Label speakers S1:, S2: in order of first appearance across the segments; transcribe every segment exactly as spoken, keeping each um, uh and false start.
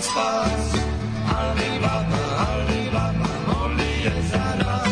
S1: spas. Ali Baba, Ali Baba, moli je za nas.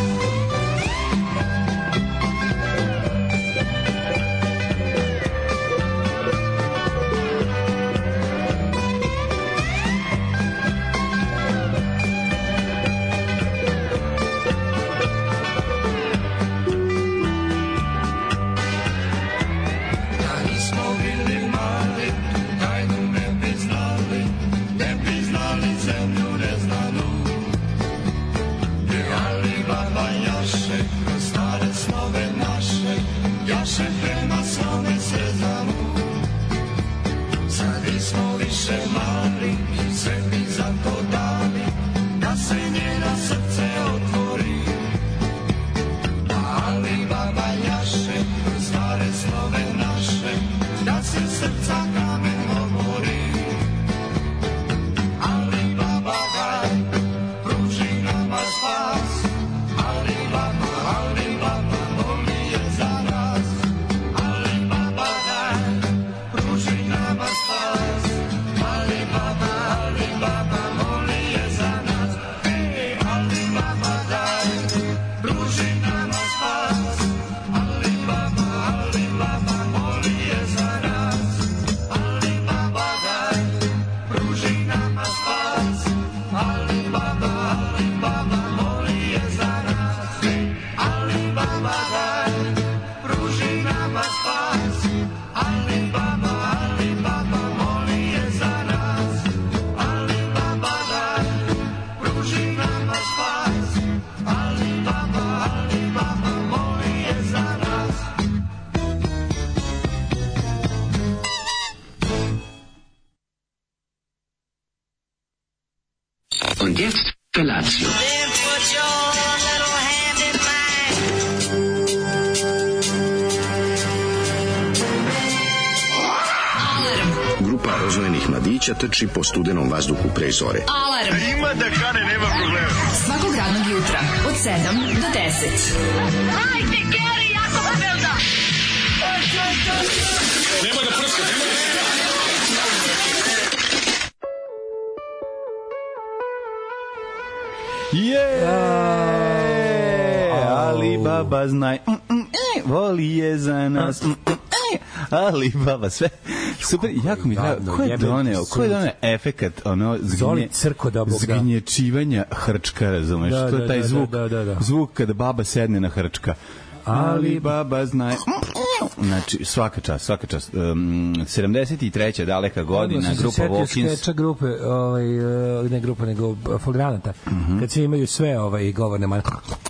S2: Und jetzt Felatio.
S3: Grupa rozvojenih mladića trči po studenom vazduhu pre zore.
S4: Alarm!
S5: Ima da kane, nema problema.
S4: Svakog radnog jutra, od sedam do deset.
S6: Hajde, Geri, jako se velda!
S5: Nema da prska, nema da prska!
S7: Je, Ali Baba znaj, voli je za nas. Ali Baba, sve super, jako mi drago. Ko je doneo, ko je doneo efekat ono zgnje, zgnječivanja hrčka, razumeš? To je taj zvuk, zvuk kada baba sedne na hrčka. Ali Baba znaj. Znači, svaka čast, svaka čast. Um, sedamdeset treća daleka godina, grupa Walkins.
S8: Skeča grupe, ovaj, ne grupa, nego Fogranata. Mm-hmm. Kad svi imaju sve ovaj, govorne manje.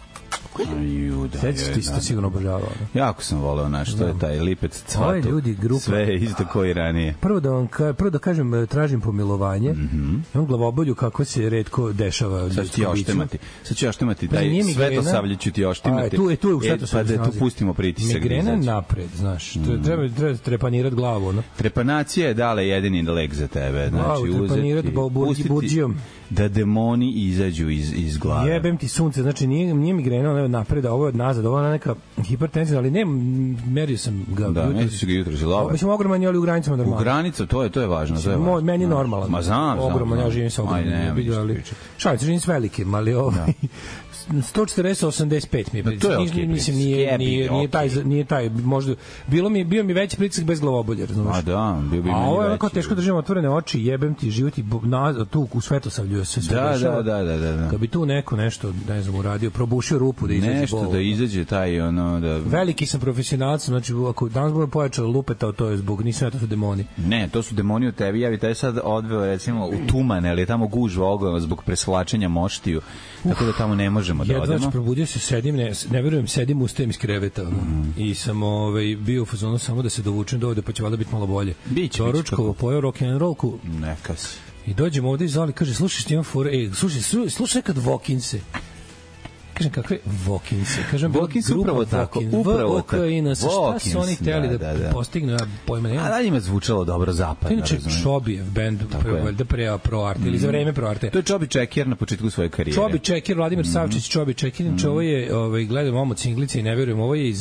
S7: Ju, da,
S8: Sećaš ti se to sigurno obožavao.
S7: Jako sam voleo, znaš, to je taj Lipec Cvatu.
S8: Ovi ljudi, grupa.
S7: Sve isto koji ranije.
S8: Prvo da vam ka, prvo da kažem, tražim pomilovanje. Mm-hmm. Imam glavobolju kako se retko dešava.
S7: Sad ću oštemati. Sad ću oštemati. Taj Svetosavlje ću ti oštemati.
S8: A, tu je, tu je u Svetosavlju.
S7: E, pa da tu pustimo pritisak.
S8: Migrena napred, znaš. Mm. Treba, treba trepanirati glavu, no?
S7: Trepanacija je dale jedini lek za tebe. Znači,
S8: wow, trepanirati budžijom.
S7: Da demoni izađu iz, iz glave.
S8: Jebem ti sunce, znači nije, nije migrena, ono je napred, ovo je od nazad, ovo je neka hipertenzija, ali ne, merio sam ga.
S7: Da,
S8: jutro.
S7: merio si ga jutro, žilove.
S8: Mislim, ogroman je, ali u granicama normalno.
S7: U granicama, to je, to je važno. To je važno.
S8: Meni je normalan.
S7: Ma znam, znam.
S8: Ogroman, ja živim sa ogromnim.
S7: Aj, ne,
S8: šalice, živim s velikim, ali ovo... sto četrdeset osamdeset pet mi je pritisak.
S7: No, okay,
S8: mislim nije nije nije taj nije taj možda bilo mi bio mi veći pritisak bez glavobolje, razumeš?
S7: A da, bio bi.
S8: A ovo je kako teško držim otvorene oči, jebem ti život i na tu u Svetosavlju se sve
S7: da,
S8: dešava.
S7: Da, da, da, da.
S8: Kad bi tu neko nešto, ne znam, uradio, probušio rupu da izađe
S7: nešto bol, da izađe taj ono da
S8: veliki sam profesionalac, znači ako danas budem pojačao lupeta, to je zbog nisam ja, to su demoni.
S7: Ne, to su demoni u tebi, ja bih taj sad odveo recimo u tuman, ali je tamo gužva ogromna zbog presvlačenja moštiju, tako da tamo ne možemo da odemo.
S8: Ja probudio se, sedim, ne, ne verujem, sedim, ustajem iz kreveta mm. i sam ovaj, bio u fazonu samo da se dovučem do ovde, pa će valjda biti malo bolje.
S7: Biće,
S8: doručkovo, pojao rock'n'rollku.
S7: Neka si.
S8: I dođemo ovde i Zoli kaže, slušaj što imam fore, ej, slušaj, slušaj, slušaj kad Walkinse. Kažem, kakve Walkinse? Kažem,
S7: Walkins upravo tako, upravo tako.
S8: Šta su oni hteli da, da, da postignu, ja pojma nema.
S7: A da ima zvučalo dobro zapadno,
S8: inače, Čobijev band, valjda pre Pro Arte, ili za vreme Pro Arte.
S7: To je Čobi Čekir na početku svoje karijere.
S8: Čobi Čekir, Vladimir mm. Savčić, Čobi Čekir, mm. ovo je, ovaj, gledam omot singlice i ne verujem, ovo je iz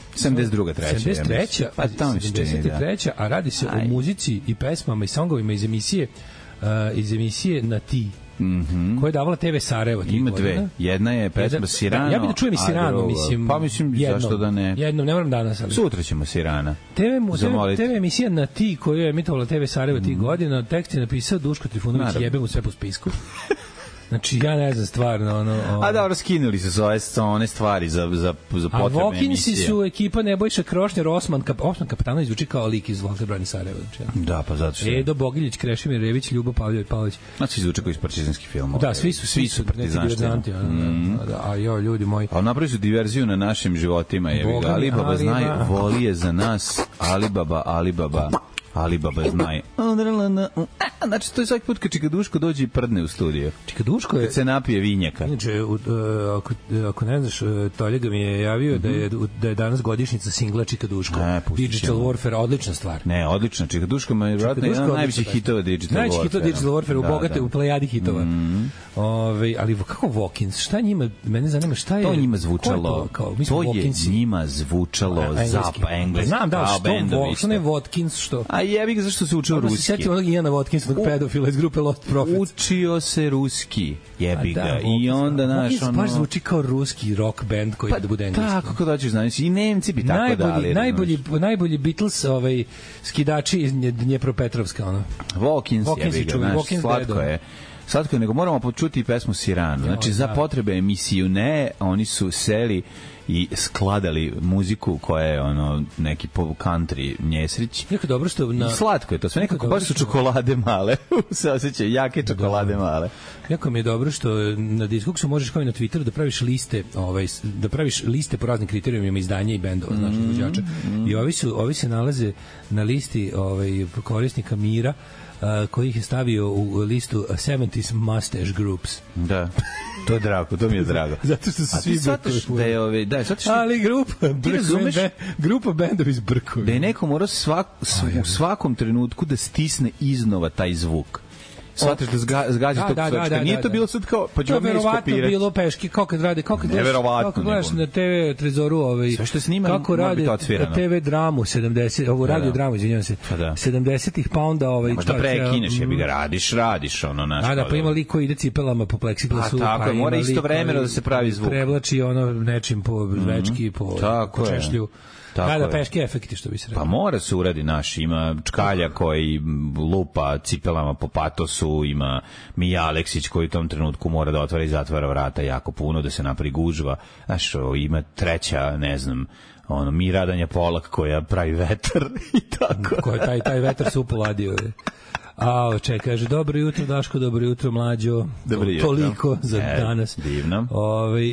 S7: sedamdeset druga treća
S8: sedamdeset treća
S7: Pa tamo mi se čini,
S8: sedamdeset treća a radi se Aj. o muzici i pesmama i songovima iz emisije uh, iz emisije Na ti.
S7: Mhm.
S8: Koja je davala te ve Sarajevo.
S7: Ima dve. Godina. Jedna je pesma Jedan, Sirano.
S8: Ja bih da čujem i Sirano, mislim.
S7: Pa mislim,
S8: jednom,
S7: zašto da ne?
S8: Jednom, ne moram danas. Ali.
S7: Sutra ćemo Sirana.
S8: te ve te ve emisija Na ti, koju je emitovala te ve Sarajevo tih mm. godina, tekst je napisao Duško Trifunović, jebe mu sve po spisku. Znači, ja ne znam stvarno. Ono, ono. A
S7: dobro, skinuli se za ove one stvari za, za, za potrebe emisije. A
S8: Vokinsi su ekipa Nebojša Krošnjer, Osman, kap, Osman Kapetanović zvuči kao lik iz Volter Brani Sarajevo. Znači, ja.
S7: Da, pa zato što...
S8: Edo Bogiljić, Krešimir Rević, Ljubo Pavljović, Pavlović.
S7: Znači, zvuči kao iz partizanskih filmova.
S8: Da, svi su, svi su partizanti. Mm. Da, da, a jo, ljudi moji.
S7: A napravi su diverziju na našim životima. Je Boga, Alibaba znaj, voli je za nas. Alibaba, Alibaba. Alibaba znaj. Znači, to je svaki put kad Čikaduško dođe i prdne u studiju.
S8: Čikaduško je...
S7: Kad se napije vinjaka.
S8: Inače, uh, ako, ako ne znaš, Toljega mi je javio mm-hmm. da, je, da je danas godišnjica singla Čikaduško. Ne, Digital Warfare, odlična stvar.
S7: Ne, odlična. Čikaduško je vjerojatno jedan najvećih hitova Digital Warfare. Najveći hitova Digital Warfare, u bogate, da. u plejadi hitova. Mm-hmm. Ove, ali kako Vokins? Šta njima, mene zanima, šta je... To njima zvučalo,
S8: to, kao,
S7: to je njima zvučalo zapa engleski.
S8: Znam da, što, što ne Votkins, što...
S7: A jebi ga, zašto se učio ruski?
S8: Se sjetio onog Iana Watkinsa, onog pedofila iz grupe Lost Prophets.
S7: Učio se ruski, jebi ga. Da, I onda, naš, ono...
S8: baš zvuči kao ruski rock band koji pa, da bude engleski.
S7: Tako, kako dođeš, znači, i Nemci bi tako najbolji, dali.
S8: Najbolji, najbolji Beatles, ovaj, skidači iz Dnjepropetrovska, ono.
S7: Vokins, jebi ga, znaš, slatko je. Slatko je, nego moramo počuti pesmu Siranu. Znači, za potrebe emisiju ne, oni su seli i skladali muziku koja je ono neki country njesrić.
S8: Jako dobro što na...
S7: Slatko je to, sve nekako baš su čokolade male. Se osjećaju jake čokolade male.
S8: Jako mi je dobro što na Discogsu možeš kao i na Twitteru da praviš liste, ovaj da praviš liste po raznim kriterijumima izdanja i bendova mm, naših izvođača. Mm. I ovi su ovi se nalaze na listi ovaj korisnika Mira. Uh, koji ih je stavio u listu sedamdeset mustache groups.
S7: Da. To je drago, to mi je drago.
S8: Zato što su svi
S7: brkovi. Da je ove, da, zato što
S8: ali grupa, razumeš, grupa bendovi iz brkovi.
S7: Da je neko mora svak, u svakom trenutku da stisne iznova taj zvuk. Shvatiš da zga, zgađa
S8: da,
S7: tog
S8: da,
S7: svrčka.
S8: Da, da,
S7: Nije
S8: da,
S7: to
S8: da.
S7: bilo sad kao, pa ćemo mi iskopirati.
S8: To je verovatno bilo peški, kao kad radi, kao kad gledaš, kako gledaš na te ve Trezoru, ovaj,
S7: sve što snima,
S8: kako radi te ve dramu sedamdeset, ovu
S7: da,
S8: radio
S7: da.
S8: dramu, izvinjavam se,
S7: pa da.
S8: sedamdesetih pounda, ovaj,
S7: možda prekineš, jebi ga, radiš, radiš, ono, naš.
S8: A da, pa ima lik koji ide cipelama po pleksiglasu,
S7: pa tako, pa mora istovremeno da se pravi zvuk.
S8: Prevlači ono nečim po zvečki, po češlju. Da, da, peški efekti, što bi se rekao.
S7: Pa mora se uradi naš, ima Čkalja koji lupa cipelama po patosu, ima Mija Aleksić koji u tom trenutku mora da otvara i zatvara vrata jako puno, da se napravi gužva. Znaš, ima treća, ne znam, ono, Miradanja Polak koja pravi vetar i tako.
S8: Koji taj, taj vetar su upoladio. A, čekaj, kaže, dobro jutro, Daško, dobro jutro, mlađo.
S7: Dobro jutro.
S8: Toliko za e, danas.
S7: Divno.
S8: Ovaj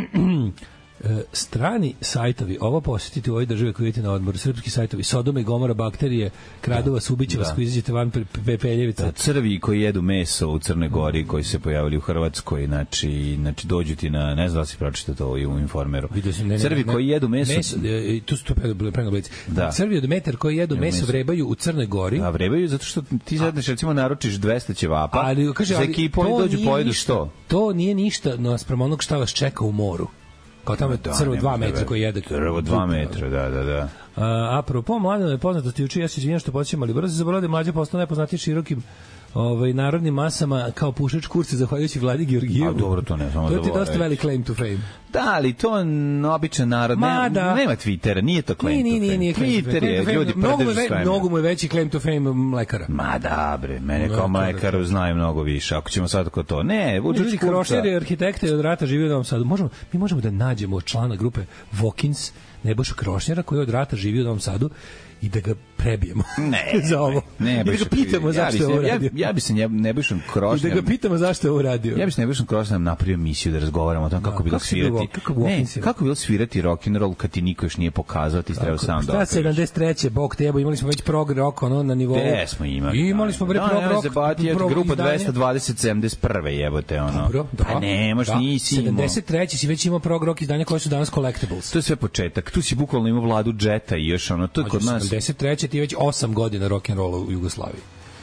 S8: E, strani sajtovi, ovo posjetite u ovoj državi koji idete na odmor, srpski sajtovi, Sodoma i Gomora, bakterije, kradu vas, ubiće vas, koji izađete van pepeljevica.
S7: Da, crvi koji jedu meso u Crnoj Gori, koji se pojavili u Hrvatskoj, znači, znači dođu ti na, ne znam da si pročite to i u Informeru.
S8: Sam, ne, ne,
S7: crvi
S8: ne,
S7: koji jedu meso...
S8: meso e, tu su to pregleblici. Da. Crvi od metar koji jedu meso, meso vrebaju u Crnoj Gori.
S7: A vrebaju zato što ti zadneš, recimo, naručiš dvesta ćevapa,
S8: ali, kaže,
S7: za ekipu oni dođu pojedu što?
S8: To nije ništa naspram onog šta vas čeka u moru. Kao tamo je crvo dva metra koji jede.
S7: Crvo dva metra, da, da, da.
S8: A, apropo, mladeno je poznatosti juče, ja se izvinjam što podsjećam, ali brzo se zaboravio da je mlađe postao najpoznatiji širokim ovaj, narodnim masama kao pušač kurce zahvaljujući Vladi Georgijevu.
S7: A dobro, to ne samo
S8: to ti dosta velik claim to fame.
S7: Da, ali to običan narod, ne, da. Nema Twittera, nije to claim
S8: nije,
S7: to fame.
S8: Nije, nije
S7: Twitter je, fame. Ljudi
S8: predržu svemira. Mnogo mu je veći claim to fame mlekara.
S7: Ma da, bre, mene kao mlekaru znaju mnogo više, ako ćemo sad oko to. Ne, Vučić kurca.
S8: Krošnjer je arhitekta i od rata živio u Novom Sadu. Možemo, mi možemo da nađemo člana grupe Vokins, Nebojšu Krošnjera, koji je od rata živio u Novom Sadu, i da ga prebijemo
S7: ne,
S8: za ovo.
S7: Ne, ne,
S8: I da ga pitamo zašto je ovo radio.
S7: Ja, ja bi se Nebojšom Krošnjem...
S8: I da ga pitamo zašto je ovo radio.
S7: Ja bi se Nebojšom Krošnjem napravio emisiju da razgovaramo o tom kako bilo svirati.
S8: Kako,
S7: ne, kako bilo svirati rock'n'roll kad ti niko još nije pokazao, ti treba sam da otvoriš.
S8: Šta, sedamdeset treće bog te jebo, imali smo već prog rock, ono, na nivou...
S7: Gde smo imali?
S8: Imali smo bre prog rock.
S7: Da, grupa dvesta dvadeset sedamdeset prve jebote, ono.
S8: Dobro, da.
S7: Pa ne, možda nisi imao.
S8: sedamdeset treće si već imao prog rock izdanja koje su danas collectibles.
S7: To je sve početak. Tu si bukvalno imao Vladu Džeta i još ono, to je kod nas.
S8: sedamdeset treće ti već osam godina rock and rolla u Jugoslaviji.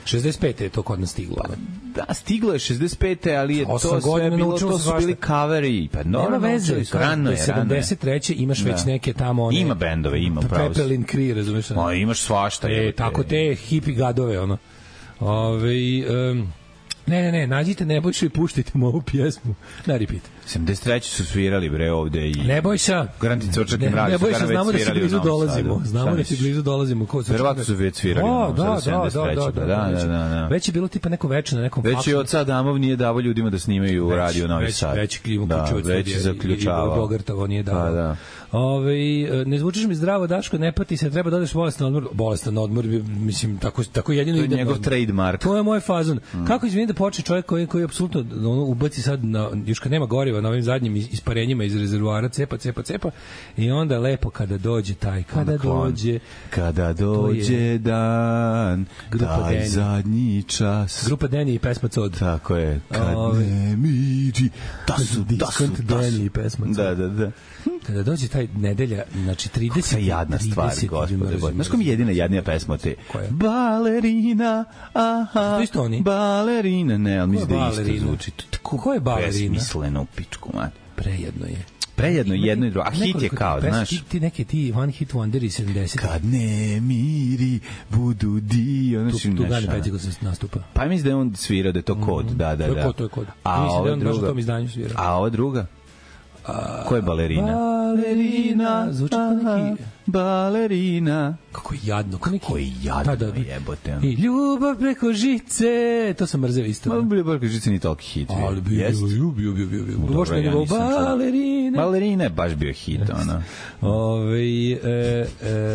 S8: šezdeset pete je to kod nas stiglo.
S7: Pa, da, stiglo je šezdeset pete, ali je to sve bilo, to su bili coveri. Pa
S8: nema veze,
S7: rano je,
S8: sedamdeset treće imaš već
S7: da.
S8: neke tamo one...
S7: Ima bendove, ima, pravo.
S8: Pepelin Cree, razumiješ?
S7: Ma, imaš svašta.
S8: E, tako te hipi gadove, ono. Ove, um, ne, ne, ne, nađite Nebojšu i puštajte mu ovu pjesmu. Na repeat.
S7: sedamdeset treće su svirali bre ovde i
S8: Nebojša.
S7: Garanti Cvrčak i Mrak.
S8: Nebojša, znamo da se blizu dolazimo. Znamo da se blizu dolazimo.
S7: Verovatno su već svirali.
S8: O, da, da, da, da,
S7: da, da.
S8: Već je bilo tipa neko veče na nekom faksu.
S7: Već je od sad Amov nije davao ljudima da snimaju u radio Novi Sad.
S8: Već klimo ključevac.
S7: Već je zaključavao.
S8: Bogartavo nije davao.
S7: Pa da.
S8: Ove, ne zvučiš mi zdravo, Daško, ne pati se, treba da odeš bolestan odmor. Bolestan odmor, mislim, tako, tako jedino ide.
S7: To je njegov trademark.
S8: To je moj fazon. Mm. Kako izvini da počne čovjek koji, koji apsolutno ono, ubaci sad, na, još kad nema goriva, na ovim zadnjim isparenjima iz rezervoara, cepa, cepa, cepa, i onda lepo kada dođe taj, kada dođe...
S7: Kada dođe dan, taj Deni. Zadnji čas.
S8: Grupa Deni i pesma Cod.
S7: Tako je. Kad Ove, ne miri, da su, da su, da su.
S8: Deni i pesma Cod.
S7: Da, da, da.
S8: Kada dođe taj nedelja, znači trideset...
S7: Kako je jadna stvar, gospode. Znaš kom je jedina jadnija pesma te?
S8: Koja?
S7: Balerina, aha.
S8: To isto oni?
S7: Balerina, ne, ali mislim da isto zvuči.
S8: Ko je balerina?
S7: Besmisleno u pičku, man.
S8: Prejedno je.
S7: Prejedno, jedno i drugo. A hit je kao, znaš.
S8: Ti, ti neke ti one hit wonder iz sedamdeset.
S7: Kad ne miri, budu dio.
S8: Tu, tu Gani Petikl se nastupa.
S7: Pa mislim da je on svirao, da je to kod. Da, da, da.
S8: To je kod, to je kod.
S7: A
S8: mislim da je on
S7: druga,
S8: baš u tom izdanju svirao.
S7: A ova druga? A, ko je balerina?
S8: Balerina. Zvuči kao neki...
S7: Balerina.
S8: Kako je jadno. Kako
S7: Kako je jadno, da, da, jebote.
S8: I ljubav preko žice. To sam mrzeo isto.
S7: Ma, ljubav preko žice nije toliki hit.
S8: Ali bio, bio, bio, bio, bio, bio. Dobro, ja nisam balerina.
S7: Balerina je baš bio hit, ona.
S8: Ove, e,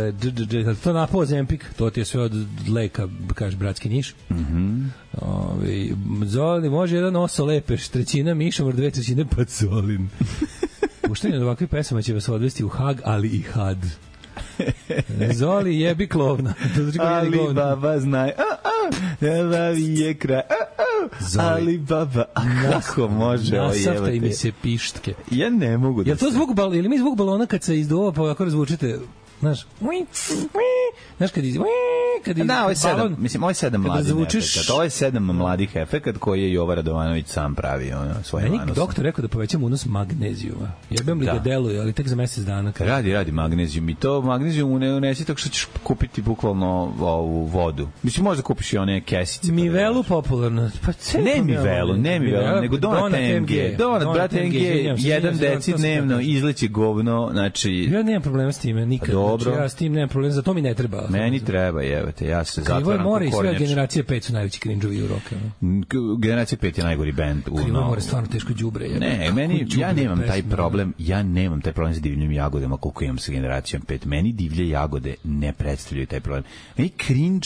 S8: e, to napao Zempik, to ti je sve od leka, kažeš, bratski Niš.
S7: Mhm.
S8: Ove, Zoli, može jedan oso lepeš, trećina mišomor, dve trećine pacolin. Puštanje od ovakvih pesama će vas odvesti u Hag, ali i Had. Zoli jebi klovna.
S7: Ali baba znaj. Lavi je kraj. Ali baba, a kako može ovo jebati?
S8: Nasaftaj mi se pištke.
S7: Ja ne mogu da
S8: se... Je to zvuk balona? Ili mi zvuk balona kad se izduvao, pa ako razvučete... Znaš, znaš kad iz... Kad iz
S7: da, ovo je sedam, mislim, ovo je sedam mladih
S8: zvučiš...
S7: efekat. Ovo je sedam mladih efekat koji je Jovo Radovanović sam pravio ono, svojim
S8: manosom. Meni doktor rekao da povećam unos magnezijuma. Jebem li da. ga deluje, ali tek za mesec dana. Kad...
S7: Radi, radi magnezijum. I to magnezijum ne unesi tako što ćeš kupiti bukvalno ovu vodu. Mislim, možda kupiš i one kesice.
S8: Mivelu popularno. Pa
S7: ne Mivelu, ne Mivelu, nego Donat M G. Donat, brate M G, jedan deci dnevno izleće govno, znači...
S8: Ja nemam problema s time, nikad. Dobro. Ja s tim nemam problema, za to mi ne treba.
S7: Meni treba, jevate, ja se zatvaram
S8: Krivo je more i sve generacije pet su najveći cringe-ovi u roka.
S7: Generacija pet je najgori bend.
S8: Krivo je more stvarno teško đubre.
S7: Ne, meni, ja nemam taj problem, ja nemam taj problem sa divljim jagodama koliko imam sa generacijom pet. Meni divlje jagode ne predstavljaju taj problem. Meni cringe,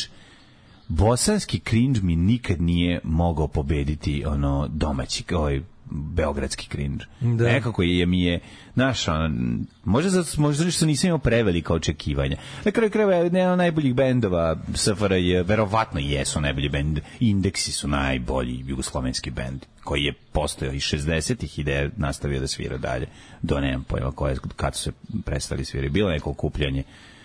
S7: bosanski cringe mi nikad nije mogao pobediti ono domaći, ovaj beogradski cringe. Da. Nekako je mi je naš, možda zato možda što nisam imao prevelika očekivanja. Na kraju krajeva jedan od najboljih bendova S F R J, verovatno jesu najbolji bend. Indeksi su najbolji jugoslovenski bend koji je postojao iz šezdesetih i da je nastavio da svira dalje. Do nemam pojma koje, kad su se prestali svirati. Bilo neko okupljanje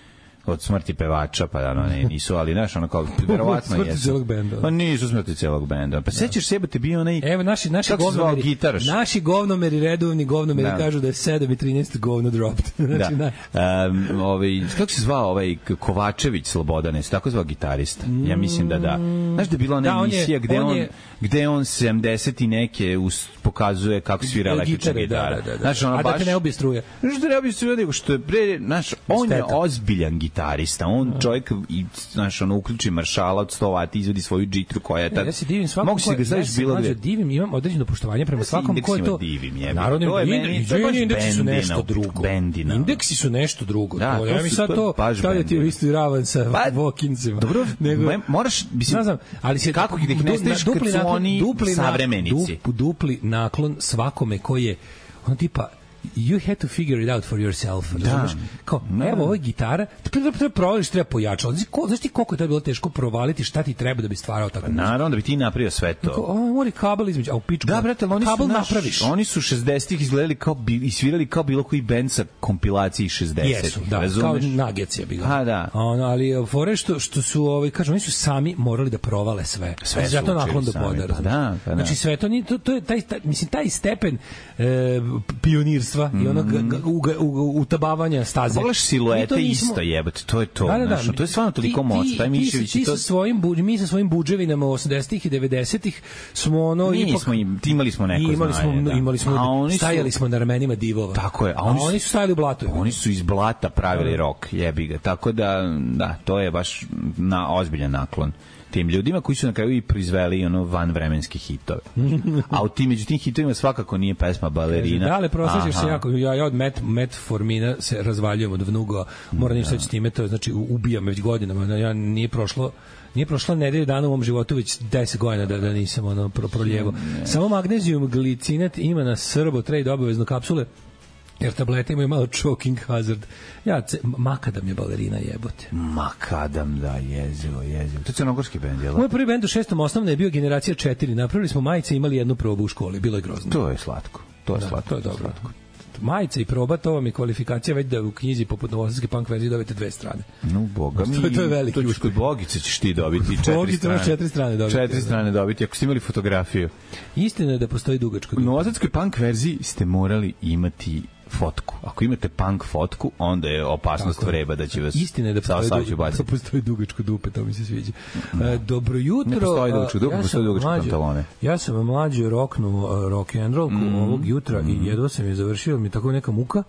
S7: od smrti pevača, pa da, no, ne, nisu, ali, znaš, ono kao, verovatno jesu.
S8: Smrti celog benda.
S7: Pa nisu smrti celog benda. Pa sećaš sebe, te bio onaj...
S8: Evo, naši, naši govnomeri, naši govnomeri, redovni govnomeri, da. Kažu da je sedam i trinaest govno dropped. Znači,
S7: da. Um, ovaj, kako se zvao ovaj Kovačević Slobodane, se tako zvao gitarista? Ja mislim da da. Znaš da je bila ona da, emisija on je, gde on, on je, gde on sedamdeset i neke us, pokazuje kako svira električna gitara.
S8: Da, da, da.
S7: Znaš, ono
S8: a
S7: baš,
S8: da te ne ubije struje.
S7: Znaš da ne ubije struje, nego što je pre, znaš, on Steta. Je ozbiljan gitarista. On čovjek, i, znaš, ono, uključi maršala od sto vati, izvodi svoju džitru koja je tad...
S8: Ja se divim svakom
S7: mogu si ga znaš bilo gde.
S8: Ja se divim, imam određeno poštovanje prema svakom ko je to...
S7: Divim, je.
S8: Narodnim
S7: to je meni, to je baš
S8: indeksi su nešto drugo.
S7: Bendina.
S8: Indeksi su nešto drugo.
S7: Da,
S8: to, ja mi sad to stavljati u isti ravan sa Vokincima.
S7: Dobro,
S8: nego,
S7: moraš, mislim,
S8: znam, ali se,
S7: kako ih ne staviš kad su oni savremenici.
S8: Dupli naklon svakome koji je, on tipa, you had to figure it out for yourself.
S7: Da.
S8: Kao, evo, ovo je gitara, treba, treba provališ, treba pojačati. Znaš, ko, znaš ti koliko je to bilo teško provaliti, šta ti treba da bi stvarao tako?
S7: Naravno, da bi ti napravio sve to.
S8: Kao, o, mora kabel između, a u pičku.
S7: Da, brate, oni
S8: kabel
S7: su,
S8: napraviš.
S7: Oni su šezdesetih izgledali kao, i svirali kao bilo koji bend sa kompilacije šezdesetih.
S8: Jesu, da,
S7: razumeš?
S8: kao Nuggets je bilo.
S7: Ha, da.
S8: Ono, ali fore što, što su, ovaj, kažem, oni su sami morali da provale sve.
S7: Sve su
S8: zato
S7: učili
S8: naklon do
S7: sami,
S8: podara.
S7: pa da, pa da.
S8: Znači, sve to, nije, to, to je taj, taj, mislim, taj stepen e, pionirstva mm. i onog utabavanja staze.
S7: Pogledaš siluete nismo... isto jebate, to je to. Da, da, da. Znaš, to je stvarno toliko moć. Taj Mišević
S8: ti, ti,
S7: to...
S8: sa svojim, mi sa svojim budževinama u osamdesetih i devedesetih smo ono...
S7: Mi
S8: ipak,
S7: smo im, imali smo neko
S8: imali smo,
S7: znanje. Da.
S8: Imali smo, stajali
S7: su...
S8: smo na ramenima divova.
S7: Tako je.
S8: A oni, a oni su stajali u blatu.
S7: Oni su iz blata pravili rok, jebi ga. Tako da, da, to je baš na ozbiljan naklon tim ljudima koji su na kraju i proizveli ono vanvremenske hitove. A u tim, među tim hitovima svakako nije pesma Balerina.
S8: Da, ali prosjećaš se jako. Ja, ja od Met, Met Formina se razvaljujem od vnuga. Moram nešto reći s time, to znači ubijam već godinama. Ja nije prošlo Nije prošla nedelja dana u mom životu, već deset godina da, da nisam ono pro, proljevo. Samo magnezijum glicinat ima na Srbo trade obavezno kapsule, jer tablete imaju malo choking hazard. Ja, ce, makadam je Balerina, jebote.
S7: Makadam, da, jezivo, jezivo. To je crnogorski bend, jel?
S8: Moj prvi bend u šestom osnovne je bio Generacija četiri. Napravili smo majice, imali jednu probu u školi. Bilo je grozno.
S7: To je slatko. To je
S8: da,
S7: slatko.
S8: To je dobro. Slatko. Majica i proba, to vam je kvalifikacija već da u knjizi poput novosadske punk verzije dobijete dve strane.
S7: No, boga mi.
S8: To, to je veliki.
S7: To ćeš kod Bogice ćeš ti dobiti četiri
S8: Bogice
S7: strane.
S8: četiri strane dobiti.
S7: Četiri strane dobiti, ako ste imali fotografiju.
S8: Istina je da postoji dugačko.
S7: U novosadskoj punk verziji ste morali imati fotku. Ako imate punk fotku, onda je opasnost vreba da će vas...
S8: Istina je da postoji, du, da postoji dugačko dupe, to mi se sviđa.
S7: No.
S8: E, dobro jutro.
S7: Ne postoji dugačko dupe,
S8: ja
S7: postoji dugačko pantalone.
S8: Ja sam mlađe roknu uh, rock and roll mm. ovog jutra mm. i jedva sam je završio, mi je tako neka muka.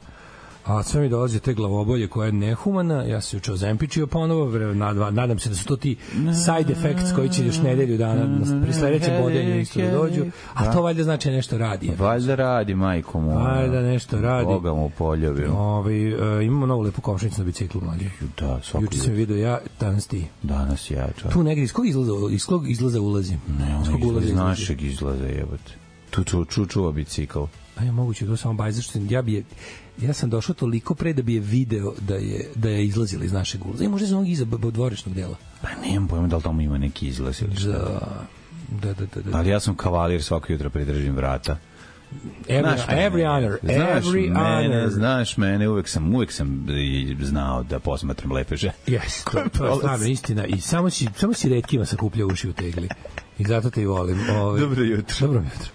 S8: A sve mi dolaze te glavobolje koja je nehumana, ja se juče ozempičio ponovo, nadam se da su to ti side effects koji će još nedelju dana pri sledećem bodelju isto da dođu, a to valjda znači nešto radi.
S7: Valjda radi, majko mu.
S8: Valjda nešto radi.
S7: Boga mu poljubio.
S8: Ovi, uh, imamo novu lepu komšinicu na biciklu, mlađe.
S7: Da, svaki.
S8: Juče sam vidio ja, danas ti.
S7: Danas ja, čovjek.
S8: Tu negdje, iz kog izlaza, iz kog izlaza ulazi?
S7: Ne, on izlaza iz našeg izlaza, jebate. Tu ču, ču, čuva bicikl.
S8: A ja moguće to samo bajza što ja bi je, ja sam došao toliko pre da bi je video da je da je izlazila iz našeg ulaza. I možda iz onog iza dvorišnog dela.
S7: Pa nemam pojma da li tamo ima neki izlaz ili šta.
S8: Da, da, da, da, da.
S7: Ali ja sam kavalir, svako jutro pridržim vrata.
S8: Every, znaš every honor,
S7: znaš
S8: every
S7: mene,
S8: honor.
S7: Znaš mene, uvek sam, uvek sam znao da posmatram lepe žene.
S8: Yes, to, to je stvarno istina. I samo si, samo si retkima sakupljao uši u tegli. I zato te i volim. Ove,
S7: dobro jutro.
S8: Dobro jutro.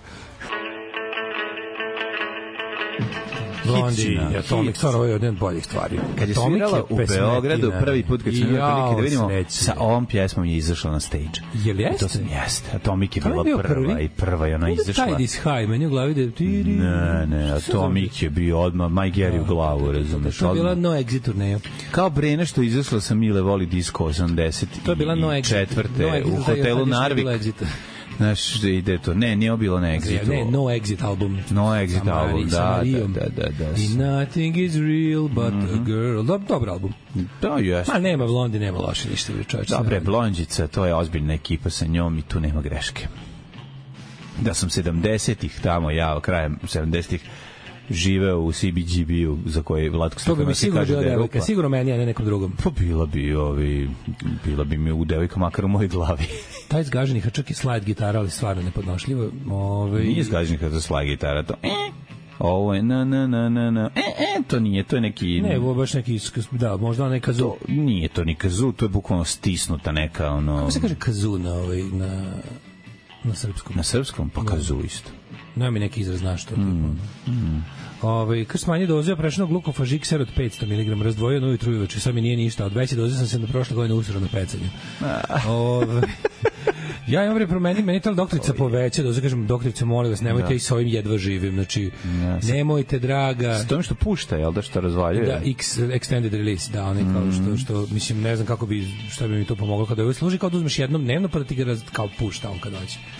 S8: Blondina, Atomic, stvarno ovo je jedan od boljih stvari.
S7: Kad je svirala u Beogradu, prvi put kad smo imali prilike da vidimo, sa ovom pjesmom je izašla na stage.
S8: Jel jeste?
S7: To sam jeste. Atomic je bila prva i prva je ona izašla.
S8: Taj dis high, meni u glavi da...
S7: Ne, ne, Atomic je bio odmah Maj Geri u glavu, razumeš.
S8: To je bila No Exit turneja.
S7: Kao Brene što je izašla sa Mile Voli Disco osamdeset četvrte u hotelu Narvik. Znaš, ide to. Ne, nije bilo na Exitu.
S8: Ne, No Exit album.
S7: No Exit album, da, da, da, da.
S8: I nothing is real but a girl. Dob, dobar album.
S7: Da, jes.
S8: Ma nema Blondi, nema loše ništa.
S7: Dobre, Blondžica, to je ozbiljna ekipa sa njom i tu nema greške. Da sam sedamdesetih tamo, ja krajem sedamdesetih živeo u C B G B-u za koje Vlatko Stefanovski kaže da je rupa.
S8: Sigurno meni, a ne nekom drugom.
S7: Pa bila bi, ovi, bila bi mi u devojka makar u mojoj glavi.
S8: Taj zgaženi hačak je slide gitara, ali stvarno nepodnošljivo. Ove...
S7: Nije zgaženi hačak slide gitara, to... Ovo je na na na na na e, e, to nije, to je neki...
S8: Ne, ovo baš neki, da, možda onaj kazu.
S7: To, nije to ni kazu, to je bukvalno stisnuta neka, ono...
S8: Kako se kaže kazu na, ovaj, na, na srpskom?
S7: Na srpskom? Pa kazu isto.
S8: Nema mi neki izraz, znaš to.
S7: Mm, mm.
S8: Ove, kad smanji doze prešnog glukofažikser od petsto miligrama, razdvojio novi trujovač i sad mi nije ništa. Od veće doze sam se na prošle godine usrao na pecanju. Ove, ja imam re promeni, meni ta doktorica poveća doze, kažem, doktorica, molim vas, nemojte, da. I sa ovim jedva živim, znači, yes. Nemojte, draga.
S7: S tom što pušta, jel da, što razvaljuje?
S8: Da, X, extended release, da, onaj kao što, što, mislim, ne znam kako bi, šta bi mi to pomoglo kada ovo služi, kao da uzmeš jednom dnevno, pa da ti ga raz, kao pušta on kad dođe.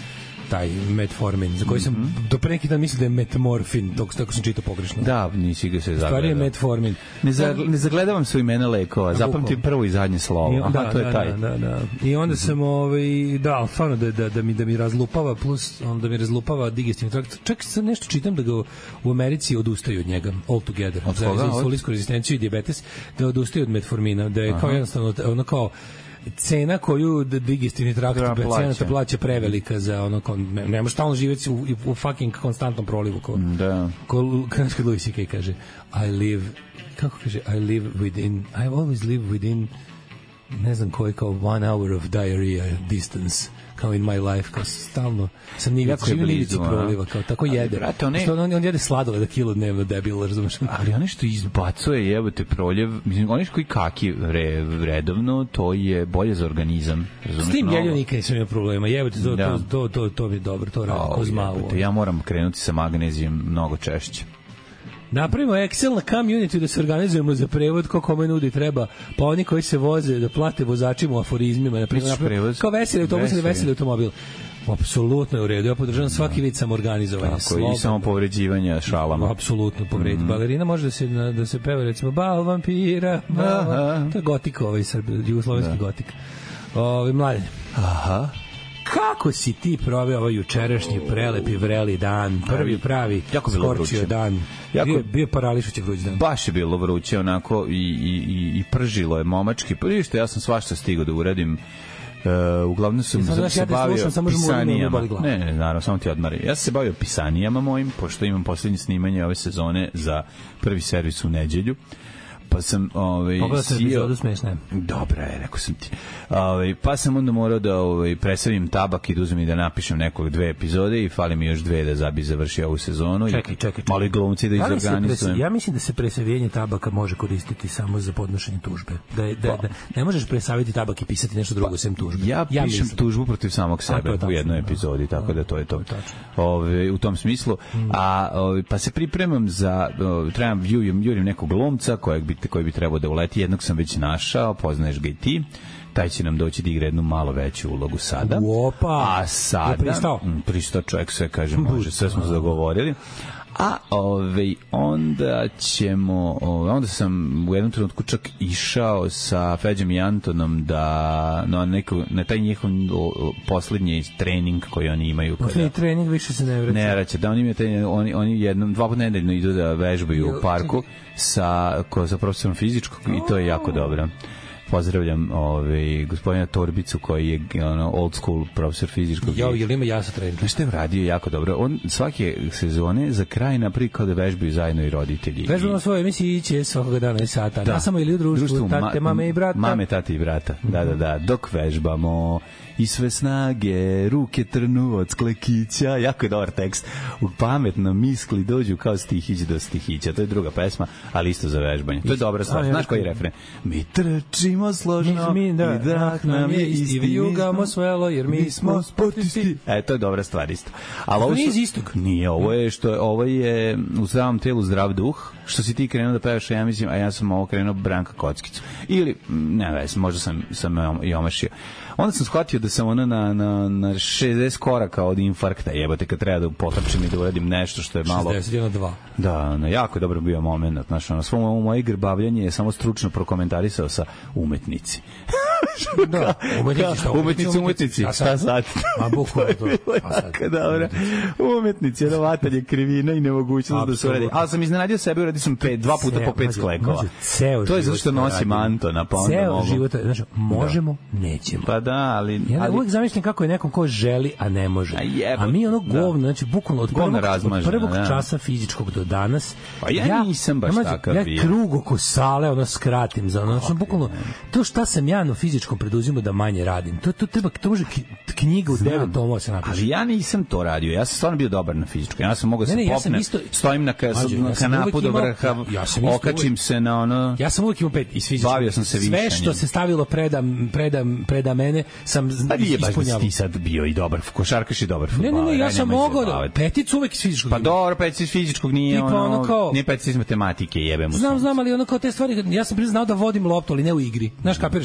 S8: taj metformin, za koji sam mm-hmm. do pre neki dan mislio da je metmorfin, dok tako sam čitao pogrešno.
S7: Da, nisi ga se zagledao.
S8: Stvari je metformin.
S7: Ne, za, ne zagledavam su imena lekova, zapamtim prvo i zadnje slovo. Aha,
S8: da,
S7: to je
S8: da,
S7: taj.
S8: Da, da, da. I onda sam, ovaj, da, stvarno da, da, da, mi, da mi razlupava, plus onda mi razlupava digestivni trakt. Čak sam nešto čitam da ga u Americi odustaju od njega, all together,
S7: od
S8: za, za insulinsku rezistenciju i dijabetes, da odustaju od metformina, da je Aha. kao jednostavno, ono kao, cena koju digestivni trakt pacijenata plaća prevelika za ono kao, ne, ne može stalno živjeti u, u fucking konstantnom prolivu ko,
S7: da.
S8: ko kad Louis C K kaže I live, kako kaže, I live within, I always live within ne znam koji kao one hour of diarrhea distance kao in my life, kao stalno sam nivici, živim nivici proliva, kao tako jede.
S7: Brate, one...
S8: Što on, on jede sladoleda kilo dnevno, debil, razumeš?
S7: Ali ono što izbacuje, jebote, proljev, mislim, oni koji kaki re, redovno, to je bolje za organizam.
S8: S tim jelju nikad nisam imao problema, jebote, to, da. to, to, to, to mi je dobro, to radi ko zmavu.
S7: Ja moram krenuti sa magnezijom mnogo češće.
S8: Napravimo Excel na community da se organizujemo za prevod ko kome nudi treba, pa oni koji se voze da plate vozačima u aforizmima, na primjer, kao veseli autobus ili veseli automobil. Apsolutno je u redu. Ja podržavam svaki vid samoorganizovanja.
S7: Tako, i samo povređivanja šalama.
S8: Apsolutno povređi. Mm. Balerina može da se, da se peva, recimo, bal vampira, bal, to je gotik, ovaj srb, jugoslovenski da. Gotik. Ovi mladen.
S7: Aha.
S8: Kako si ti proveo ovaj jučerašnji prelepi vreli dan, prvi pravi skorčio dan, jako, bio, bio parališući vruć dan.
S7: Baš je bilo vruće onako i, i, i, i pržilo je momački. Prvi što ja sam svašta stigao da uradim. Uh, uglavnom sam
S8: ja sam
S7: se
S8: ja
S7: bavio
S8: slušam,
S7: pisanijama. Ne, ne, naravno, samo ti odmari. Ja sam se bavio pisanijama mojim, pošto imam poslednje snimanje ove sezone za prvi servis u nedelju. Pa sam ovaj
S8: Pogledaj se epizodu smešne.
S7: Dobro je, rekao sam ti. Ovaj pa sam onda morao da ovaj presavim tabak i da uzmem i da napišem nekog dve epizode i fali mi još dve da zabi završi ovu sezonu.
S8: Čekaj, čekaj, čekaj.
S7: Mali glumci da izorganizujem.
S8: Ja mislim da se presavljenje tabaka može koristiti samo za podnošenje tužbe. Da je, da, da ne možeš presaviti tabak i pisati nešto drugo pa, sem tužbe.
S7: Ja, ja pišem mislim. tužbu protiv samog sebe u jednoj epizodi, tako da to je to. Ove, u tom smislu. Hmm. A ove, pa se pripremam za ove, trebam jurim, jurim nekog glumca kojeg bi koji bi trebao da uleti, jednog sam već našao, poznaješ ga i ti, taj će nam doći da igra jednu malo veću ulogu sada.
S8: Opa!
S7: A sada...
S8: Je pristao?
S7: Pristao čovjek, sve kaže, može, sve smo se dogovorili. A ove, onda ćemo, ove, onda sam u jednom trenutku čak išao sa Feđom i Antonom da na, neko, na taj njihov poslednji trening koji oni imaju.
S8: Poslednji trening više se ne vraća.
S7: Ne vraća, da oni, imaju taj, oni, oni jednom, dva put nedeljno idu da vežbaju u parku sa, ko, sa profesorom fizičkog i to je jako dobro. Pozdravljam ovaj gospodina Torbicu koji je ono old school profesor fizičkog.
S8: Jo, jel ima jasa trening?
S7: Znaš što je radio jako dobro. On svake sezone za kraj napravi kao da vežbaju zajedno i roditelji.
S8: Vežbamo svoje emisije će svakoga dana i sata. Da. Na samo ili u društvu, društvu tate, ma, mame i brata.
S7: Mame, tate i brata. Mm-hmm. Da, da, da. Dok vežbamo i sve snage, ruke trnu od sklekića. Jako je dobar tekst. U pametno miskli dođu kao stihić do stihića. To je druga pesma, ali isto za vežbanje. To je dobra stvar. Znaš koji je refren? Mi trčimo složno mi, da, i dah nam je isti.
S8: I vijugamo svelo jer mi smo sportisti.
S7: E, to je dobra stvar isto. Ali ovo
S8: nije iz istog.
S7: Nije, ovo je, što, ovo je u zdravom telu zdrav duh. Što si ti krenuo da pevaš, ja mislim, a ja sam ovo krenuo Branka Kockicu. Ili, ne već, možda sam, sam i omašio. Onda sam shvatio da sam ono na, na, na šezdeset koraka od infarkta, jebate, kad treba da potrčim i da uradim nešto što je malo...
S8: šezdeset dva
S7: Da, no, jako je dobro bio moment. Znaš, ono, svo ovo moje grbavljanje je samo stručno prokomentarisao sa umetnici.
S8: Da, umetnici, šta,
S7: umetnici, umetnici, šta sad?
S8: Ma bukvalno to.
S7: Jako dobro. Umetnici, jedno vatanje krivina i nemogućnost da se uradi. Ali sam iznenadio sebe, uradio sam pet, dva puta po pet sklekova. To je zato što nosim Antona, pa onda mogu.
S8: Ceo život, znači, možemo, nećemo.
S7: Pa da, ali...
S8: Ja ali... uvijek zamišljam kako je nekom ko želi, a ne može. A, jebo, a mi ono govno, da. Znači, bukvalno od prvog, od prvog da. časa fizičkog do danas...
S7: Pa ja, ja nisam baš ja, takav
S8: ja bio. Ja krug oko sale, ono, skratim za ono. Znači, bukvalno, to šta sam ja na fizičkom preduzimao da manje radim. To, to, treba, to može knjiga u devet tomova se napiše.
S7: Ali ja nisam to radio. Ja sam stvarno bio dobar na fizičkom. Ja sam mogao da se popnem, ja isto... stojim na, ka, Mađu, na kanapu do vrha, ja, ja okačim uvijek, se na ono...
S8: Ja sam uvijek imao pet iz fizičkog.
S7: Bavio sam se višanjem.
S8: Sve što se stavilo preda, preda, preda mene sam
S7: pa ispunjavao. Pa baš ti sad bio i dobar košarkaš i dobar fudbaler.
S8: Ne, ne, ne, ja sam mogao da... Peticu uvijek iz fizičkog.
S7: Pa dobro, peticu iz fizičkog nije ono... ono kao, nije peticu iz matematike, jebemo.
S8: Znam, znam, ali ono kao te stvari... Ja sam priznao da vodim loptu, ali ne u igri. Znaš, kapiraš, ja sam znao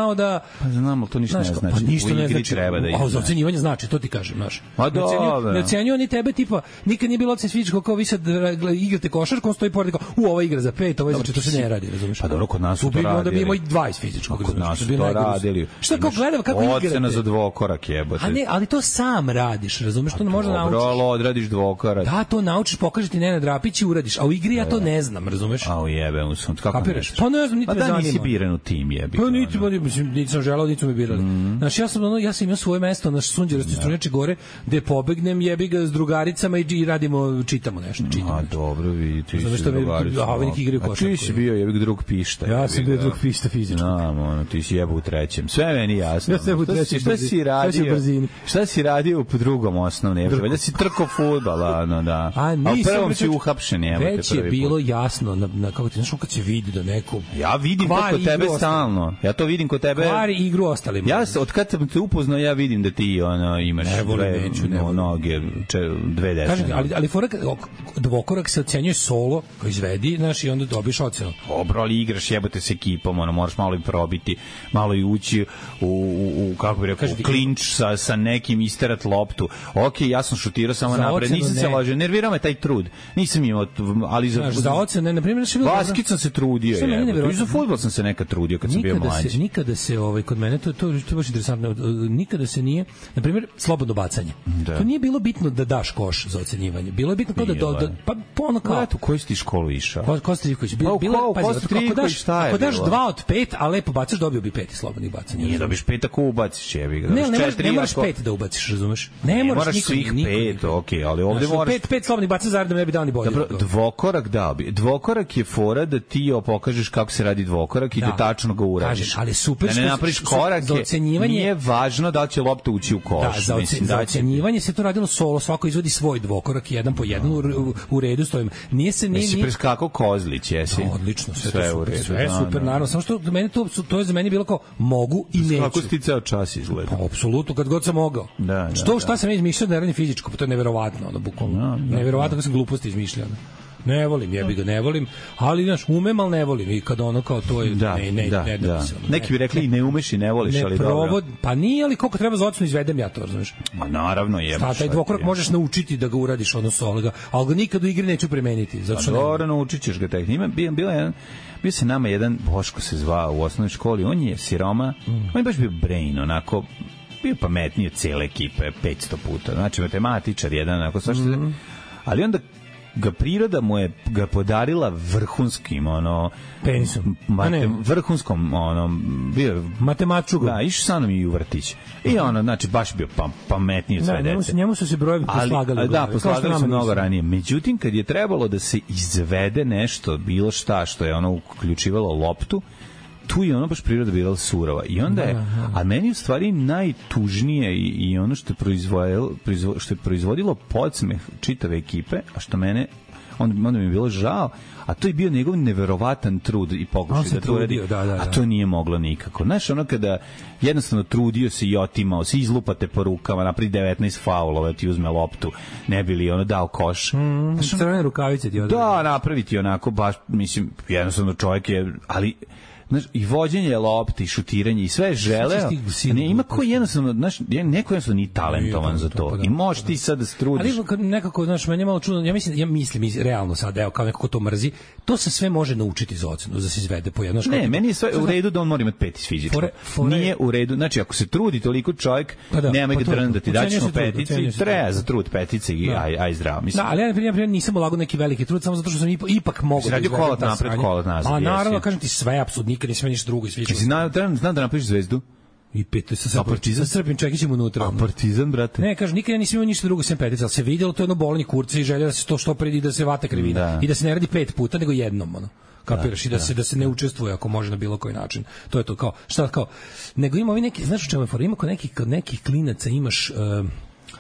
S8: znao da...
S7: Pa znamo, to ništa ne znači.
S8: Pa ništa ne znači.
S7: Treba da
S8: a za ocenjivanje znači, to ti kažem, znaš.
S7: Pa
S8: ne ocenjuju,
S7: dobro.
S8: ne ocenjuju oni tebe, tipa, nikad nije bilo ocen fizičko kao vi sad igrate košarku, on stoji pored kao, u, ova igra za pet, ovo je za četiri, to se ne radi, razumiješ?
S7: Pa dobro, kod nas su to radili.
S8: Onda bi imao i dvadeset fizičkog.
S7: Kod nas su to radili.
S8: Šta kao gledam kako igrate?
S7: Ocena za dvokorak jebote.
S8: A ne, ali to sam radiš, razumeš, to ne možda naučiš.
S7: Dobro, odradiš dvokorak.
S8: Da, to naučiš, pokaže ti Nenad Rapić i uradiš, a u igri ja to ne znam, razumeš?
S7: A u jebe, u sam, kako
S8: kapiraš? Pa ne znam, niti
S7: pa
S8: me
S7: da
S8: zanima.
S7: nisi biran u tim, jebi.
S8: Pa niti, pa mislim, niti sam želao, niti su me birali. Mm. Znaš, ja sam, ono, ja sam imao svoje mesto na Sunđerosti Strunjače gore, gde pobegnem, jebi ga s drugaricama i, i radimo, čitamo nešto. Čitamo
S7: a,
S8: nešto.
S7: dobro, vidi, ti si
S8: drugarica. A, ovi neki igraju košarku.
S7: A ti si bio, jebi ga, drug pišta.
S8: Ja sam bio drug pišta fizički.
S7: Znam, ono, ti si jebo u trećem. Sve meni jasno.
S8: Ja sam u trećem.
S7: Šta si radio? Šta si radio u drugom osnovne? Da si trko fudbala, ono, da.
S8: A
S7: prvom si uhapšen, evo te prvi
S8: već je bilo jasno, na, na, kako ti, znaš, kad se vidi da neko...
S7: Ja vidim to kod tebe stalno. Ja to vidim kod tebe...
S8: Kvari igru ostalima.
S7: Ja, od kad sam te upoznao, ja vidim da ti ono, imaš
S8: ne volim,
S7: dve
S8: neću, ne volim.
S7: noge, če, dve desne.
S8: Kažem, ali, ali forak, dvokorak se ocenjuje solo, koji izvedi, znaš, i onda dobiš ocenu.
S7: Dobro, ali igraš, jebote s ekipom, ono, moraš malo i probiti, malo i ući u, u, u kako bi rekao, u klinč sa, sa nekim, isterat loptu. Ok, ja sam šutirao samo napred, nisam ne. se ložio, nervirao me taj trud. Nisam imao, ali za...
S8: Znaš, za ocenu, na primjer, što je bilo...
S7: Basket sam se trudio, je. I za fudbal sam se nekad trudio kad sam bio mlađi.
S8: Se, nikada se, ovaj, kod mene, to, to, to je baš interesantno, nikada se nije, na primjer, slobodno bacanje. Da. To nije bilo bitno da daš koš za ocenjivanje. Bilo je bitno kao da, da, pa ono kao...
S7: Eto, koji si ti školu išao?
S8: Ko, Kosta Trivković. Bilo, bilo, pazi, ako daš, ako daš dva od pet, a lepo bacaš, dobio bi pet slobodnih bacanja.
S7: Nije dobiš pet ako ubaciš, jebi ga.
S8: Ne, ne, moraš, ne moraš pet da ubaciš, razumeš? Ne, ne moraš, moraš
S7: svih pet, okej, ali ovde moraš...
S8: Pet, pet slobodnih bacanja zaredom ne bi dao ni bolje.
S7: Dobro, dvokorak dao bi. Dvokorak je fora da ti pokažeš kako se radi dvokorak i da tačno ga uradiš.
S8: Kažeš, ali super
S7: da ne napraviš korak, nije važno da će lopta ući u koš.
S8: Da, za, mislim, za ocenjivanje se to radilo solo, svako izvodi svoj dvokorak, jedan po jedan, u, u redu stojim. Nije se nije
S7: Jesi preskakao Kozlić, jesi?
S8: Da, odlično, sve,
S7: sve
S8: to super,
S7: redu,
S8: sve super, da, naravno, samo što meni to to je za mene bilo kao mogu i neću.
S7: Kako si ceo čas izgleda?
S8: Pa apsolutno, kad god sam mogao.
S7: Da, da,
S8: što šta da. sam izmišljao da radim fizičko, pa to je neverovatno, ono bukvalno. Da, da, neverovatno kako sam gluposti izmišljao. Ne volim, jebi ga, ne volim, ali znaš, umem, al ne volim i kad ono kao to je
S7: da,
S8: ne ne
S7: da,
S8: ne,
S7: da.
S8: Se, ono,
S7: neki bi rekli i ne umeš i ne voliš,
S8: ne
S7: ali
S8: provod,
S7: dobro.
S8: Pa nije, ali koliko treba za ocenu izvedem ja to, razumeš?
S7: Ma naravno je.
S8: Šta, taj dvokorak je. Možeš naučiti da ga uradiš ono solo, al ga nikad u igri neću primeniti, zato što
S7: dobro naučićeš ga tek. Ima bio bio jedan bio se nama jedan Boško se zvao u osnovnoj školi, on je siroma, mm. on je baš bio brain, onako bio pametniji od cele ekipe petsto puta. Znači matematičar jedan, onako svašta. Mm. Ali onda ga priroda mu je ga podarila vrhunskim ono
S8: penisom
S7: matem, vrhunskom ono bio
S8: matematičugom.
S7: Da, išao sa mnom i u vrtić. I ono znači baš bio pa, pametniji od sve
S8: da,
S7: dece.
S8: Njemu, njemu su se brojevi poslagali.
S7: Da, poslagali su mnogo ranije. Međutim kad je trebalo da se izvede nešto, bilo šta što je ono uključivalo loptu, tu je ono baš priroda bila surova. I onda je, a meni u stvari najtužnije i, i ono što je proizvodilo, proizvo, što je proizvodilo podsmeh čitave ekipe, a što mene, onda, onda mi je bilo žao, a to je bio njegov neverovatan trud i pokušaj da to uradi,
S8: da, da, da.
S7: a to nije moglo nikako. Znaš, ono kada jednostavno trudio se i otimao se, izlupate po rukama, napravi devetnaest faulova, ti uzme loptu, ne bi li ono dao koš.
S8: Mm, znaš, crvene rukavice ti odredi.
S7: Da, napraviti onako, baš, mislim, jednostavno čovjek je, ali znaš, i vođenje lopte i šutiranje i sve je želeo. Ne, ima ko jednostavno, znaš, neko jednostavno nije talentovan za to. I možeš ti sad da se trudiš.
S8: Ali nekako, znaš, meni je malo čudno, ja mislim, ja mislim realno sad, evo, kao nekako to mrzi, to se sve može naučiti za ocenu, da se izvede po jedno.
S7: Ne, meni je sve u redu da on mora imati pet iz fizičkog. Nije u redu, znači ako se trudi toliko čovjek, nema ga trn da ti daćemo petici, treba za trud petice i aj, aj zdravo.
S8: Da, ali ja na primjer nisam ulagao neki veliki trud, samo zato što sam ipak mogao da izvedem.
S7: Radio kolat napred, kolat nazad.
S8: A naravno, kažem ti, sve apsolutno, nikad nisam ništa drugo izvičao.
S7: Ti zna, zna da napraviš zvezdu?
S8: I pita se sa Partizan Srbin, čekaj ćemo unutra.
S7: A Partizan, brate?
S8: Ne, kaže, nikad ja nisam imao ništa drugo sem petice, ali se vidjelo to jedno bolanje kurca i želja da se to što pre i da se vata krivina. Da. I da se ne radi pet puta, nego jednom, ono. Kapiraš, da, i da, da se da se ne učestvuje ako može na bilo koji način. To je to kao, šta kao, nego ima ovi neki, znaš o čemu je fora, ima kod nekih, kod nekih klinaca imaš uh,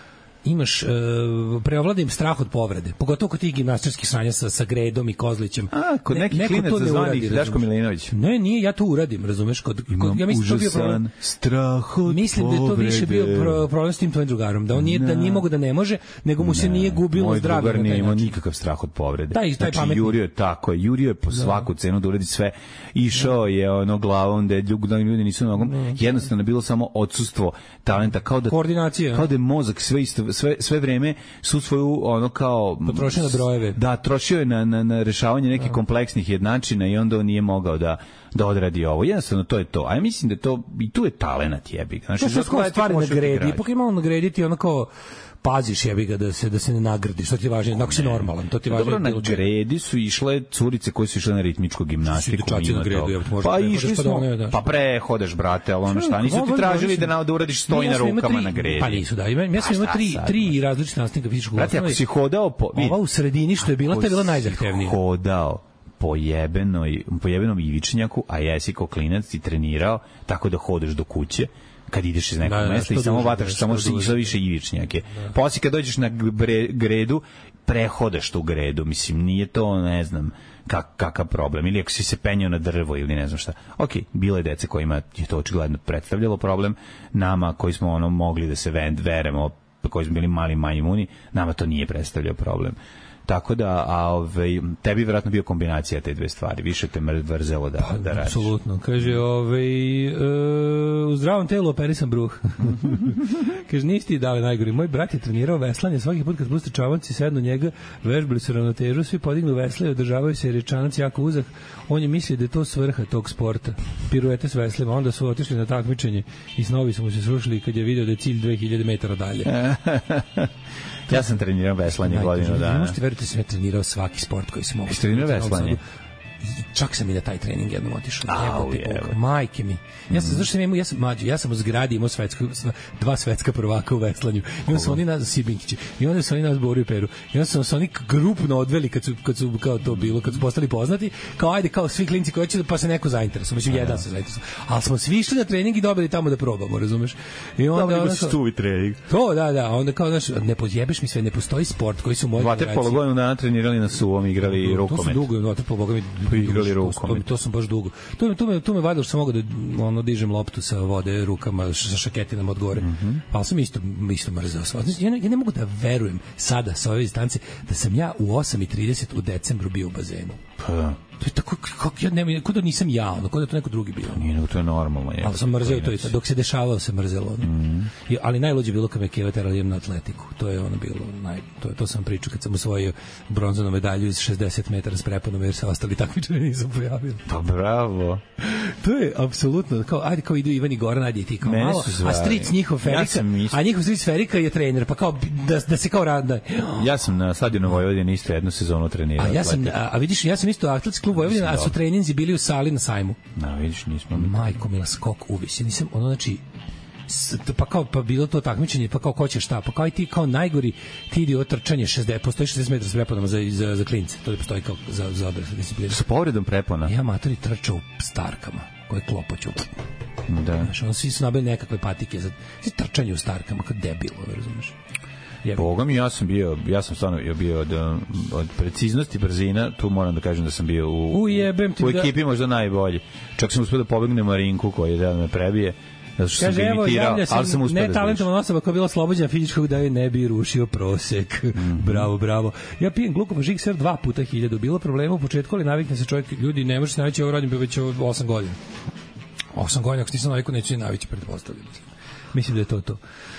S8: imaš uh, preovlada im strah od povrede, pogotovo kod tih gimnastičkih sranja sa, sa Gredom i Kozlićem.
S7: A, kod nekih ne, klinaca zvanih Daško Milinović.
S8: Ne, nije, ja to uradim, razumeš? Kod, kod, ja mislim,
S7: užasan to bio strah od
S8: mislim
S7: povrede.
S8: Da je to više bio pro, problem s tim tvojim drugarom, da on nije, ne. da nije mogo da ne može, nego mu ne. se nije gubilo zdravlje.
S7: Moj drugar nije imao nikakav strah od povrede.
S8: Taj, taj
S7: znači, Jurio je tako, je, Jurio je po svaku cenu da uradi sve. Išao je ono glavom, da ljudi nisu nogom. Ne. Jednostavno bilo samo odsustvo talenta, kao da
S8: koordinacija,
S7: kao da je mozak sve isto, sve sve vreme su svoju ono kao
S8: potrošio na brojeve.
S7: Da, trošio je na na, na rešavanje nekih da. kompleksnih jednačina i onda on nije mogao da da odradi ovo. Jednostavno to je to. A ja mislim da to i tu je talenat jebi. Znači
S8: što skoro stvari nagredi, ipak ima on nagraditi onako paziš jebi ga da se da se ne nagradi, što ti važno, ako si normalan, to ti važno.
S7: Dobro, na gredi su išle curice koje su išle na ritmičku gimnastiku.
S8: Na gredu, ja,
S7: pa išli smo, pa, pa prehodeš, brate, ali ono šta, nisu ti tražili da da uradiš stoji na rukama na gredi.
S8: Pa nisu, da, ja sam imao tri, tri različite nastavnika fizičkog
S7: osnove. Brate, ako si hodao po...
S8: Ova u sredini što je bila, ta je bila najzahtevnija.
S7: Hodao po jebenoj, po jebenom ivičnjaku, a jesi ko klinac i trenirao, tako da hodeš do kuće, kad ideš iz nekog da, mesta i samo vataš, samo si išla više ivičnjake. Da. Poslije kad dođeš na bre, gredu, prehodaš tu gredu. Mislim, nije to, ne znam, kak, kakav problem. Ili ako si se penjao na drvo ili ne znam šta. Ok, bilo je dece kojima je to očigledno predstavljalo problem. Nama koji smo ono mogli da se veremo, koji smo bili mali majmuni, nama to nije predstavljao problem. Tako da, a ovaj tebi vjerojatno bio kombinacija te dve stvari, više te mrzelo da
S8: pa,
S7: da radiš.
S8: Apsolutno. Kaže, ovaj e, u zdravom telu operisan bruh. Kaže, nisi ti dali najgori. Moj brat je trenirao veslanje, svaki put kad spuste čavanci sednu njega, vežbali su ravnotežu, svi podignu vesla i održavaju se jer je čanac jako uzak. On je mislio da je to svrha tog sporta. Piruete s veslima, onda su otišli na takmičenje i snovi su mu se srušili kad je video da je cilj dve hiljade metara dalje.
S7: Ja sam trenirao veslanje godinu dana.
S8: Možete verujete, sam ja trenirao svaki sport koji sam mogu.
S7: Ste trenirao veslanje?
S8: Čak sam i na taj trening jednom otišao. Majke mi. Ja sam, zašto sam imao, ja sam mlađi, ja sam u zgradi imao svetsko, dva svetska prvaka u veslanju. I onda su oni nas, Sibinkići, i onda su oni nas Boru i Peru. I onda su se oni grupno odveli kad su, kad su kao to bilo, kad su postali poznati, kao ajde, kao svi klinci koji će, pa se neko zainteresuje. Mislim, jedan se zainteresuje. Ali smo svi išli na trening i dobili tamo da probamo, razumeš? I onda
S7: onda stuvi trening.
S8: To, da, da, onda kao, znaš, ne pozjebeš mi sve, ne postoji sport koji su moji
S7: generacije. Vaterpolo godinu dana trenirali na suvom, igrali rukomet. To su dugo,
S8: vaterpolo, boga mi
S7: igrali rukom.
S8: To, to sam baš dugo. To to me to me vadilo što sam mogao da ono dižem loptu sa vode rukama sa šaketinama od gore. Mm -hmm. Pa sam isto isto mrzeo. Znači, ja, ne, ja ne mogu da verujem sada sa ove distance da sam ja u osam i trideset u decembru bio u bazenu.
S7: Pa
S8: to je tako kako ja ne kod da nisam ja, ono kod da to neko drugi bio.
S7: Nije, nego to je normalno je.
S8: Ali sam mrzeo to i to, dok se dešavalo se mrzelo. Mm -hmm. I, ali najluđe bilo kad me Keva terali na atletiku. To je ono bilo naj to je to sam pričao kad sam osvojio bronzanu medalju iz šezdeset metara s preponom jer se ostali takmičari nisu pojavili.
S7: Pa bravo.
S8: To je apsolutno kao ajde kao idu Ivan i Goran, ajde ti kao mene malo. A stric njihov Ferika, ja a njihov stric Ferika je trener, pa kao da da se kao rada.
S7: Ja sam na stadionu Vojvodine isto jednu sezonu trenirao.
S8: A ja sam a, a vidiš ja sam isto atletski klub Vojvodina, a su treninzi bili u sali na sajmu.
S7: Na, vidiš, nismo mi.
S8: Majko mila, skok u visini. Nisam, ono, znači, pa kao, pa bilo to takmičenje, pa kao ko će šta, pa kao i ti, kao najgori, ti idi otrčanje, šezdeset, postoji šezdeset metara s preponama za, za, za klince, to je postoji kao za, za odrasle discipline.
S7: Sa povredom prepona?
S8: Ja matori trčao starkama, koje klopoću.
S7: Da.
S8: Znaš, ono, svi su nabili nekakve patike za trčanje u starkama, kao debilo, razumeš?
S7: Boga mi, ja sam bio, ja sam stvarno bio od, od preciznosti, brzina, tu moram da kažem da sam bio u, u, u ekipi da... možda najbolji. Čak sam uspio da pobegne Marinku koji je da me prebije. Zato što
S8: kaže,
S7: sam
S8: evo, javlja se
S7: sam
S8: netalentovan osoba koja je bila oslobođena fizičkog da je ne bi rušio prosek. Mm -hmm. Bravo, bravo. Ja pijem glukova žikser dva puta hiljadu. Bilo problema u početku, ali navikne se čovjek, ljudi, ne može se navići, ovo radim već osam godina. osam godina, ako nisam naviku, neću se navići, pretpostavljam. Mislim da je to to.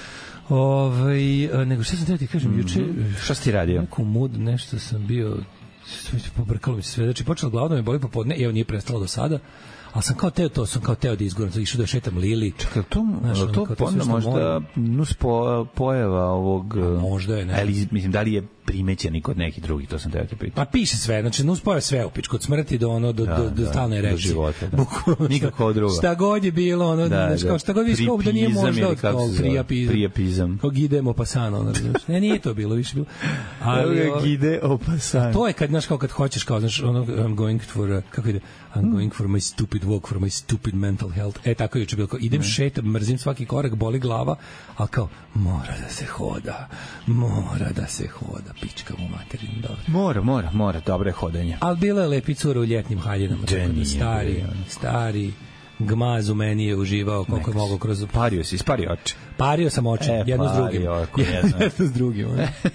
S8: Ovaj nego šta sam teo ti kažem, mm -hmm. juče
S7: šta si ti radio?
S8: Neku mood, nešto sam bio, pobrkalo mi se sve, znači počelo glavno me boli popodne, evo nije prestalo do sada. Ali sam kao teo to, sam kao teo da izguram, išao da šetam Lili.
S7: Čekaj, to, znaš, to, to onda možda nus po, pojava ovog...
S8: A možda je, ne.
S7: Ali, mislim, da li je primećeni kod nekih drugih, to sam teo ti pitati.
S8: Pa piše sve, znači nus pojava sve upič, kod smrti do ono, do, da, do, do da, stalne erekcije.
S7: Do života, da. Bukvalno, nikako drugo.
S8: Šta god je bilo, ono, da, znači, kao šta god viš, kao da nije možda od tog prijapizam.
S7: Prijapizam.
S8: Kao gide opasano, ono, znači. Ne, nije to bilo, više bilo.
S7: Ali gide opasano.
S8: To je kad znaš, kao kad hoćeš, kao, znaš, ono, I'm going for, a, kako ide, I'm going for my stupid walk, for my stupid mental health. E, tako je juče bilo, kao, idem mm. šetam, mrzim svaki korak, boli glava, ali kao, mora da se hoda, mora da se hoda, pička mu materinu, dobro.
S7: Mora, mora, mora, dobro je hodanje.
S8: Ali bilo je lepi cura u ljetnim haljinama, tako da stari, stari, gmaz u meni je uživao koliko je mogao kroz...
S7: Pario si, ispario oči.
S8: Pario sam oči, e, jedno, s drugim.
S7: Oko, jedno.
S8: jedno s drugim.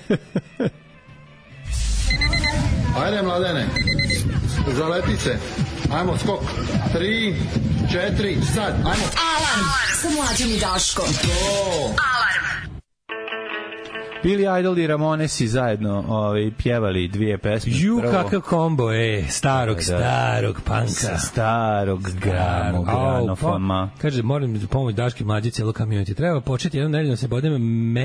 S9: Ajde, mladene, zaleti se. Ajmo, skok. Tri, četiri, sad, ajmo.
S4: Alarm sa Mlađom i Daškom.
S9: To.
S4: Alarm.
S7: Billy Idol i Ramonesi zajedno ovaj, pjevali dvije pesme.
S8: Ju, kakav kombo, e, starog, da, starog panka.
S7: Sa starog gramo, granofoma.
S8: Kaže, moram pomoći Daške Mlađe cijelo community. Treba početi jednom nedeljom se bodem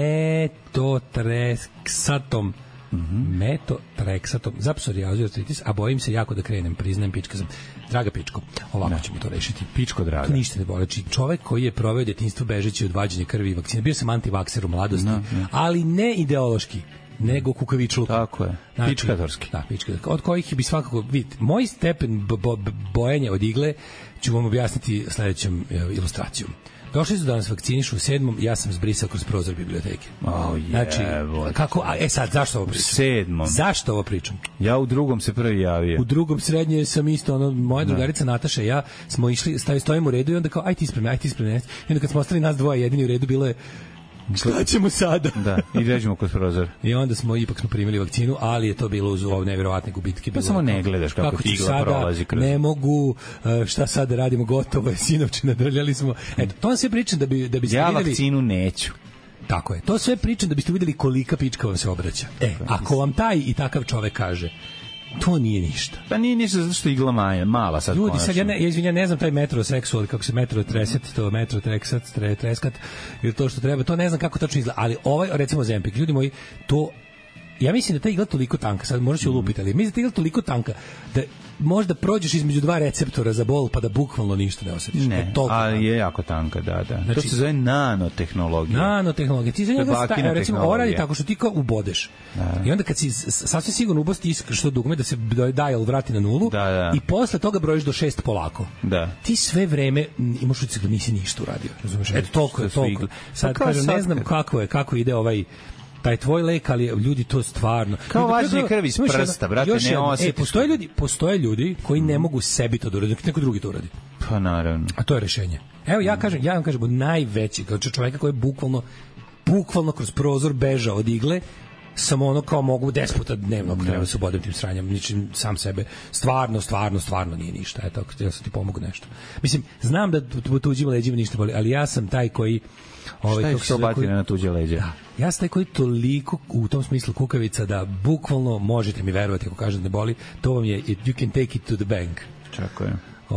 S8: metotreksatom. Mm-hmm. Metotreksatom za psorijazu i artritis, a bojim se jako da krenem, priznajem, pička sam. Draga pičko, ovako ne. ćemo to rešiti.
S7: Pičko draga.
S8: To ništa ne boleči. Čovek koji je proveo detinjstvo bežeći od vađenja krvi i vakcine, bio sam antivakser u mladosti, no, no. ali ne ideološki, nego kukavičluk.
S7: Tako je. Znači, pičkatorski. Da,
S8: pičkatorski. Od kojih bi svakako, vidite, moj stepen bo, bo, bojenja od igle ću vam objasniti sledećom ilustracijom. Došli su da nas vakcinišu u sedmom, ja sam zbrisao kroz prozor biblioteke.
S7: Oh,
S8: znači, kako, a, e sad, zašto ovo pričam?
S7: U sedmom.
S8: Zašto ovo pričam?
S7: Ja u drugom se prvi javio.
S8: U drugom srednje sam isto, ono, moja drugarica Nataša i ja smo išli, stavi, stojimo u redu i onda kao, aj ti ispremi, aj ti ispremi. I onda kad smo ostali nas dvoje jedini u redu, bilo je, šta ćemo sada?
S7: Da, i vežemo kroz prozor.
S8: I onda smo, ipak smo primili vakcinu, ali je to bilo uz ove nevjerovatne gubitke.
S7: Pa samo ne gledaš kako, kako ti igla prolazi kroz...
S8: Ne mogu, šta sad da radimo, gotovo je, sinovče, nadrljali smo. Eto, to vam sve pričam da bi, da biste
S7: ja
S8: videli...
S7: Ja vakcinu neću.
S8: Tako je, to sve pričam da biste videli kolika pička vam se obraća. E, ako vam taj i takav čovek kaže, to nije ništa.
S7: Pa nije ništa zato što igla maja, mala sad.
S8: Ljudi,
S7: konačno.
S8: sad ja ne, ja izvinjam, ne znam taj metroseksual, kako se metrotreset, to metrotreksat, treskat, ili to što treba, to ne znam kako tačno izgleda, ali ovaj, recimo Zempik, ljudi moji, to, ja mislim da ta igla toliko tanka, sad možda ću ulupiti, ali mislim da ta igla toliko tanka, da možda prođeš između dva receptora za bol, pa da bukvalno ništa ne osjetiš.
S7: Ne, ali je jako tanka, da, da. Znači, to se zove nanotehnologija.
S8: Nanotehnologija. Ti za njega sta, recimo, ovo radi tako što ti kao ubodeš. Da. I onda kad si sasvim sigurno ubosti što dugme, da se dial vrati na nulu, da, da. I posle toga brojiš do šest polako.
S7: Da.
S8: Ti sve vreme imaš utisak da nisi ništa uradio. Razumeš? Eto, toliko je, toliko. Sad, pa kažem, ne znam kako je, kako ide ovaj taj tvoj lek, ali ljudi to stvarno...
S7: Kao vađenje krvi iz prsta, brate, ne osjetiš.
S8: E, postoje ljudi, postoje ljudi koji ne mogu sebi to da uradi, neko drugi to uradi.
S7: Pa naravno.
S8: A to je rešenje. Evo, ja kažem, ja vam kažem, od najveći, kao čovjeka koji je bukvalno, bukvalno kroz prozor bežao od igle, samo ono kao mogu deset puta dnevno ako treba se obodem tim sranjam, ničim sam sebe, stvarno, stvarno, stvarno nije ništa. Eto, ja sam ti pomogu nešto. Mislim, znam da u tuđim leđima ništa boli, ali ja sam taj koji...
S7: Ovaj, šta je što batine na tuđe leđe?
S8: Da, ja sam taj koji toliko u tom smislu kukavica da bukvalno možete mi verovati ako kažem da ne boli, to vam je you can take it to the bank.
S7: Čako je.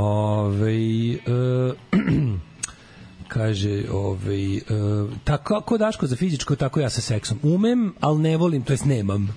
S8: Ove, uh, kaže, ove, uh, tako ako Daško za fizičko, tako ja sa seksom. Umem, ali ne volim, to jest nemam.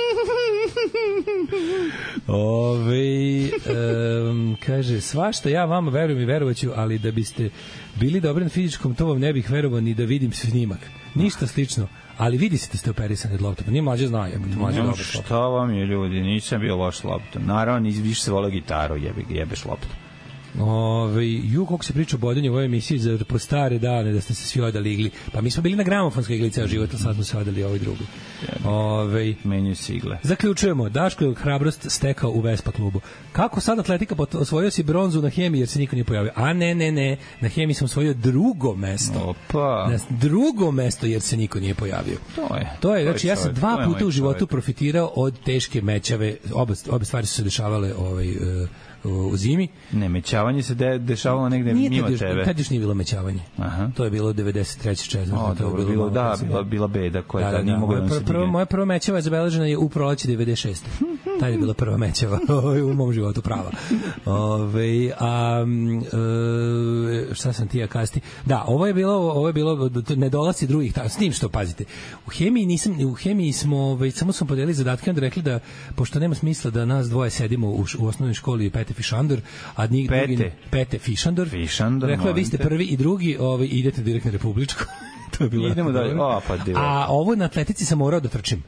S8: Ove, um, kaže, svašta ja vama verujem i verovaću, ali da biste bili dobri na fizičkom, to vam ne bih verovao ni da vidim snimak. Ništa slično, ali vidi se da ste operisani od lopta. Nije Mlađe zna, jebate, Mlađe
S7: no,
S8: dobro.
S7: Šta vam je, ljudi, nisam bio loš loptom. Naravno, više se volao gitaru, jebe, jebeš loptom.
S8: Ove, ju, koliko se priča o bodanju u ovoj emisiji za po stare dane da ste se svi odali igli. Pa mi smo bili na gramofonskoj igli ceo život, a sad smo se odali ovoj drugoj. Ove,
S7: menju se igle.
S8: Zaključujemo, Daško je hrabrost stekao u Vespa klubu. Kako sad Atletika osvojio si bronzu na hemiji jer se niko nije pojavio? A ne, ne, ne, na hemiji sam osvojio drugo mesto.
S7: Opa.
S8: Na drugo mesto jer se niko nije pojavio.
S7: To je.
S8: To je, znači ja sam dva puta u životu profitirao od teške mećave. Obe, obe stvari su se dešavale ovaj, uh, u zimi.
S7: Ne, mećavanje se de, dešavalo negde
S8: nije
S7: mimo
S8: tad,
S7: tebe.
S8: Tad još nije bilo mećavanje.
S7: Aha.
S8: To je bilo devedeset treće četvrte
S7: O,
S8: to je
S7: bilo, bilo da, bila, bila beda koja
S8: da,
S7: da, nije mogla da se digne.
S8: Moja prva mećava je zabeležena je u proleće devedeset šeste Tad je bila prva mećava u mom životu, prava. Ove, a, e, šta sam ti ja kasti? Da, ovo je bilo, ovo je bilo ne dolazi drugih, s tim što, pazite, u hemiji nisam, u hemiji smo, već samo smo podelili zadatke, onda rekli da, pošto nema smisla da nas dvoje sedimo u, u osnovnoj školi Pete Fišandor, a njih drugi Pete Fišandor.
S7: Fišandor.
S8: Rekla je, vi ste prvi i drugi, ovaj, idete direktno na Republičko. To je bilo.
S7: Idemo dalje. O, pa
S8: a ovo na atletici sam morao da trčim.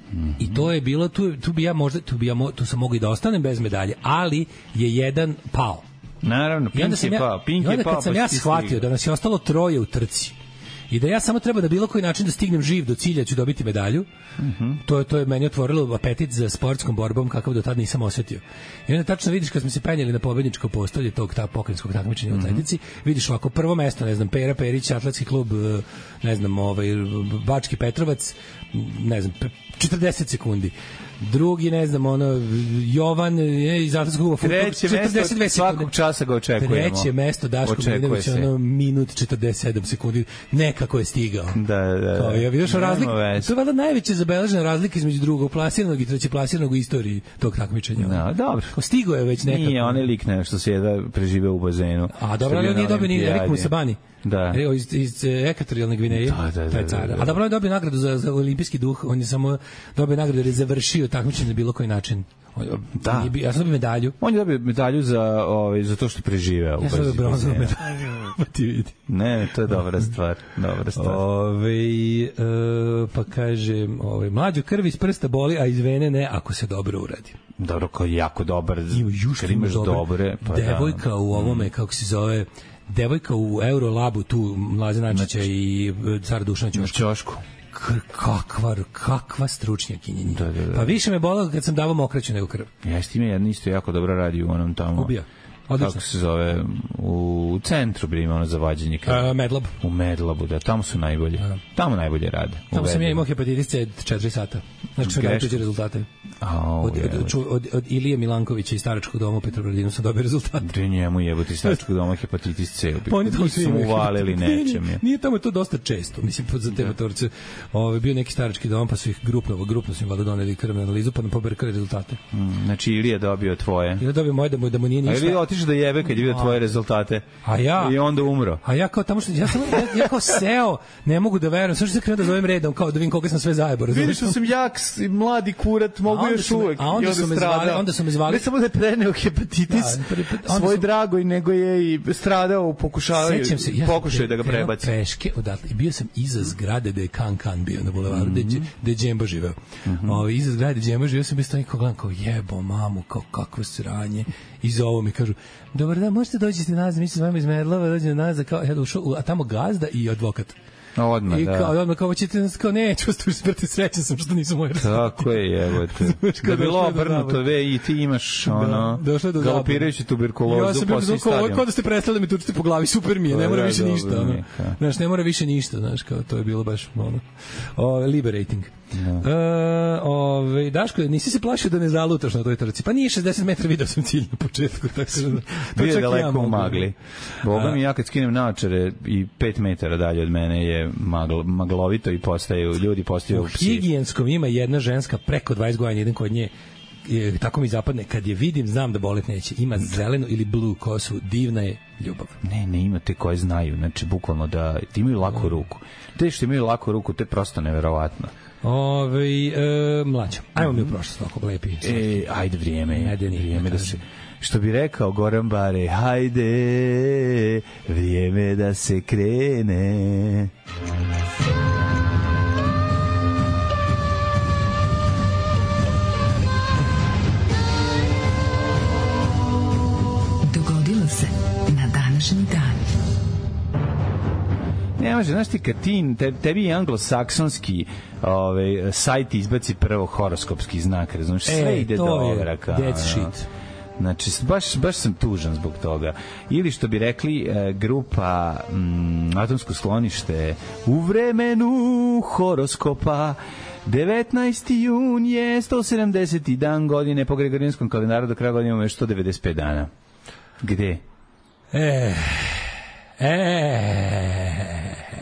S8: Mm-hmm. I to je bilo, tu, tu bi ja možda, tu, bi ja mo, tu sam mogao i da ostanem bez medalje, ali je jedan pao.
S7: Naravno, Pink je
S8: ja,
S7: pao. Pink
S8: I onda
S7: je pao,
S8: kad sam
S7: pa
S8: ja shvatio da nas je ostalo troje u trci i da ja samo treba da bilo koji način da stignem živ do cilja ću dobiti medalju, mm-hmm. to, je, to je meni otvorilo apetit za sportskom borbom kakav do tad nisam osetio. I onda tačno vidiš kad smo se penjeli na pobedničko postolje tog ta pokrenjskog takmičenja u atletici, mm-hmm. vidiš ovako prvo mesto, ne znam, Pera Perić, atletski klub, ne znam, ovaj, Bački Petrovac, ne znam, četrdeset sekundi. Drugi, ne znam, ono, Jovan je iz atletskog kluba
S7: treće mesto svakog časa ga očekujemo.
S8: Treće mesto Daško Milinović, ono, minut četrdeset sedam sekundi, nekako je stigao.
S7: Da, da, da.
S8: Kao, ja vidiš razliku, to je valjda najveća zabeležena razlika između drugog plasiranog i treće plasiranog u istoriji tog takmičenja.
S7: No, dobro.
S8: Stigao je već nekako.
S7: Nije, onaj lik ne, što se jedva preživeo u bazenu.
S8: A dobro, ali on nije dobio ni Erik Musabani.
S7: Da.
S8: Evo, iz, iz Ekvatorijalne Gvineje.
S7: Da, da, da, da, da.
S8: A dobro je dobio nagradu za, za olimpijski duh, on je samo dobio nagradu jer je završio takmičenje na bilo koji način.
S7: Da.
S8: Je, ja sam dobio medalju.
S7: On je dobio medalju za, ovaj, za to što je preživeo.
S8: Ja sam dobio bronzovu medalju. Pa ti vidi.
S7: Ne, to je dobra stvar. Dobra stvar.
S8: Ove, e, pa kaže, ove, mlađu krv iz prsta boli, a iz vene ne, ako se dobro uradi.
S7: Dobro, kao jako dobar.
S8: Ima juš,
S7: kad imaš dobre. dobre pa
S8: devojka
S7: da.
S8: u ovome, mm. kako se zove, devojka u Eurolabu, tu Mlađa Načića i Cara Dušana Ćošku.
S7: Ćošku.
S8: Kakva, kakva stručnjakinja.
S7: Da, da, da.
S8: Pa više me bolalo kad sam davao mokraću nego krv.
S7: Jeste, ima jedna isto jako dobro radi u onom tamo.
S8: Ubija. Odlično.
S7: Kako se zove, u centru bi ima ono za vađenje krvi.
S8: Uh, Medlab.
S7: U Medlabu, da, tamo su najbolji. Uh. Tamo najbolje rade.
S8: Tamo sam ja imao hepatitis C četiri sata. Znači što daju tuđe rezultate.
S7: Oh,
S8: od, od, od, od, od Ilije Milankovića iz Staračkog doma u Petrovaradinu sam dobio rezultate.
S7: Gde njemu jebati iz Staračkog doma hepatitis C?
S8: Pa oni tamo su
S7: mu uvalili nečem.
S8: Nije, nije tamo to dosta često. Mislim, za te motorce ovaj, bio neki Starački dom, pa su ih grupno, grupno su im vada doneli krvnu analizu, pa nam pobrkali rezultate.
S7: Mm, znači Ilija dobio tvoje.
S8: Ilija dobio moje, da mu, da mu nije ništa.
S7: A Ilija otišao da jebe kad je vidio tvoje rezultate.
S8: A ja?
S7: I onda umro.
S8: A ja kao tamo što, ja sam, ja, ja kao seo, ne mogu da verujem, sve što se krenuo da zovem redom, kao da vidim koga sam sve zajebo.
S7: Vidiš što sam jak, mladi kurat, mogu još uvek.
S8: A onda su me zvali, onda su me zvali.
S7: Ne samo da je preneo hepatitis da, svoj sam, dragoj, nego je i stradao u pokušaju,
S8: ja
S7: pokušaju da ga prebaci.
S8: Peške odatle. I bio sam iza zgrade da je Kan Kan bio na bulevaru, mm -hmm. da je Džemba živeo. Mm -hmm. o, iza zgrade Džemba živeo sam, bio sam neko gledam kao jebo mamu, kao kakvo sranje. I za ovo mi kažu, dobar dan, možete dođete nazad, mi se s vama iz Medlava, dođete nazad, kao, ja došao, a tamo gazda i advokat.
S7: Odmah,
S8: I
S7: da.
S8: kao, odmah, kao, ćete nas, kao, neću, smrti, srećan sam što nisu moje rezultate.
S7: Tako je, evo te. Da bi bilo obrnuto, ve, i ti imaš, ono, da, galopirajući tuberkulozu
S8: ja sam
S7: posle stadiona.
S8: Ovo je kao da ste prestali da me tučite po glavi, super mi je, ne mora više ništa, ono. Znaš, ne mora više ništa, znaš, kao, to je bilo baš, ono, o, liberating. No. E, ove, Daško, nisi se plašio da ne zalutaš na toj trci? Pa nije šezdeset metara, video sam cilj na početku. Tako da, to
S7: bio je daleko
S8: ja
S7: u magli. Boga mi, ja kad skinem naočare i pet metara dalje od mene je magl, maglovito i postaju, ljudi postaju
S8: u psi. U higijenskom ima jedna ženska preko dvadeset godina, jedan kod nje, je, tako mi zapadne, kad je vidim, znam da bolet neće. Ima zelenu ili blue kosu, divna je ljubav.
S7: Ne, ne ima te koje znaju, znači bukvalno da ti imaju laku ruku. Te što imaju laku ruku, to je prosto neverovatno.
S8: Ove, e, mlađo, ajmo mi u prošlost ako lepi.
S7: E, ajde, vrijeme je.
S8: Medeni,
S7: vrijeme da se, što bi rekao Goran Bare, hajde, vrijeme da se krene.
S4: Dogodilo se na današnji dan.
S7: Ne može, znaš ti kad ti, te, tebi je anglosaksonski ovaj, sajt izbaci prvo horoskopski znak, razumiješ, sve
S8: e,
S7: ide do ovraka.
S8: That's shit.
S7: Znači, baš, baš sam tužan zbog toga. Ili što bi rekli, e, grupa mm, Atomsko sklonište u vremenu horoskopa devetnaesti jun je sto sedamdeseti dan godine po Gregorijanskom kalendaru, do kraja godine imamo još sto devedeset pet dana. Gde?
S8: E, e,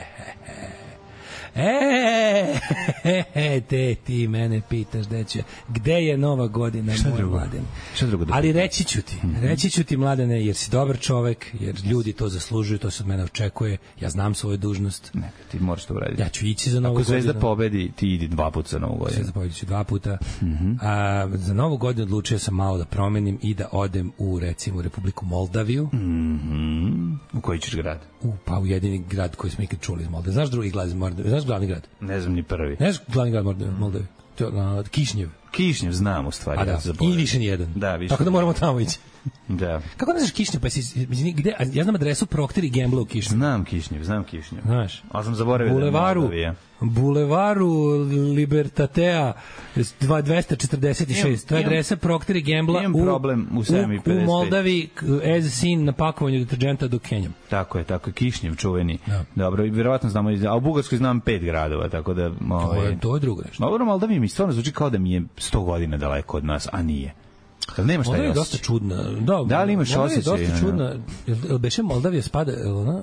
S8: E, te ti mene pitaš gde će, gde je nova godina, moj Mladen.
S7: Šta drugo da
S8: ali reći ću ti, mm-hmm. reći ću ti, Mladene, jer si dobar čovek, jer ljudi to zaslužuju, to se od mene očekuje, ja znam svoju dužnost.
S7: Neka, ti moraš to uraditi.
S8: Ja ću ići za novu godinu.
S7: Ako Zvezda pobedi, ti idi dva puta za novu godinu.
S8: Zvezda pobedi ću dva puta.
S7: Mm-hmm.
S8: A, za novu godinu odlučio sam malo da promenim i da odem u, recimo, Republiku Moldaviju.
S7: Mm-hmm. U koji ćeš grad?
S8: U, pa u jedini grad koji smo ikad čuli iz Moldave. Znaš drugi grad iz Moldave? Znaš glavni grad?
S7: Ne znam ni prvi.
S8: Ne znaš glavni grad Moldave? Kišnjev.
S7: Kišnjev znam u stvari.
S8: A da, ja i više nijedan.
S7: Da, više.
S8: Tako da moramo tamo ići.
S7: Da.
S8: Kako ne znaš Kišnjev, pa si, gde, ja znam adresu Procter i Gamble u Kišnjev.
S7: Znam Kišnjev, znam Kišnjev.
S8: Znaš.
S7: Ali sam zaboravio
S8: Bulevaru,
S7: da je
S8: Bulevaru Libertatea dvesta četrdeset šest. To je adresa Procter i Gamble u,
S7: problem u,
S8: u, u Moldavi as seen na pakovanju deterđenta do Kenjam.
S7: Tako je, tako je, Kišnjev čuveni. Da. Dobro, i verovatno znamo, a u Bugarskoj znam pet gradova, tako da...
S8: Ovaj, to, je, to je drugo nešto.
S7: Dobro, Moldavija mi stvarno zvuči kao da mi je sto godina daleko od nas, a nije. Jel nema šta je
S8: osjećaj? Moldavija je dosta čudna. Da,
S7: da li imaš osjećaj?
S8: Moldavija je dosta čudna. Jel, jel beše Moldavija spada, jel ona...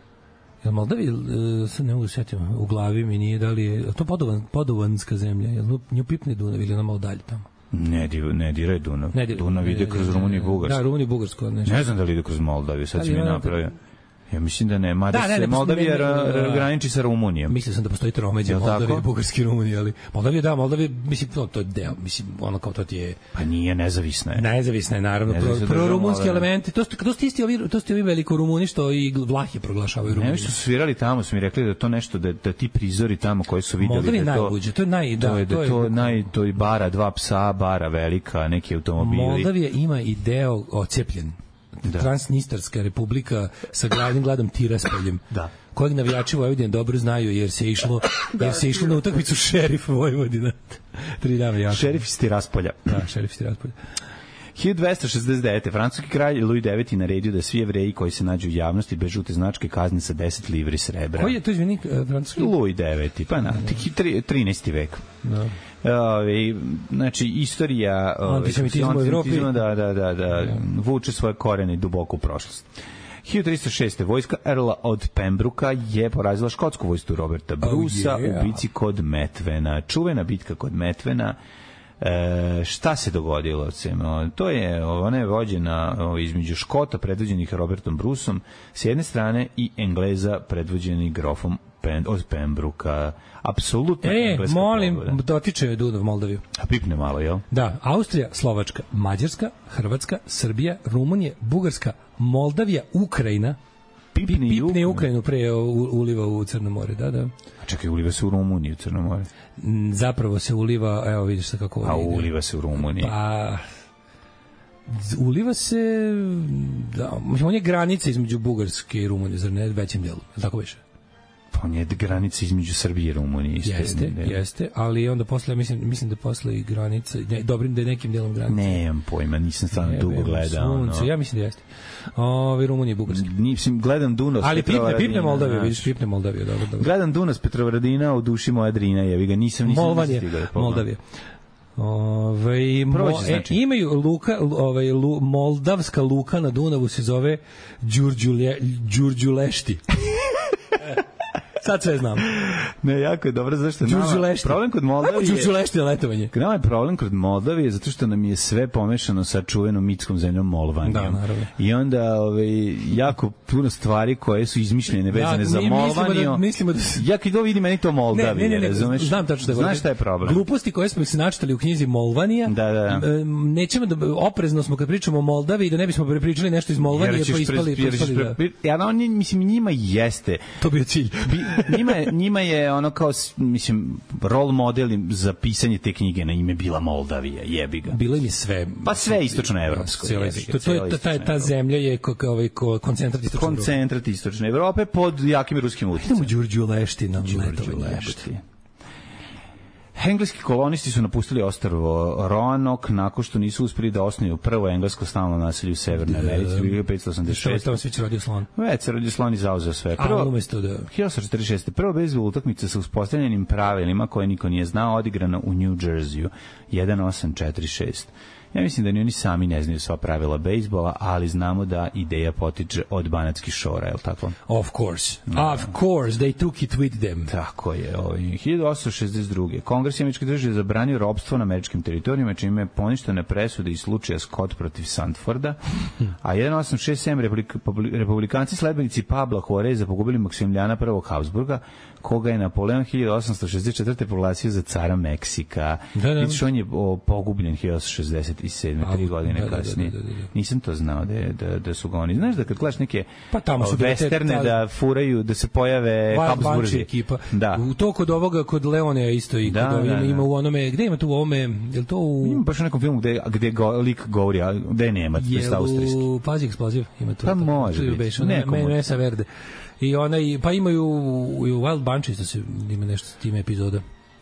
S8: Jel Moldavija, sad ne mogu da sjetim, u glavi mi nije, da li je... Je to Podovan, Podovanska zemlja? Jel nju pipne Dunav ili ona malo dalje tamo?
S7: Ne, ne diraj Dunav. Ne diraj, Dunav ide kroz Rumuniju i Bugarsku.
S8: Da, Rumuniju i Bugarsku.
S7: Nešto. Ne znam da li ide kroz Moldaviju, sad si mi napravio. Ja mislim da ne, mada da, ne, se Moldavija graniči sa Rumunijom.
S8: Mislio sam da postoji tromeđa Moldavije, Bugarski i Rumunije, ali Moldavija, da, Moldavija, mislim, to, to je deo, mislim, ono kao to ti je...
S7: Pa nije, nezavisna je.
S8: Nezavisna je, naravno, pro, pro rumunski elementi, to, to ste isti ovi, to ste ovi veliko Rumuni što i Vlahi proglašavaju Rumuniju.
S7: Ne, što su svirali tamo, su mi rekli da to nešto, da, da ti prizori tamo koji su vidjeli...
S8: Moldavija
S7: da
S8: je najluđe, to je naj... Da,
S7: to je, da, to je, to je naj, to je bara, dva psa, bara velika, neki automobili.
S8: Moldavija ima i deo ocepljen. Da. Transnistarska republika sa glavnim gladom Tiraspoljem.
S7: Da.
S8: Kojeg navijači Vojvodine dobro znaju jer se išlo da, jer se išlo na utakmicu Šerif Vojvodina. Tri dana jako.
S7: Šerif iz Tiraspolja.
S8: Da, Šerif iz Tiraspolja.
S7: hiljadu dvesta šezdeset devete. Francuski kralj Louis deveti naredio da svi Jevreji koji se nađu u javnosti bez žute značke kazne sa deset livri srebra.
S8: Koji je to izvinik francuski?
S7: Louis deveti. Pa na, trinaesti vek. Da. Ove, znači istorija
S8: antisemitizma u Evropi,
S7: da, da, da, da, vuče svoje korene duboko u prošlost. hiljadu tristo šeste. Vojska Erla od Pembruka je porazila škotsku vojsku Roberta Brusa oh, yeah. u bici kod Metvena. Čuvena bitka kod Metvena. E, šta se dogodilo? To je, ona je vođena između Škota predvođenih Robertom Brusom s jedne strane i Engleza predvođenih grofom Pen, od Pembruka. Apsolutno
S8: e, engleska molim, pogoda. Dotiče Dunav Moldaviju.
S7: A pipne malo, jel?
S8: Da, Austrija, Slovačka, Mađarska, Hrvatska, Srbija, Rumunija, Bugarska, Moldavija, Ukrajina.
S7: Pipne,
S8: Pipne Ukrajinu pre uliva u Crno more, da, da.
S7: A čekaj, uliva se u Rumuniju, Crno more.
S8: Zapravo se uliva, evo vidiš se kako...
S7: A uliva se u Rumuniji.
S8: Pa... Uliva se... Da, on je granica između Bugarske i Rumunije, zar ne, većim delu, tako više?
S7: Pa on je granica između Srbije i Rumunije. Isto
S8: jeste, ne, jeste, ali onda posle, mislim, mislim da posle i granica, ne, dobrim da je nekim delom granica.
S7: Nemam pojma, nisam stvarno ne, dugo gledao.
S8: No. Ja mislim da jeste. Ove, Rumunije i Bugarske.
S7: Nisam, gledam Dunav.
S8: Ali pipne, pipne Moldavije, vidiš, pipne Moldavije, dobro, dobro.
S7: Gledam Dunav s Petrovaradina, u duši moja Drina, jevi ga, nisam, nisam,
S8: Molvanije,
S7: nisam stigao.
S8: Moldavije. Ove, mo, e, imaju luka, ovaj, lu, moldavska luka na Dunavu se zove Đurđulje, Đurđulešti. Sad sve znam.
S7: Ne, jako je dobro, zašto nama problem kod Moldavije...
S8: Ajmo Đurđulešti na letovanje.
S7: Nama je problem kod Moldavije zato što nam je sve pomešano sa čuvenom mitskom zemljom Molvanijom.
S8: Da, naravno.
S7: I onda ovaj, jako puno stvari koje su izmišljene vezane ja, za Molvaniju.
S8: Da, mislimo da...
S7: Ja kad to vidim, meni to Moldavije, ne, ne, ne, razumeš?
S8: Znam tačno šta je.
S7: Znaš šta je problem?
S8: Gluposti koje smo se načitali u knjizi Molvanija,
S7: da, da.
S8: nećemo da, oprezno smo kad pričamo o Moldaviji, da ne bismo prepričali nešto iz Molvanije, pa ispali...
S7: Jer ćeš pre, ja, on, mislim, njima jeste.
S8: To bio cilj.
S7: njima, je, njima je ono kao, mislim, role model za pisanje te knjige na ime bila Moldavija, jebi ga.
S8: Bilo im je sve.
S7: Pa sve istočno-evropsko.
S8: To, to je, ta, ta zemlja je ovaj koncentrat istočne Evrope.
S7: Koncentrat istočne Evrope pod jakim ruskim uticajem.
S8: Idemo Đurđulešti na letovanje.
S7: Engleski kolonisti su napustili ostrvo Roanoke nakon što nisu uspeli da osnuju prvo englesko stalno naselje u Severnoj Americi u hiljadu petsto osamdeset šeste.
S8: Tamo se već rodio slon.
S7: Već se rodio slon i zauzeo sve.
S8: Prvo, a umesto da...
S7: hiljadu osamsto četrdeset šeste. Prva bejzbol utakmica sa uspostavljenim pravilima koje niko nije znao, odigrana u New Jerseyu jedan osam četiri šest. Ja mislim da ni oni sami ne znaju sva pravila bejsbola, ali znamo da ideja potiče od banatskih šora, je li tako?
S8: Of course. No. Of course, they took it with them.
S7: Tako je. Ovaj. hiljadu osamsto šezdeset druge. Kongres američke države zabranio ropstvo na američkim teritorijima, čime je poništene presude iz slučaja Scott protiv Sandforda, a jedan osam šest sedam republikanci sledbenici Pabla Juareza pogubili Maksimilijana prvog Habsburga, koga je Napoleon hiljadu osamsto šezdeset četvrte proglasio za cara Meksika. Da, da. Vidiš, on je o, pogubljen hiljadu osamsto šezdeset šezdeset sedme tri godine
S8: da, da,
S7: kasnije.
S8: da, da, da, da.
S7: Nisam to znao da, je, da, da su ga oni. Znaš da kad gledaš neke
S8: pa tamo su
S7: westerne da furaju, da se pojave Habsburzi.
S8: Ekipa.
S7: Da.
S8: U to kod ovoga, kod Leonea isto i
S7: da,
S8: kod ovima,
S7: da, da.
S8: ima u onome, gde ima tu u ovome, je li to u...
S7: Ima baš u nekom filmu gde, gde go, lik govori, a gde je Nemac, to je austrijski.
S8: U Pazi eksploziv ima tu.
S7: Pa može biti.
S8: Mesa Verde. I onaj, pa imaju u Wild Bunch isto se ima nešto s tim epizoda.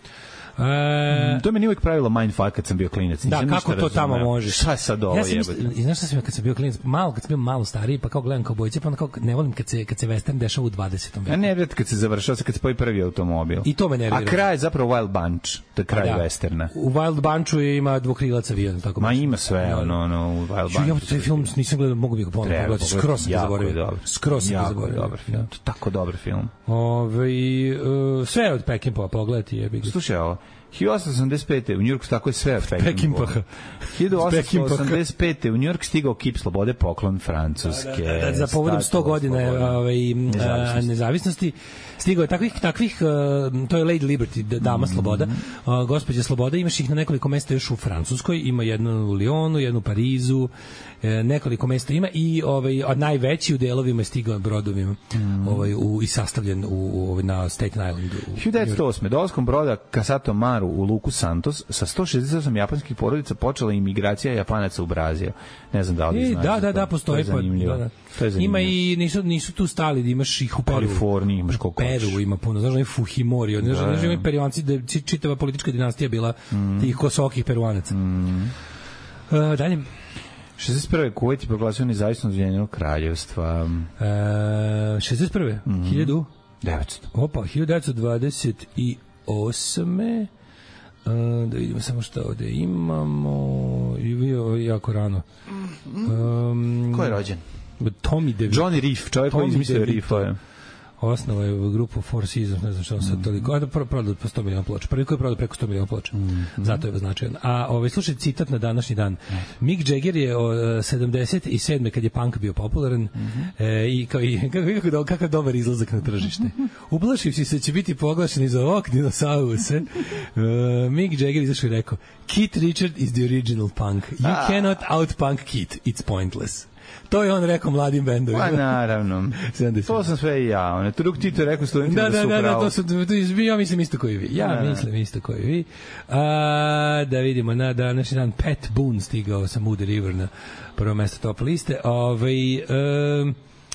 S8: E,
S7: to meni uvijek pravilo mindfuck kad sam bio klinac.
S8: Da, kako to tamo može?
S7: Šta je sad ovo
S8: ja
S7: jebate?
S8: I znaš šta sam ja kad sam bio klinac? Malo, kad sam bio malo stariji, pa kao gledam kaubojce, pa onda kao ne volim kad se, kad se western dešava u dvadesetom veku.
S7: Ja ne vjerujem kad se završava, kad se pojavi prvi automobil.
S8: I to me nervira.
S7: A kraj je zapravo Wild Bunch, to je kraj da. Westerna.
S8: U Wild Bunchu ima dvokrilac avion. Tako
S7: Ma ima sve, ono, ono, u Wild Bunchu.
S8: Ja taj film nisam gledao, mogu bih ga ponovno pogledati. Skroz sam ga zaboravio. Skroz sam ga zaboravio.
S7: Dobar film. Tako dobar film.
S8: Ove, uh, sve od Peckinpah pogledati je.
S7: Slušaj ovo. hiljadu osamsto osamdeset pete u Njujorku, tako je sve od
S8: Peckinpaha.
S7: hiljadu osamsto osamdeset pete u Njujork stigao kip slobode, poklon Francuske.
S8: Da, da, da, za povodom sto godina ovaj, nezavisnosti. nezavisnosti. Stigao je takvih, takvih uh, to je Lady Liberty, dama mm. sloboda. Uh, gospođa sloboda, imaš ih na nekoliko mesta još u Francuskoj, ima jednu u Lyonu, jednu u Parizu, e, nekoliko mesta ima i ovaj, od najveći u delovima je stigao brodovima mm. ovaj, u, i sastavljen u, u, na Staten Islandu.
S7: hiljadu devetsto osme dolaskom broda Casato Maru u luku Santos sa sto šezdeset osam japanskih porodica počela imigracija Japanaca u Brazil. Ne znam da li
S8: e,
S7: znaš.
S8: Da, da, da, postoji.
S7: To je zanimljivo. Da, da. To je zanimljivo.
S8: Ima i nisu, nisu tu stali, da imaš ih u Peru.
S7: Kaliforniji imaš koliko
S8: Peru ima puno, znaš da je Fujimori, znaš da, da ima Peruanci, da čitava politička dinastija bila mm. tih kosokih Peruanaca. Mm. Uh, dalje.
S7: šezdeset prve Kuvajt je proglasio nezavisnost Ujedinjenog kraljevstva.
S8: Uh, šezdeset prve Mm. hiljadu
S7: devetsto
S8: Opa, hiljadu devetsto dvadeset osme Uh, da vidimo samo šta ovde imamo. I bio jako rano. Um,
S7: Ko je rođen?
S8: Tommy DeVito.
S7: Johnny Riff, čovjek koji izmislio riffove.
S8: Osnova je grupu Four Seasons, ne znam što on sad toliko. Ajde, prodao po sto miliona ploča. Prvi koji je prodao preko sto miliona ploča. Mm. Zato je značajan. A ovaj, slušaj, citat na današnji dan. Mm. Mick Jagger je o, sedamdeset sedme kad je punk bio popularan mm -hmm. e, i kao i kako, kako, kakav dobar izlazak na tržište. Uplašivši se će biti proglašeni za ovog dinosauruse. uh, Mick Jagger izašao i rekao: Keith Richard is the original punk. You ah. cannot outpunk Keith. It's pointless. To je on rekao mladim bendovima.
S7: Pa naravno. To sam sve i ja. One, drug ti to je rekao studentima da, da, da su
S8: da,
S7: pravo.
S8: Da, to su, ja mislim isto koji vi. Ja da, mislim isto koji vi. A, da vidimo, na današnji dan Pat Boone stigao sa Moody River na prvo mesto top liste. Ove, um,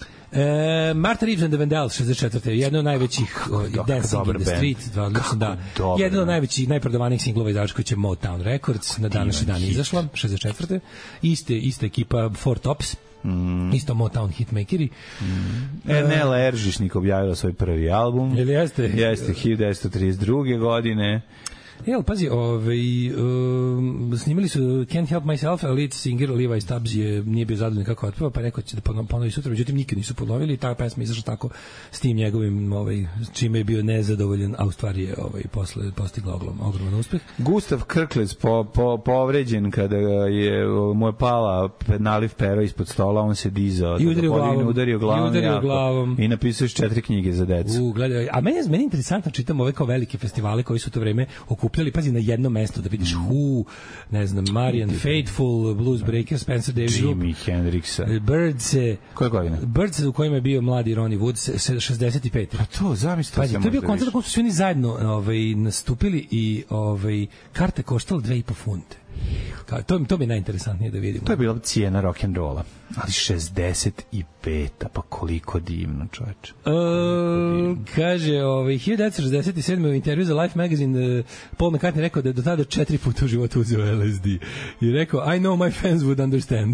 S8: E, Martha Reeves and the Vandellas šezdeset četvrte Jedno od najvećih uh, Dancing in the Street, odlično, da. Jedno od najvećih, najprodavanijih singlova izašla koji će Motown Records na današnji dan izašla, šezdeset četvrte Iste, ista ekipa Four Tops, mm. isto Motown hitmakeri.
S7: Mm. Nela Eržišnik objavila svoj prvi album.
S8: Jel jeste?
S7: Jeste, hiljadu devetsto trideset druge godine.
S8: Jel, pazi, ovaj, um, snimili su Can't Help Myself, a lead singer Levi Stubbs je, nije bio zadovoljan kako otpeva, pa rekao će da ponovi sutra, međutim nikad nisu ponovili i ta pesma izašla tako s tim njegovim, ovaj, čime je bio nezadovoljan, a u stvari je ovaj, posle postigla ogrom, ogroman uspeh.
S7: Gustav Krklec po, po, povređen kada je mu je pala naliv pero ispod stola, on se dizao.
S8: I udario glavom.
S7: Udario glavom,
S8: I, udario
S7: jako,
S8: glavom.
S7: I napisao još četiri knjige za decu.
S8: U, gledaj, a meni je, meni je interesantno, čitam ove kao velike festivale koji su to vreme okupljali, pazi, na jedno mesto da vidiš Who, ne znam, Marian Faithful, Blues Breaker, Spencer Davis Group,
S7: Jimi Hendrixa,
S8: Birds,
S7: koje godine?
S8: Birds u kojima je bio mladi Ronnie Wood, šezdeset pete
S7: Pa to, zamislite.
S8: Pazi, to je bio koncert kako su svi oni zajedno ovaj, nastupili i ovaj, karte koštala dve i po funte. Ka, to, to mi je najinteresantnije da vidimo.
S7: To je bila cijena rock'n'rolla. Ali šezdeset peta pa koliko divno, čoveče.
S8: Uh, kaže, ovaj, hiljadu devetsto šezdeset sedme u intervju za Life Magazine uh, Paul McCartney rekao da je do tada četiri puta u životu uzeo L S D. I rekao, I know my fans would understand.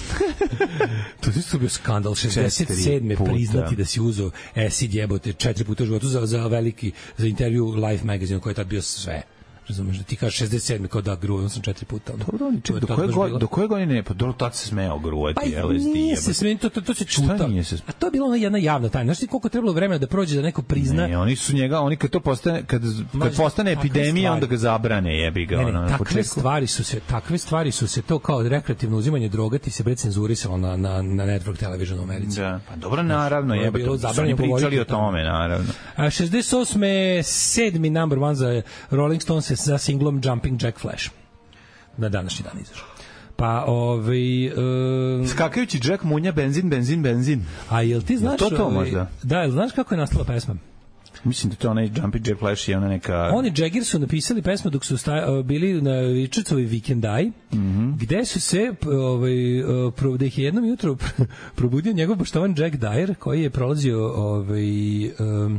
S8: To je isto bio skandal. šezdeset sedme priznati da si uzeo acid jebote četiri puta u životu za, za veliki, za intervju Life Magazine koji je tad bio sve. Razumeš, da ti kažeš šezdeset sedme kao da gruo, on sam četiri puta.
S7: Dobro, ček, do koje godine, do koje godine ne, pa dobro, tad se smeo gruvati
S8: pa
S7: L S D.
S8: Pa nije se smeo, to, to, to se čuta. A to je bila ona jedna javna tajna. Znaš ti koliko trebalo vremena da prođe da neko prizna?
S7: Ne, oni su njega, oni kad to postane, kad, kad postane epidemija, onda ga zabrane, jebi ga.
S8: Ne, ne, ono, takve početku. stvari su se, takve stvari su se to kao rekreativno uzimanje droga ti se bre cenzurisalo na, na, na Network Television u Americi.
S7: Da, pa dobro, naravno, jebi, to su oni pričali o tome, naravno.
S8: A šezdeset osme sedmi number one za Rolling Stones za singlom Jumping Jack Flash. Na današnji dan izašao. Pa, ovaj... Um,
S7: Skakajući Jack Munja, benzin, benzin, benzin.
S8: A jel ti znaš...
S7: To to možda?
S8: Da, jel znaš kako je nastala pesma?
S7: Mislim da to onaj Jumpy Jack Flash i ona neka...
S8: Oni Jagger su napisali pesmu dok su sta, bili na Richardsovoj Vikendaj, mm-hmm. gde su se, ovaj, pro, da ih je jednom jutro probudio njegov poštovan Jack Dyer, koji je prolazio ovaj... Um,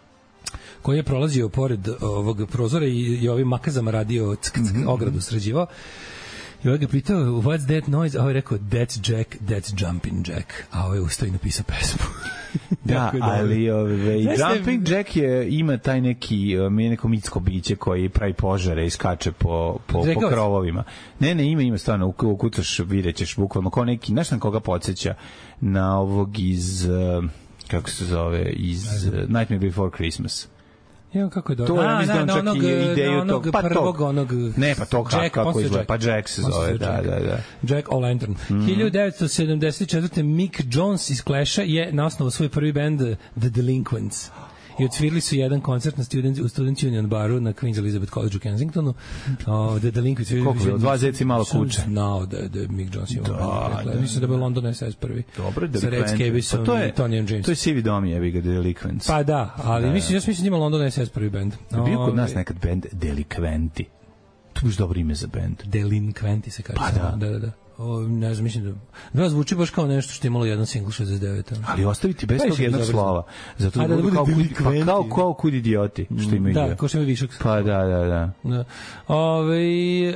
S8: koji je prolazio pored ovog prozora i, i ovim makazama radio ck, ck, mm-hmm. ogradu sređivao. I ovaj ga pitao, what's that noise? A ovaj rekao, that's Jack, that's Jumping Jack. A ovaj ustao i napisao pesmu.
S7: Da, ali ove, Jumping Jack je, ima taj neki, neko mitsko biće koji pravi požare i skače po, po, po krovovima. Ne, ne, ima, ima stvarno, ukucaš, vidjet ćeš bukvalno, kao neki, znaš na koga podsjeća, na ovog iz, kako se zove, iz Nightmare Before Christmas.
S8: Ja, kako je dobro.
S7: To je,
S8: a,
S7: mislim,
S8: na,
S7: čak
S8: onog,
S7: i ideju
S8: onog
S7: tog, pa
S8: prvog,
S7: tog,
S8: onog...
S7: Ne, pa to
S8: Jack,
S7: kako izgleda,
S8: Jack.
S7: pa Jack se zove, da, da, da.
S8: Jack O'Lantern. Mm-hmm. hiljadu devetsto sedamdeset četvrte. Mick Jones iz Clash-a je na osnovu svoj prvi band The Delinquents. I odsvirali su jedan koncert na student, u Student Union baru na Queen's Elizabeth College u Kensingtonu. Uh, The Delinquents.
S7: Koliko je? Dva zeci malo kuće.
S8: Znao da, da Mick Jones ima.
S7: Da, da,
S8: mislim da bi London S S prvi.
S7: Dobro,
S8: sa Red Scabisom
S7: pa to je,
S8: i Tonyom Jamesom.
S7: To je sivi dom jebi ga Delinquents.
S8: Pa da, ali da, mislim, ja mislim da ima London S S prvi band.
S7: Bio kod nas nekad band Delinquenti. To je dobro ime za band.
S8: Delinquenti se kaže.
S7: Pa da.
S8: Da, da, da. O, ne znam, mislim da... Da, zvuči baš kao nešto što je imalo jedan single šezdeset devet.
S7: Ali ostaviti bez tog jednog slova. Zato da, da, da bude kao, kud, pa kao, kao kud idioti, što imaju.
S8: Da, kao što imaju višak.
S7: Pa da, da, da.
S8: da. Ove, e,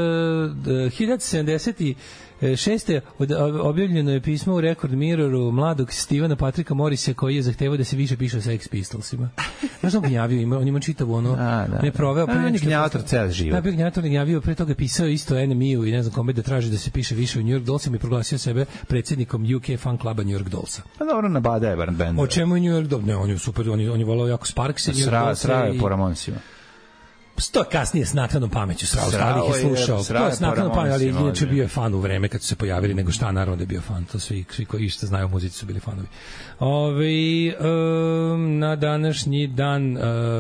S8: hiljadu sedamdeset šeste. objavljeno je pismo u Record Mirroru mladog Stevena Patricka Morrisa koji je zahtevao da se više piše o Sex Pistolsima. Znaš da on gnjavio, ima, on ima čitavu ono,
S7: da, da.
S8: ne proveo.
S7: A, on je gnjavator ceo život.
S8: Da, bio gnjavator, gnjavio, pre toga pisao isto en em i-u i ne znam kome da traži da se piše više o New York Dollsima i proglasio sebe predsjednikom U K fan kluba New York Dollsa.
S7: Pa dobro, nabada je bar benda.
S8: O čemu je New York Dolls? Ne, on je super, on je, on je volao jako Sparks i New York Dollsa.
S7: Sra je po Ramonsima.
S8: To kasnije s naknadnom pameću srao, ali ih je slušao. To je s naknadnom pameću, ali inače bio je fan u vreme kad su se pojavili, nego šta, naravno da je bio fan. To svi, svi koji što znaju o muzici su bili fanovi. Ove, um, na današnji dan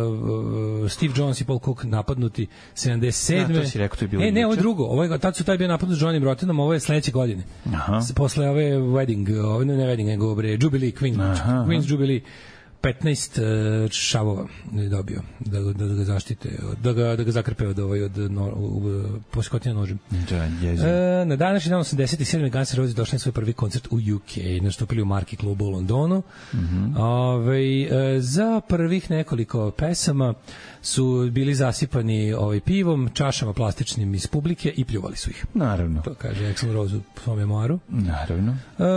S8: uh, Steve Jones i Paul Cook napadnuti sedamdeset sedme.
S7: Ja, to si rekao, to je bilo.
S8: E, ne, ovo je drugo. Ovo je, tad su taj bio napadnut s Johnnym Rottenom, ovo je sledeće godine. Aha. Posle ove wedding, ove ne wedding, nego bre, Jubilee, Queen, Queen's Jubilee. petnaest šavova je dobio da, da, da ga zaštite, da ga, da ga zakrpe od, ovaj, od no, poskotina nožem.
S7: Da,
S8: e, na današnji dan osamdeset sedme. Guns N' Roses došli na svoj prvi koncert u U K, nastupili u Marki klubu u Londonu. Mm-hmm. Ove, e, za prvih nekoliko pesama su bili zasipani ovaj, pivom, čašama plastičnim iz publike i pljuvali su ih.
S7: Naravno.
S8: To kaže Axl Rose u svom memoaru.
S7: Naravno.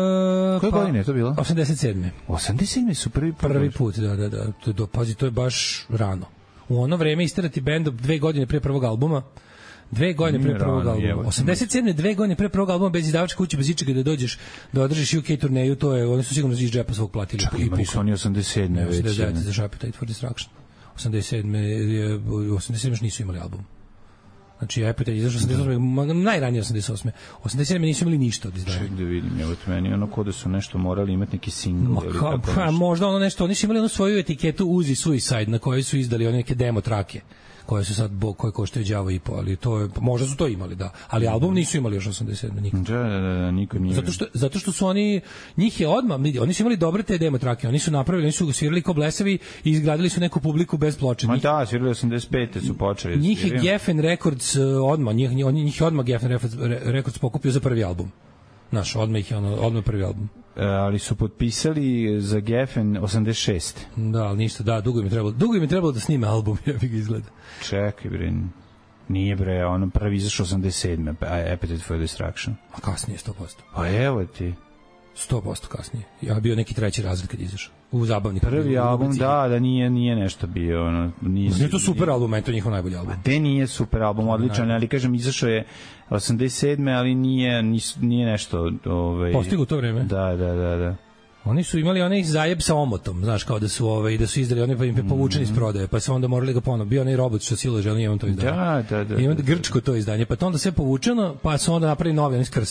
S8: E,
S7: Koje
S8: pa,
S7: godine je to bilo?
S8: osamdeset sedme.
S7: osamdeset sedme su prvi put.
S8: Prvi put, da, da, da. To, to, pazi, to je baš rano. U ono vreme isterati bend dve godine pre prvog albuma, dve godine pre prvog albuma. osamdeset sedme. dve godine pre prvog albuma bez izdavačke kuće, bez ičega da dođeš da održiš U K turneju, to je, oni su sigurno iz džepa svog platili.
S7: Čak imali su oni osamdeset sedme.
S8: osamdeset devet za Appetite for Destruction. osamdeset sedme. osamdeset sedme nisu imali album. Znači, Appetite izašao osamdeset osme. Najranije osamdeset osme. osamdeset sedme nisu imali ništa od izdanja.
S7: Ček da vidim, evo to meni ono kod da su nešto morali imati neki single.
S8: Ma, ka, pa, možda ono nešto, oni su imali onu svoju etiketu Uzi Suicide na kojoj su izdali one neke demo trake koje su sad bo, koje koštaju đavo i po, ali to je, možda su to imali, da, ali album nisu imali još osamdeset sedme nikad.
S7: Da, da, da, niko nije.
S8: Zato što, zato što su oni, njih je odmah, oni su imali dobre te demo trake, oni su napravili, oni su svirali kao blesavi i izgradili su neku publiku bez ploče.
S7: Ma da, svirali osamdeset pete su počeli.
S8: Njih je Geffen Records odmah, njih, njih je odmah Geffen Records pokupio za prvi album. Naš, odmah ih je ono, odmah prvi album.
S7: E, ali su potpisali za Geffen osamdeset šeste.
S8: Da, ali ništa, da, dugo im je trebalo, dugo im je trebalo da snime album, ja bih izgleda.
S7: Čekaj, bre, nije bre, ono prvi izašao osamdeset sedme. Appetite for Destruction.
S8: A kasnije, sto posto.
S7: Pa evo ti.
S8: sto posto kasnije. Ja bio neki treći razred kad izašao. U zabavnik.
S7: Prvi album, da, da nije, nije nešto bio. Ono, nije,
S8: nije to super nije, album, to je njihov najbolji album.
S7: A te nije super album, odličan, ali kažem, izašao je osamdeset sedme, ali nije, nije nešto... Ovaj,
S8: postigu to vreme.
S7: Da, da, da, da.
S8: Oni su imali onaj zajeb sa omotom, znaš, kao da su ovaj da su izdali one pa im je povučeni iz prodaje, pa su onda morali ga ponovo. Bio onaj robot što silo želi, on to izdanje.
S7: Da, da, da.
S8: I onda grčko to izdanje, pa to onda sve povučeno, pa su onda napravili novi, oni s krstom.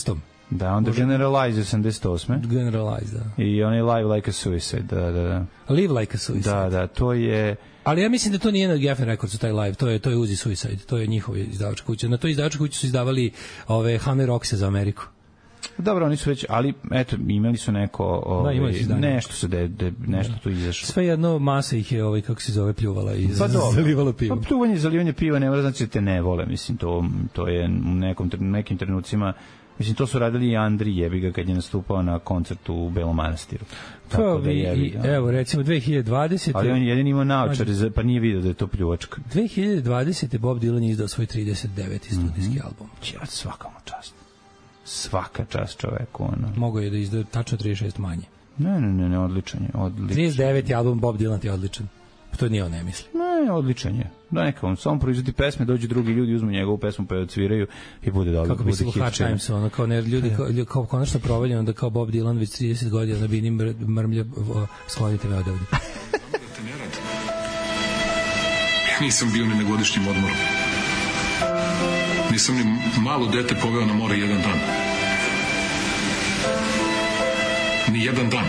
S7: Da, onda Generalize osamdeset osme
S8: Generalize, da.
S7: I onaj Live Like a Suicide, da, da, da.
S8: Live Like a Suicide.
S7: Da, da, to je...
S8: Ali ja mislim da to nije na Geffen Records taj live, to je to je Uzi Suicide, to je njihova izdavačka kuća. Na toj izdavačkoj kući su izdavali ove Hammer Rockse za Ameriku.
S7: Dobro, oni su već, ali eto, imali su neko, ovaj, da, nešto su de, de, nešto tu izašlo.
S8: Sve jedno masa ih je, ovaj, kako se zove, pljuvala i
S7: pa
S8: zalivala pivo.
S7: Pa pljuvanje i zalivanje piva ne mora znači da te ne vole, mislim, to, to je u nekom, nekim trenucima. Mislim, to su radili i Andri Jebiga kad je nastupao na koncertu u Belom Manastiru.
S8: Tako da jebi, i, evo, recimo, dve hiljade dvadesete
S7: Ali on jedin imao naočare, pa nije vidio da je to pljuvačka.
S8: dve hiljade dvadesete Bob Dylan je izdao svoj trideset deveti studijski mm-hmm. album.
S7: Ja, svaka mu čast. Svaka čast čoveku. Ono.
S8: Mogo je da izda tačno trideset šest manje.
S7: Ne, ne, ne, ne odličan je. Odličan.
S8: trideset deveti album Bob Dylan ti je odličan. To nije on ne misli.
S7: Ne, odličan je. Da, neka on samo proizvodi pesme, dođu drugi ljudi, uzmu njegovu pesmu, pa je odsviraju i bude dobro.
S8: Kako bi se u Hard Times, ono, kao ne, ljudi kao, kao konačno provaljeno da kao Bob Dylan već trideset godina na bini mr, mrmlja, sklonite me odavde.
S10: Ja nisam bio ni na godišnjem odmoru. Nisam ni malo dete poveo na more jedan dan. Ni jedan dan.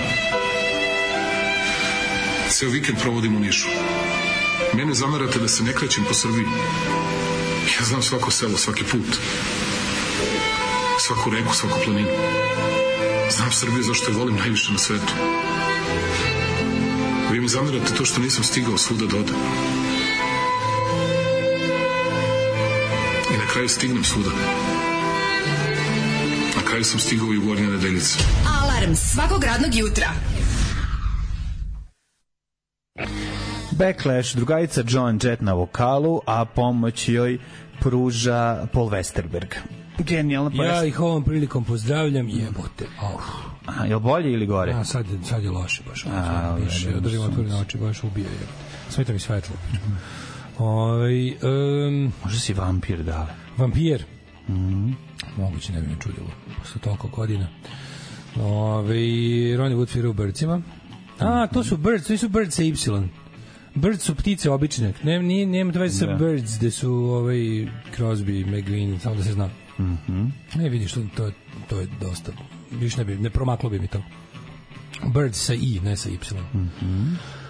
S10: Ceo vikend provodim u Nišu. Mene zamerate da se ne krećem po Srbiji. Ja znam svako selo, svaki put. Svaku reku, svaku planinu. Znam Srbiju zašto je volim najviše na svetu. Vi mi zamerate to što nisam stigao svuda da odem. I na kraju stignem svuda. Na kraju sam stigao i u Gornje Nedeljice.
S4: Alarm svakog radnog jutra.
S7: Backlash, drugarica Joan Jett na vokalu, a pomoć joj pruža Paul Westerberg. Genijalna pesma.
S8: Ja ih ovom prilikom pozdravljam, jebote. Oh.
S7: A, je li bolje ili gore?
S8: A, sad, sad je loše, baš. A, baš držim otvorene oči, baš ubije. Smeta mi svetlo. Oj, um,
S7: možda si vampir, da.
S8: Vampir?
S7: Mm.
S8: Moguće, ne bi me čudilo. Posle toliko godina. Ove, Ronnie Wood svira u Birdsima. A, to su Birds, to su Birds sa Y. Birds su ptice obične. Ne, nije, nema to veze sa da. Birds, gde su ovaj Crosby, McGuinn, samo da se zna.
S7: Mhm.
S8: Ne vidiš, to, to, to je dosta. Viš ne bi, ne promaklo bi mi to. Birds sa I, ne sa Y.
S7: Mhm.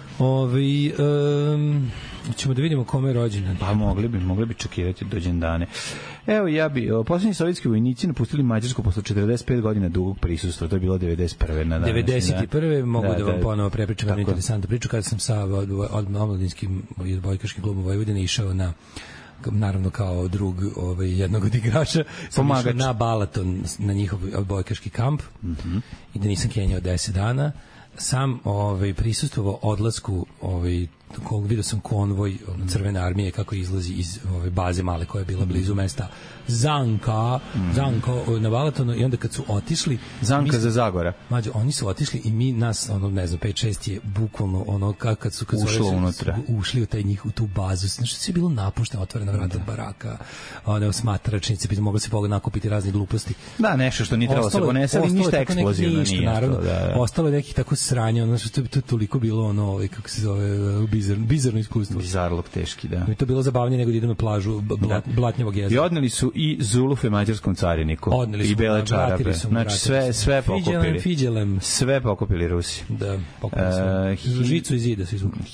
S8: Ovi, um, ćemo da vidimo kome je rođendan.
S7: Pa mogli bi, mogli bi čekirati dođendane. Evo, ja bi, posljednji sovjetski vojnici napustili Mađarsku posle četrdeset pet godina dugog prisustva, to je bilo devedeset prve na danas.
S8: devedeset prve Da? Mogu da, da vam ponovo prepričam jednu interesantnu priču, kada sam sa od, od omladinskim i odbojkaškim klubom Vojvodine išao na, naravno kao drug ovaj, jednog od igrača, sam išao na Balaton, na njihov odbojkaški kamp,
S7: mm-hmm.
S8: i da nisam kenjao deset dana, sam ovaj, prisustvovao odlasku ovaj, vidio sam konvoj Crvene armije kako izlazi iz ove baze male koja je bila blizu mesta Zanka, mm. Zanka na Balatonu, i onda kad su otišli
S7: Zanka mi, za Zagora.
S8: Mađo, oni su otišli i mi nas, ono, ne znam, pet šest je bukvalno ono kad su kad
S7: ušlo su, unutra.
S8: Ušli u taj njih u tu bazu. Znači sve je bilo napušteno, otvorena vrata od baraka, one osmatračnice, bi moglo se pogled nakupiti razne gluposti.
S7: Da, nešto što nije trebalo se ponese, ali ništa eksplozivno
S8: ništa,
S7: nije.
S8: Naravno,
S7: to, da, da.
S8: Ostalo je nekih tako sranja, ono što je to toliko bilo ono, ovaj, kako se zove, bizarno, bizarno iskustvo.
S7: Bizarlog teški, da.
S8: I to bilo zabavnije nego da idemo na plažu blat, Blatnjevog jezera.
S7: I odneli su i Zulufe mađarskom cariniku.
S8: Odneli
S7: i bele čarape. Znači sve, sve pokupili.
S8: Fiđelem.
S7: Sve pokupili Rusi.
S8: Da, pokupili su. Uh, Žicu iz zida su izvukli.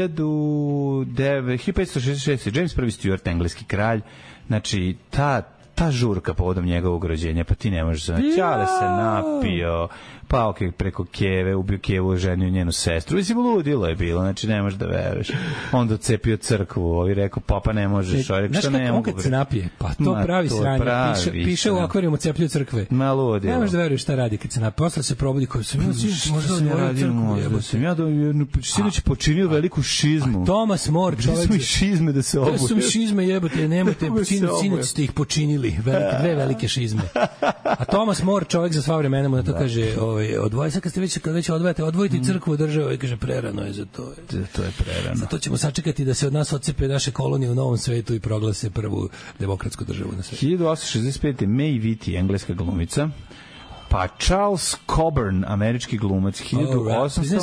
S7: hiljadu petsto šezdeset šeste. James prvi Stuart, engleski kralj. Znači, ta ta žurka povodom njegovog rođenja, pa ti ne možeš znači, Ćale se napio, pao preko Keve, ubio Kevu, ženio njenu sestru. Mislim, ludilo je bilo, znači ne možeš da veruješ. Onda odcepio crkvu, ovi rekao, papa ne možeš, ovi rekao, što ne mogu.
S8: Znaš kako on kad se napije? Pa to Ma, pravi to sranje, pravi, piše, piše u akvarijum u ceplju crkve.
S7: Ma ludilo.
S8: Ne možeš da veruješ šta radi kad se napije. Posle se probudi, kao sam ja sinoć možda odvojio crkvu.
S7: Možda sam ja sinoć počinio veliku šizmu.
S8: A Thomas More, čovjek.
S7: Gde smo i šizme da se obuje?
S8: Gde su mi šizme jebote, nemojte, sinoć ste ih počinili. Velike, dve velike šizme. A Thomas More, čovjek za sva vremena, mu na to da. kaže, ovaj, odvoj, sad kad ste već, kad već odvajate, odvojiti crkvu od države, i kaže, prerano je za to.
S7: Za to je prerano.
S8: Zato ćemo sačekati da se od nas odcepe naše kolonije u novom svetu i proglase prvu demokratsku državu na svetu.
S7: hiljadu osamsto šezdeset pete. May Vitti, engleska glumica. Pa Charles Coburn, američki glumac, hiljadu osamsto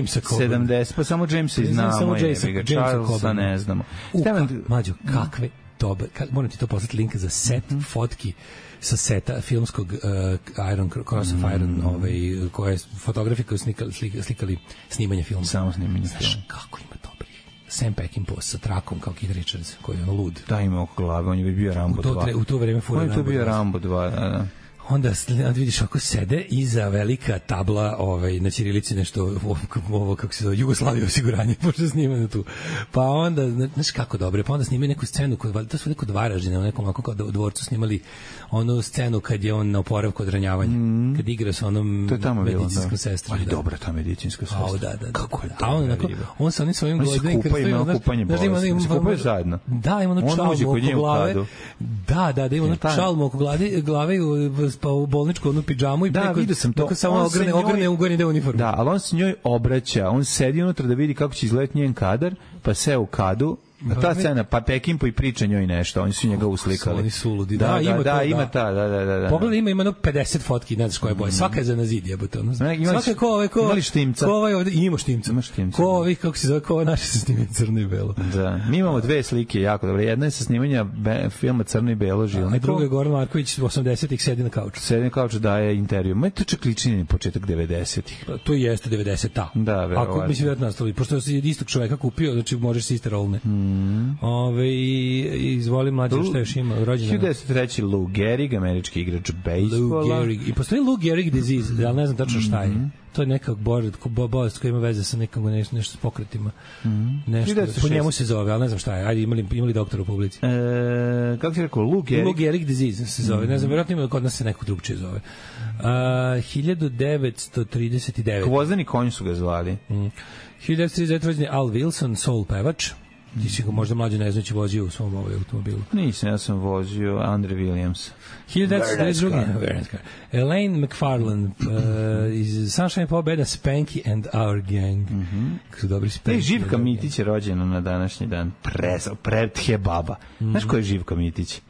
S7: sedamdeset. Pa samo Jamesa i znamo.
S8: Samo
S7: Jamesa, Jamesa
S8: Charlesa
S7: ne znamo.
S8: U, ka, mađo, kakve dobar, moram ti to poslati link za set mm-hmm. fotki sa seta filmskog uh, Iron Cross of Iron, mm. ovaj, koje fotografi koji slikali, slikali snimanje filma.
S7: Samo snimanje
S8: filma. Znaš kako ima dobrih. Sam Peckinpah sa trakom kao Keith Richards, koji je ono lud.
S7: Da, ima oko glave, on je bio Rambo dva.
S8: U to vreme fura
S7: Rambo dva. On je to bio Rambo dva, da, da.
S8: Onda, onda vidiš ako sede iza velika tabla ovaj, na ćirilici nešto ovo, ovo kako se zove, Jugoslavija osiguranje, pošto snimaju tu. Pa onda, znaš kako dobro, pa onda snimaju neku scenu, kod, to su neko dva ražine, u nekom ovako kao dvorcu snimali onu scenu kad je on na oporavku od ranjavanja, mm. kad igra sa onom medicinskom sestrom.
S7: Ali da. Dobra ta medicinska sestra.
S8: A, da, da,
S7: kako je
S8: dobra. A on, onako, on sa onim svojim
S7: gozdenim krstavima, znaš, znaš, ima ono
S8: kupaju
S7: zajedno.
S8: Da, ima ono čalmu oko glave. Da, da, da ima ono čalmu oko glave, glave pa u bolničku onu pidžamu i
S7: da,
S8: preko,
S7: vidio sam to.
S8: Preko samo ogrne, ogrne, ogrne deo uniforme.
S7: Da, ali on se njoj obraća, on sedi unutra da vidi kako će izgledati njen kadar, pa se u kadu, ta scena, pa Peckinpah i priča njoj nešto, oni su njega uslikali.
S8: Oni su ludi.
S7: Da, da,
S8: ima,
S7: da,
S8: to,
S7: ima ta, da, da, da.
S8: Pogledaj, ima, ima pedeset fotki, ne znaš koje boje. Svaka je za na zid, jebote. Ono. Svaka je ko ovaj, ko,
S7: imali štimca?
S8: Ko ovaj ovde, ima štimca.
S7: Ima štimca.
S8: Ko ovaj, kako se zove, ko ovaj naši sa snimanja Crno i Belo.
S7: Da, mi imamo dve slike jako dobre. Jedna je sa snimanja be, filma Crno i Belo, Žilniko.
S8: A druga je Goran Marković, osamdesetih sedi na kauču.
S7: Sedi na kauču, daje intervju. Ma je to čak ličini početak devedesetih.
S8: Pa, to jeste devedeseta.
S7: Da, verovatno.
S8: Ako mislim vjerojatno nastavili, pošto si istog čoveka kupio, znači možeš se iste rolne.
S7: Mm.
S8: Ove, i izvoli mlađe, šta još ima?
S7: hiljadu devetsto treći Lou Gehrig, američki igrač bejsbola.
S8: Lou Gehrig. I postoji Lou Gehrig disease, ali ne znam tačno šta je. Mm-hmm. To je neka bolest koja ima veze sa nekom nešto, nešto s pokretima. Mm-hmm. Nešto, po njemu se zove, ali ne znam šta je. Ajde, imali, imali doktora u publici.
S7: E, kako si rekao, Lou Gehrig?
S8: Lou Gehrig disease se zove. Mm-hmm. Ne znam, vjerojatno ima kod nas se neko drugčije zove. Uh, hiljadu devetsto trideset devet.
S7: Gvozdeni konj su ga zvali.
S8: Mm. hiljadu devetsto trideset devet rođen je Al Wilson, soul pevač. Ti si ga možda mlađe ne znaći vozio u svom ovaj automobilu.
S7: Nisam, ja sam vozio Andre Williams.
S8: hiljadu devetsto trideset drugi Elaine McFarlane uh, iz Sunshine Pobeda, Spanky and Our Gang.
S7: Mm-hmm.
S8: Kako su dobri Spanky.
S7: E, Živka Mitić je rođena na današnji dan. Preza, prethe baba. Mm-hmm. Znaš ko je Živka Mitić?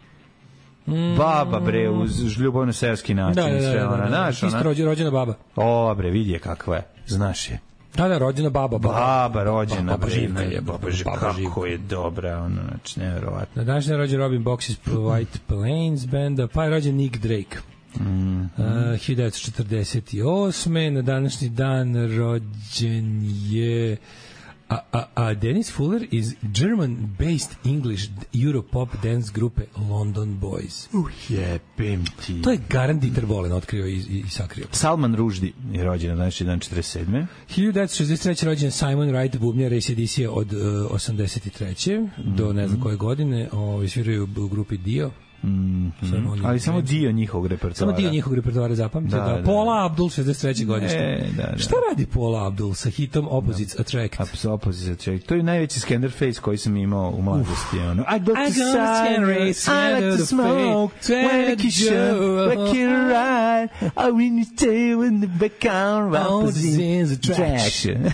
S7: Mm. Baba, bre, uz ljubavno seoski način.
S8: Da, da, da,
S7: sve ona.
S8: da, da, da.
S7: Naš,
S8: Isto rođena, rođena baba.
S7: O, bre, vidi je kakva je. Znaš je.
S8: Da, da, rođena baba. Baba,
S7: baba rođena.
S8: Baba Živka je.
S7: Baba Živka. Kako je dobra, ono, znači, nevjerovatno.
S8: Na današnji je rođen Robin Box iz White Plains benda, pa je rođen Nick Drake.
S7: Mm-hmm.
S8: Uh, hiljadu devetsto četrdeset osme Na današnji dan rođen je a, a, a Dennis Fuller iz German-based English Europop dance grupe London Boys.
S7: Uh, jebem ti.
S8: To je garant Dieter Bohlen otkrio i, i, i sakrio.
S7: Salman Rushdie je rođen na današnji dan četrdeset sedme
S8: hiljadu devetsto šezdeset treće rođen Simon Wright, bubnjar A C D C od uh, osamdeset treće Mm-hmm. do ne znam koje godine. Ovaj sviraju u grupi Dio.
S7: Mm, samo mm. Ali samo dio njihovog repertoara.
S8: Samo dio njihovog repertoara, zapamtite. Da, da. Da. Paula Abdul, šezdeset treće godište.
S7: E, da, da.
S8: Šta radi Paula Abdul sa hitom Opposites da. Attract?
S7: Opposites Attract. To je najveći Scanner Face koji sam imao u mladosti. Ono. I go to
S8: Scanner,
S7: I like to smoke, when I kiss you, back in a ride, I win you stay when the back on Opposites Attraction.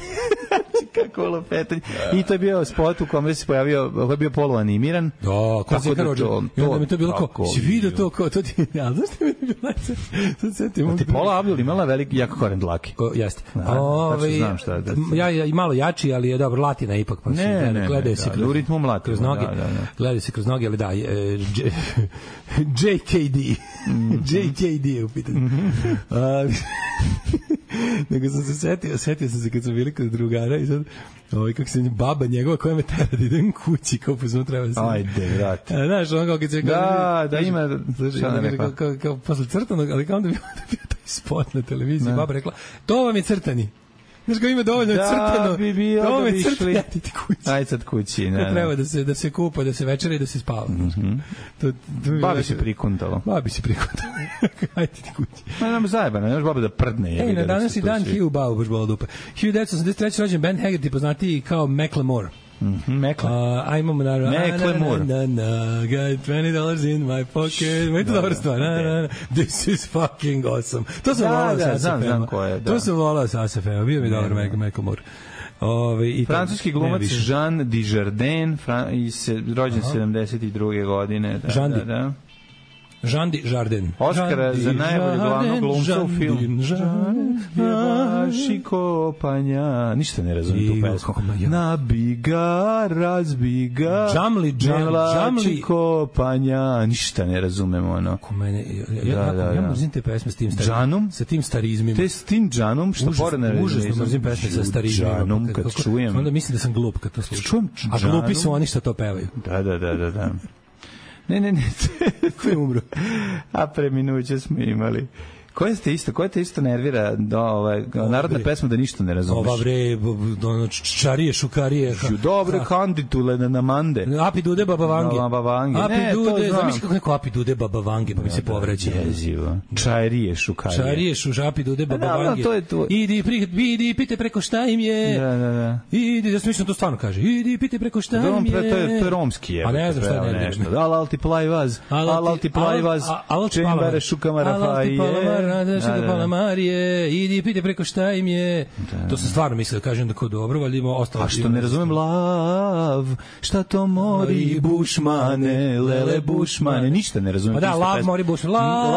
S7: Kako lopetanje. I to je bio spot u kome se pojavio, ovo je bio poluanimiran.
S8: Da, ko se karođe. I onda mi to bilo kao, si vidio to, kao, to ti, ja, znaš što mi je bilo najce? Sad se ti mogu.
S7: Ti Paula Abdul imala velik, jako koren dlaki.
S8: O, jeste.
S7: Ove, znam šta da.
S8: Ja, ja, i malo jači, ali je dobro, latina ipak. Pa
S7: ne, ne, ne,
S8: gledaju
S7: ne,
S8: se
S7: da, kroz, u ritmu mlatina.
S8: Kroz noge. Da, da, da. Gledaju se kroz noge, ali da, J K D. J K D je u pitanju. Nego sam se setio, setio sam se kad sam bili kod drugara i sad, ovaj, kako se baba njegova koja me tera da idem kući, kao pozno treba da se...
S7: Ajde, vrati.
S8: Znaš, ono kao kad se...
S7: Da, da ima...
S8: Kao posle crtanog, ali kao da bi taj spot na televiziji, baba rekla, to vam je crtani. Znaš ga ima dovoljno da, crtano.
S7: Bi bio
S8: da
S7: bi
S8: išli.
S7: Kući. Aj sad kući. Ne,
S8: treba da se, da se kupa, da se večera i da se spava.
S7: Mm-hmm. to, to babi se prikuntalo.
S8: Babi se prikuntalo. Ajde ti kući.
S7: Ma nam zajebano, nemaš baba da prdne.
S8: Ej, na današnji dan Hugh Bau, baš bola dupe. hiljadu devetsto osamdeset treće rođen Ben Haggerty, poznatiji kao Macklemore.
S7: Mhm, Mekle.
S8: Uh, a imamo na
S7: Macklemore.
S8: Na, na, na, got twenty dollars in my pocket. Ma je to dobra stvar. Na, na, na. This is fucking awesome. To sam volao sa
S7: znam, znam ko je. Da.
S8: To sam volao sa A S F M-a. Bio mi dobar Macklemore. Ove, i
S7: francuski glumac Jean Dujardin, Fran, i se, rođen Aha. sedamdeset druge godine. Da,
S8: Jean
S7: da, da.
S8: Jean Dujardin.
S7: Oscara za najbolje glavnog glumca u filmu. Jebaši kopanja. Ništa ne razumijem tu pesmu. Nabiga, razbiga,
S8: Džamli, Džamli
S7: kopanja. Ništa ne razumem ono.
S8: Mene, ja, ja, da, da, ja mrzim te pesme s tim starizmom. Sa tim starizmima.
S7: Te s tim Džanom, što pored ne razumem.
S8: Užasno mrzim pesme sa starizmima.
S7: Džanom, kad čujem.
S8: Onda mislim da sam glup kad to slušam.
S7: Čujem
S8: A glupi su oni što to pevaju.
S7: Da, da, da, da, da. Ne, ne, ne, ko je umro? A preminuće smo imali. Koje ste isto, koje te isto nervira do ovaj narodna pesma da ništa ne razumeš.
S8: Ova bre, ono čarije, šukarije.
S7: Dobre kanditule na namande.
S8: Api dude baba vange.
S7: Baba vange.
S8: Api ne, dude, zamisli kako neko api dude baba vange, pa mi se povređe.
S7: Jezivo. Čarije, šukarije.
S8: Čarije, šužapi dude baba
S7: da,
S8: vange.
S7: To je to.
S8: Idi, pri, idi, pite preko šta im je.
S7: Da, da, da.
S8: Idi, ja mislim to stvarno kaže. Idi, pite preko šta im je.
S7: To je, to je romski je.
S8: A ne znam šta je
S7: nešto. Al altiplaj vas. Al altiplaj vas. Čembare šukama Rafaje.
S8: Marije, idi pite preko šta im je. Da. To sam stvarno mislio da kažem da ko dobro, valjda ima ostalo.
S7: A što ne razumem lav, šta to mori bušmane, lele bušmane, ništa ne razumem.
S8: Pa da, lav mori bušmane,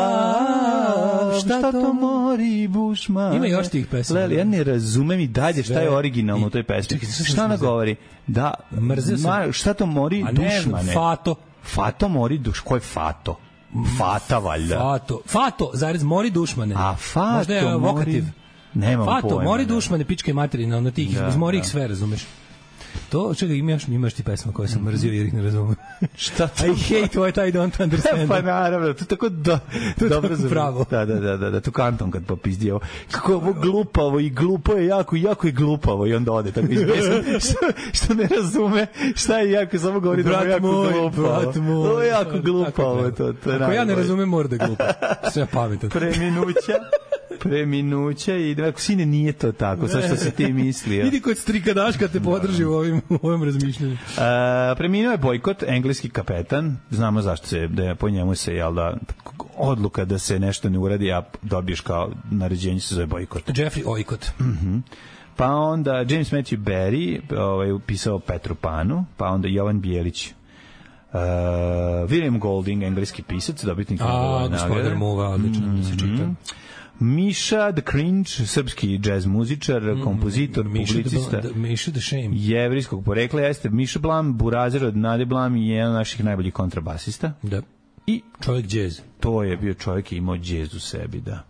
S8: lav, šta to mori bušmane. Ima još tih pesama.
S7: Lele, ja ne razumem i dalje šta je originalno u toj pesmi. Šta ona govori? Da, šta to mori dušmane?
S8: Fato.
S7: Fato mori duš, ko je Fato? Fata valjda.
S8: Fato. Fato, zarez, mori dušmane.
S7: A Fato
S8: možda je vokativ.
S7: Nemam
S8: Fato,
S7: pojma.
S8: mori dušmane, pičke materine, ono tih, da, izmori ih sve, razumeš? To, čekaj, imaš, imaš ti pesma koje sam mrzio jer ih ne razumem.
S7: Šta to?
S8: I hate what I don't understand.
S7: Pa naravno, to tako do,
S8: to
S7: dobro
S8: zove. Pravo.
S7: Da, da, da, da, da, tu kanton kad popizdio. Kako je ovo glupavo i glupo je jako, jako je glupavo i onda ode tako izbesno. što, što ne razume, šta je jako, samo govori da je jako
S8: moj,
S7: glupavo.
S8: Brat moj,
S7: ovo je jako glupavo. To, to
S8: Ako ja ne razumem, mora da je glupo. Sve pametan.
S7: Preminuća. Preminuća i ako sine nije to tako, sa što si ti mislio.
S8: Idi kod strika Daška te podrži u ovim, u ovim razmišljanju. Uh,
S7: preminuo je Bojkot, engleski kapetan. Znamo zašto se, da je po njemu se, jel da, odluka da se nešto ne uradi, a dobiješ kao naređenje se zove Bojkot.
S8: Jeffrey Ojkot.
S7: Mhm. Pa onda James Matthew Barry, ovaj, upisao Petru Panu, pa onda Jovan Bijelić. Uh, William Golding, engleski pisac, dobitnik
S8: Nobelove nagrade. A, gospodar Muva, odlično, mm-hmm. se čita.
S7: Miša the Cringe, srpski džez muzičar, mm, kompozitor, publicista,
S8: Miša the Shame,
S7: jevrijskog porekla, jeste Miša Blam, burazer od Nade Blam i jedan od naših najboljih kontrabasista.
S8: Da.
S7: I
S8: čovjek džez.
S7: To je bio čovjek i imao džez u sebi, da.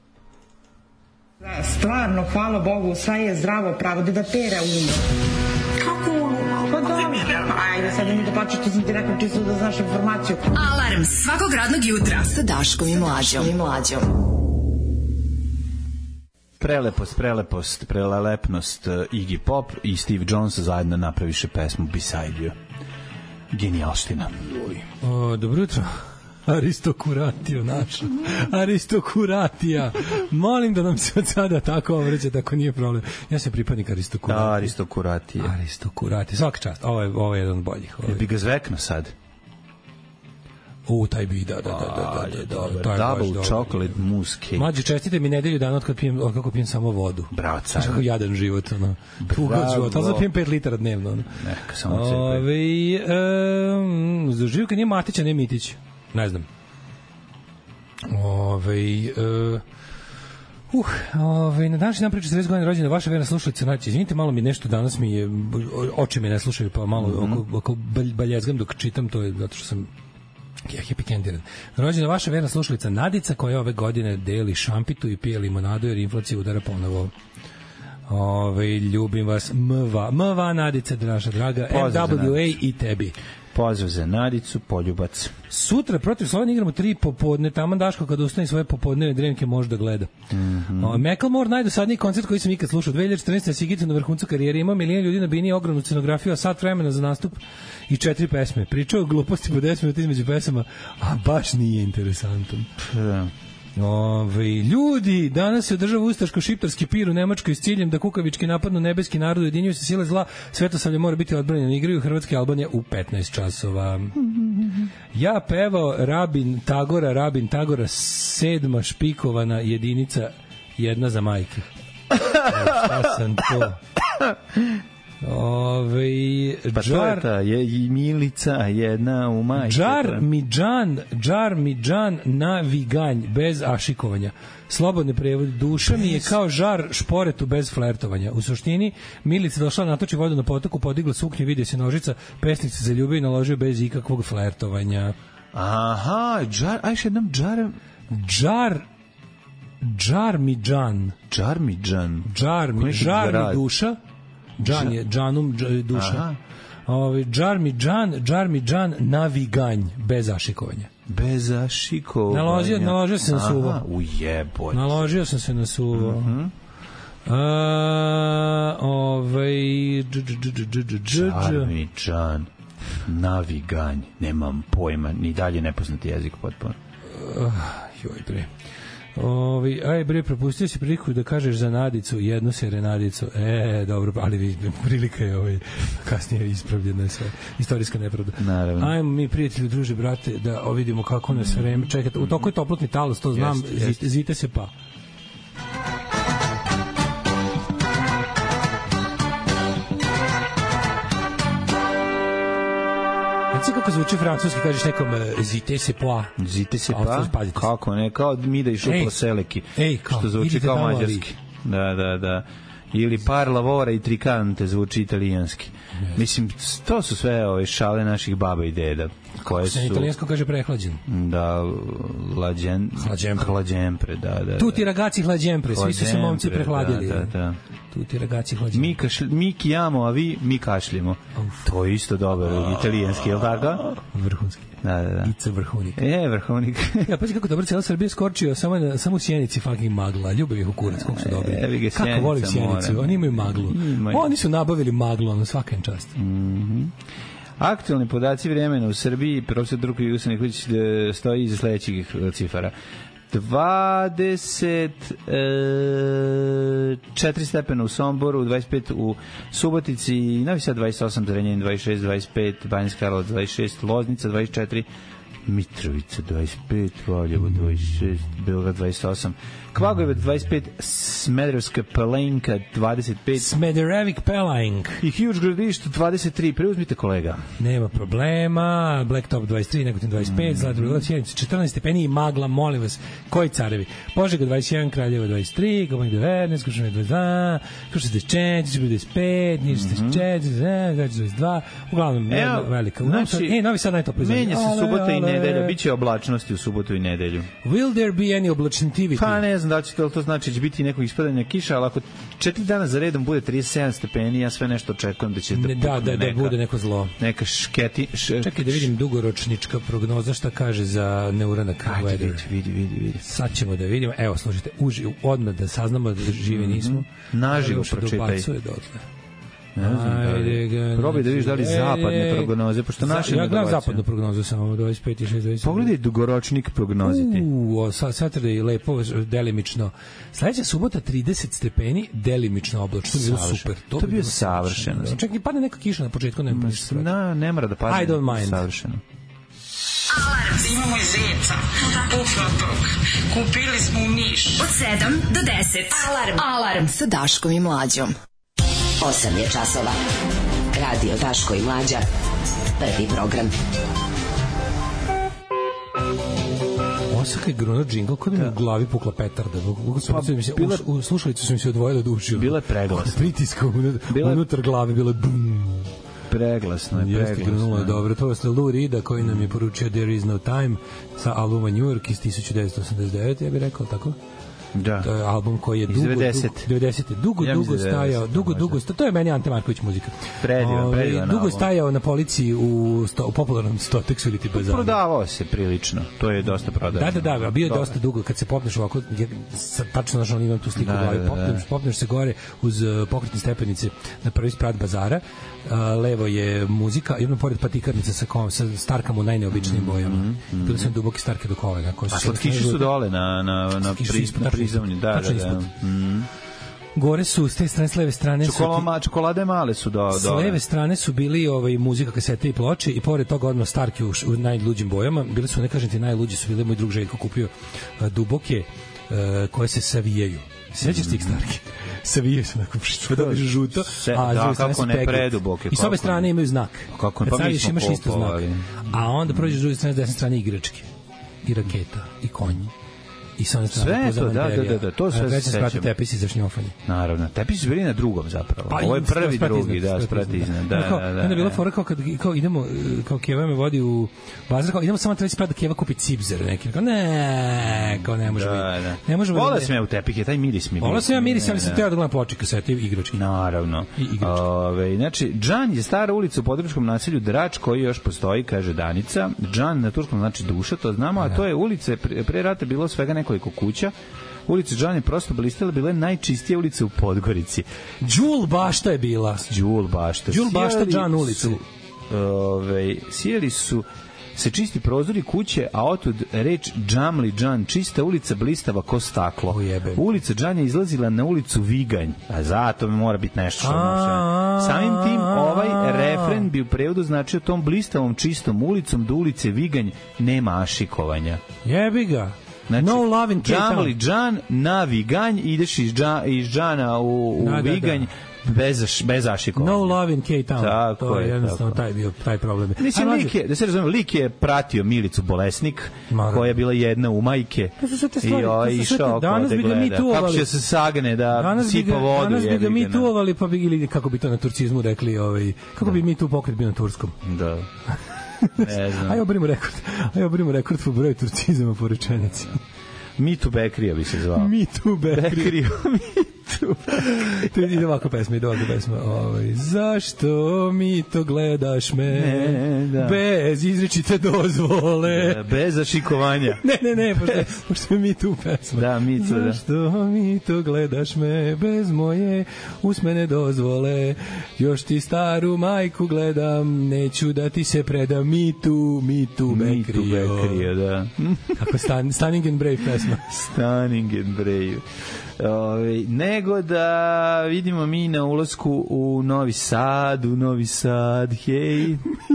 S11: Stvarno, hvala Bogu, sve je zdravo pravo, da da pere umo. Kako umo? Pa dobro. Ajde, sad mi da početi, sam ti rekao čisto da znaš informaciju.
S4: Alarm svakog radnog jutra sa Daškom i Mlađom. I Mlađom.
S7: Prelepost, prelepost, prelelepnost Iggy Pop i Steve Jones zajedno napraviše pesmu Beside You. Genijalština.
S8: O, dobro jutro. Aristokuratio naša. Aristokuratija. Molim da nam se od sada tako obraćate, ako nije problem. Ja sam pripadnik aristokuratije.
S7: Da, aristokuratije.
S8: Aristokuratije. Svaka čast. Ovo je, ovo je jedan od boljih.
S7: Je bi ga zvekno sad?
S8: U, taj bi, da, da, da, da, da, da, da, da
S7: double chocolate mousse cake.
S8: Mlađe, čestite mi nedelju dana od kad pijem, od kako pijem samo vodu.
S7: Bravo, car.
S8: Kako jadan život, ono. Tuga život, ali da pijem pet litara dnevno, ono.
S7: Neka, samo cepaj.
S8: Ove, um, za živka nije Matića, ne Mitić. Ne znam. Ove, uh, Uh, ovaj, na današnji dan priča četrdeset godina rođena vaša verna slušalica, znači, izvinite, malo mi nešto danas mi je, oči me ne slušaju, pa malo mm-hmm. oko, oko baljezgam dok čitam, to je zato što sam ja happy candiran. Rođena vaša verna slušalica Nadica, koja ove godine deli šampitu i pije limonadu jer inflacija udara ponovo. Ove, ljubim vas, mva, mva Nadica, naša draga, N W A i tebi.
S7: Pozdrav za Nadicu, poljubac.
S8: Sutra protiv Slovenije igramo tri popodne, taman Daško kada ustane svoje popodnevne dremke može da gleda. Mm-hmm. O, Macklemore, najdosadniji koncert koji sam ikad slušao, dve hiljade četrnaeste. Sigica na vrhuncu karijere, imao milijon ljudi na bini, ogromnu scenografiju, a sat vremena za nastup i četiri pesme. Pričao gluposti po deset minuta između pesama, a baš nije interesantan.
S7: Yeah.
S8: Ove, ljudi, danas se održava ustaško-šiptarski pir u Nemačkoj s ciljem da kukavički napadnu nebeski narod, ujedinjuju se sile zla, Svetosavlje mora biti odbranjeno, igraju Hrvatske i Albanija u petnaest časova. Ja pevao Rabin Tagora, Rabin Tagora, sedma špikovana jedinica, jedna za majke. Evo, šta sam to? Ove,
S7: pa
S8: džar,
S7: to je i Milica jedna u majke.
S8: Džar mi džan, džar mi džan na viganj, bez ašikovanja. Slobodni prevod, duša mi je kao žar šporetu bez flertovanja. U suštini, Milica došla, natoči vodu na potoku, podigla suknju, vidi se nožica, pesnik se zaljubio i naložio bez ikakvog flertovanja.
S7: Aha, džar, ajš jednom džar...
S8: Džar, džar mi džan.
S7: Džar mi džan.
S8: Džar mi, žar mi duša. Džan je, džanum, dž, duša. Ove, džar mi džan, džar mi džan na viganj, bez ašikovanja.
S7: Bez ašikovanja.
S8: Naložio, naložio sam na suvo.
S7: Ujeboj.
S8: Naložio sam se na suvo.
S7: Uh-huh.
S8: A, ovaj,
S7: džar mi džan na viganj. Nemam pojma, ni dalje nepoznati jezik potpuno.
S8: Uh, joj bre. Ovi, aj bre, propustio si priliku da kažeš za Nadicu, jednu serenadicu. E, dobro, ali prilika je ovaj, kasnije ispravljena sve. Istorijska nepravda.
S7: Naravno.
S8: Ajmo mi, prijatelji, druže, brate, da vidimo kako nas vreme. Čekajte, u toku je toplotni talas, to znam, jest, jest. Zite, zite se pa. Znači kako zvuči francuski, kažeš nekom zite se pa.
S7: Zite se pa? Kako ne? Kao mi da išlo po seleki.
S8: Ej, kao,
S7: što zvuči kao mađarski. Da, da, da. Ili par lavora i trikante zvuči italijanski. Yes. Mislim, to su sve ove šale naših baba i deda. Koje su...
S8: Italijansko kaže prehlađen.
S7: Da, lađen...
S8: Hlađempre.
S7: Hlađempre, da, da.
S8: Tuti ragazzi hlađempre, svi su se momci prehladili.
S7: Da, da, da.
S8: Tuti ragazzi hlađempre.
S7: Mi, kašl, mi kijamo, a vi mi kašljimo. Uf. To je isto dobro, italijanski, je li tako?
S8: Vrhunski.
S7: Da, da, da.
S8: Ica vrhunik.
S7: E, vrhunik.
S8: Ja, pazi kako dobro, cijela Srbija skorčio samo, na, samo u Sjenici fucking magla. Ljubav ih u kurac, kako su dobri.
S7: E,
S8: kako volim Sjenicu, moram. Oni imaju maglu. Imaju. Oni su nabavili maglu, ono svakan čast.
S7: Mhm. Aktualni podaci vremena u Srbiji, profesor Drko Jugoslav Nikolić stoji iza sledećih cifara. dvadeset četiri stepena u Somboru, dvadeset pet u Subotici, Novi Sad dvadeset osam, Zrenjanin dvadeset šest, dvadeset pet, Banjska Karlovac dvadeset šest, Loznica dvadeset četiri, Mitrovica dvadeset pet, Valjevo dvadeset šest, Beograd dvadeset osam, Kvagojevac dvadeset pet, Smederevska Palanka dvadeset pet,
S8: Smederevik Palank
S7: i Huge Gradište dvadeset tri. Preuzmite, kolega.
S8: Nema problema. Blacktop dvadeset tri, Negotin dvadeset pet, mm. Zlatibor dvadeset četiri, četrnaest stepeni i magla, molim vas. Koji carevi? Požega dvadeset jedan, Kraljevo dvadeset tri, Gabanj devetnaest, Kruševac dvadeset dva, Kruševac dvadeset četiri, dvadeset pet, Niš dvadeset četiri, dvadeset dva. Uglavnom
S7: Evo,
S8: velika.
S7: Znači,
S8: e, Novi Sad najtopliji.
S7: Menja se subota i nedelja, biće oblačnosti u subotu i nedelju.
S8: Will there be any oblačnitivity?
S7: Pa ne znam da će to, to znači će biti nekog ispadanja kiša, ali ako četiri dana za redom bude trideset sedam stepeni, ja sve nešto očekujem da će da,
S8: ne, da, da,
S7: neka,
S8: da bude neko zlo.
S7: Neka šketi... Š...
S8: Čekaj da vidim dugoročnička prognoza šta kaže za neuranak
S7: weather. Vidi, vidi, vidi, vidi.
S8: Sad ćemo da vidimo. Evo, slušajte, uži, odmah da saznamo da živi nismo.
S7: Mm-hmm. Naživo pročitaj.
S8: Ne znam,
S7: probaj da vidiš da li zapadne prognoze, pošto naše
S8: ja gledam zapadnu prognozu samo dvadeset pet i šest dvadeset.
S7: Pogledaj dugoročnik prognoziti.
S8: U, Saturday lepo, delimično. Sledeća subota trideset stepeni, delimično oblačno, bilo super.
S7: To, to bi bio savršeno.
S8: Čak i padne neka kiša na početku, nema ništa.
S7: Na, ne mora da padne.
S8: I don't mind.
S7: Savršeno.
S6: Alarm, imamo i zeca, pufnatog. Kupili smo u Niš.
S4: Od sedam do deset. Alarm. Alarm sa Daškom i Mlađom.
S12: osam je časova. Radio Daško i Mlađa. Prvi program.
S8: Osaka je gruno džingl, kod mi u glavi pukla petarda. Pa, bila, u slušalicu su mi se odvojile od uši.
S7: Bila je preglasna.
S8: Pritiska unutar, unutar glave, bila je bum.
S7: Preglasno je, preglasno.
S8: Jeste, grunulo je dobro. To je Lou Reeda koji nam je poručio There is no time sa albuma New York iz hiljadu devetsto osamdeset devete, ja bih rekao tako.
S7: Da.
S8: To je album koji je dugo,
S7: devedesete.
S8: dugo, devedesete. dugo, ja dugo stajao, dugo, dugo, to je meni Ante Marković muzika.
S7: Predivan, predivan.
S8: Dugo stajao na policiji u, sto, u popularnom Stoteksu ili ti bazaru.
S7: Prodavao se prilično, to je dosta prodavao.
S8: Da, da, da, bio je dosta dugo, kad se popneš ovako, tačno našao, imam tu sliku u glavi, popneš, popneš se gore uz pokretne stepenice na prvi sprat bazara, levo je muzika, jedno pored patikarnica sa, kom, sa starkama u najneobičnijim bojama. Mm, mm, Bili su duboke starke do kolena.
S7: A slatkiši su dole na, na, na prizavni, da, da, da. Mm.
S8: Gore su s te strane, s leve strane
S7: Čokolama,
S8: su ti,
S7: čokolade male su do,
S8: s leve strane su bili ovaj, muzika, kasete i ploče i pored toga odmah starke u, u najluđim bojama. Bili su, ne kažem ti, najluđi su bili, moj drug Željko kupio a, duboke koje se savijaju. Sećaš tih starki? Savijaju se onako, pa dobiš žuto,
S7: Se,
S8: a
S7: da,
S8: s druge
S7: kako ne preduboke.
S8: I s obe strane imaju znak.
S7: Kako ne,
S8: kad
S7: pa mi
S8: staviš
S7: smo
S8: imaš isto
S7: kupovali.
S8: znak. A onda prođeš s druge strane, s desne strane igračke. I raketa, i konji. I sa one strane
S7: sve to, da, da, da, da, to sve se sećam.
S8: Treća tepisi za šnjofanje.
S7: Naravno, tepisi su bili na drugom zapravo.
S8: Pa,
S7: ovo je prvi,
S8: sprati
S7: drugi,
S8: iznad,
S7: da, sprati iznad. Da,
S8: kao,
S7: da, da.
S8: Onda je bila fora kao kad kao idemo, kao Keva me vodi u bazar, kao idemo samo treći sprat da Keva kupi cipzer neki. Kao ne, kao ne možemo.
S7: Da, da.
S8: Ne možemo.
S7: Vola sam ja u tepih, je taj miris mi.
S8: Vola sam ja miris, ali sam teo da gledam ploče kasete i igračke.
S7: Naravno.
S8: I igračke.
S7: Ove, znači, Džan je stara ulica u područkom naselju Drač koji još postoji, kaže Danica. Džan na turskom znači duša, to znamo, a to je ulica, pre, pre rata bilo svega nekoliko kuća. Ulica Džan je prosto blistala, bila je najčistija ulica u Podgorici.
S8: Đul bašta je bila.
S7: Đul bašta.
S8: Đul bašta Džan ulica.
S7: Ove, sijeli su se čisti prozori kuće, a otud reč Džamli Džan, čista ulica blistava ko staklo.
S8: Ujebe.
S7: Ulica Džan je izlazila na ulicu Viganj, a zato mi mora biti nešto što može. Samim tim ovaj refren bi u prevodu značio tom blistavom čistom ulicom do ulice Viganj nema ašikovanja.
S8: Jebi ga.
S7: Znači,
S8: no love in Cape Town.
S7: Džamli Džan na Viganj, ideš iz, dža, iz Džana u, u da, Viganj, da, da. Bez, bez ašikovanja.
S8: No love in Cape Town.
S7: Tako
S8: to je, je jednostavno
S7: tako.
S8: taj bio taj problem.
S7: Mislim, lik je, da se razumemo, lik je pratio Milicu Bolesnik, Mara. koja je bila jedna u majke.
S8: I
S7: ovaj išao oko da gleda. Kako će se sagne da danas sipa ga, vodu.
S8: Danas bi ga mi tuovali, pa bi, ili kako bi to na turcizmu rekli, ovaj, kako da. bi mi tu pokret bio na turskom.
S7: Da. Ne znam.
S8: Ajde obrimo rekord. Ajde obrimo rekord po broju turcizama po rečenici.
S7: Me Too Bekrija bi se zvao.
S8: Me Too Bekrija.
S7: Bekrija. Me Too.
S8: To ide ovako pesma, ide ovako pesma. Ovaj, zašto mi to gledaš me ne, da. bez izričite dozvole?
S7: Da, bez zašikovanja.
S8: ne, ne, ne, pošto, pošto je Me Too pesma.
S7: Da, Me Too, da.
S8: Zašto mi to gledaš me bez moje usmene dozvole? Još ti staru majku gledam, neću da ti se predam. Me Too, Me Too Bekrija.
S7: Me Too Bekrija, da.
S8: Kako stan, Stunning and Brave pesma.
S7: Stunning and Brave. Ove, nego da vidimo mi na ulasku u Novi Sad, u Novi Sad, hej.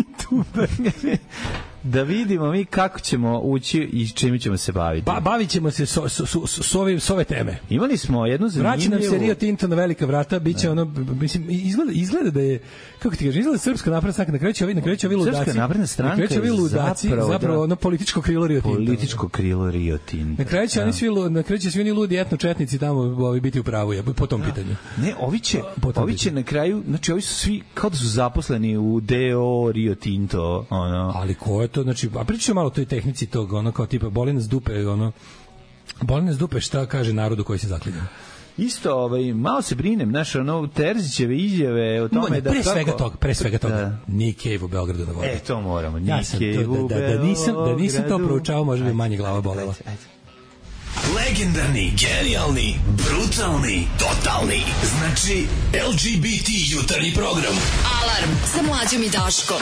S7: Da vidimo mi kako ćemo ući i čime ćemo se baviti.
S8: Ba, bavit ćemo se s so, so, so, so, so ove teme.
S7: Imali smo jednu zanimljivu...
S8: Vraći nam se Rio Tinto na velika vrata, bit će ono, mislim, izgleda, izgleda da je, kako ti kažeš, izgleda Srpska napredna stranka, na kraju će ovi, na kraju će ovi ludaci.
S7: Srpska napredna stranka
S8: na kraju će ovi ludaci, zapravo, zapravo da, ono političko krilo Rio Tinto.
S7: Političko krilo Rio Tinto.
S8: Na kraju će, da. oni svi, na kraju će svi oni ludi etnočetnici tamo ovi biti u pravu, je, po tom da. pitanju.
S7: Ne, ovi će, ovi će na kraju, znači ovi su svi, kao da su zaposleni u D O Rio Tinto, ono.
S8: Ali ko je to, znači, a pričamo malo o toj tehnici tog, ono kao tipa boli nas dupe, ono boli nas dupe šta kaže narodu koji se zaklinja.
S7: Isto, ovaj, malo se brinem, znaš, ono, Terzićeve izjave o tome
S8: ne,
S7: da...
S8: Pre
S7: kako...
S8: svega toga, pre svega toga, da. Nick Cave u Beogradu na vodi.
S7: E, to moramo, Nick
S8: ja
S7: Cave u
S8: da, da, da, nisam, da nisam to proučavao, možda bi manje glava bolela.
S7: Ajde, ajde.
S13: Legendarni, genijalni, brutalni, totalni. Znači, L G B T jutarnji program.
S4: Alarm sa Mlađom i Daškom.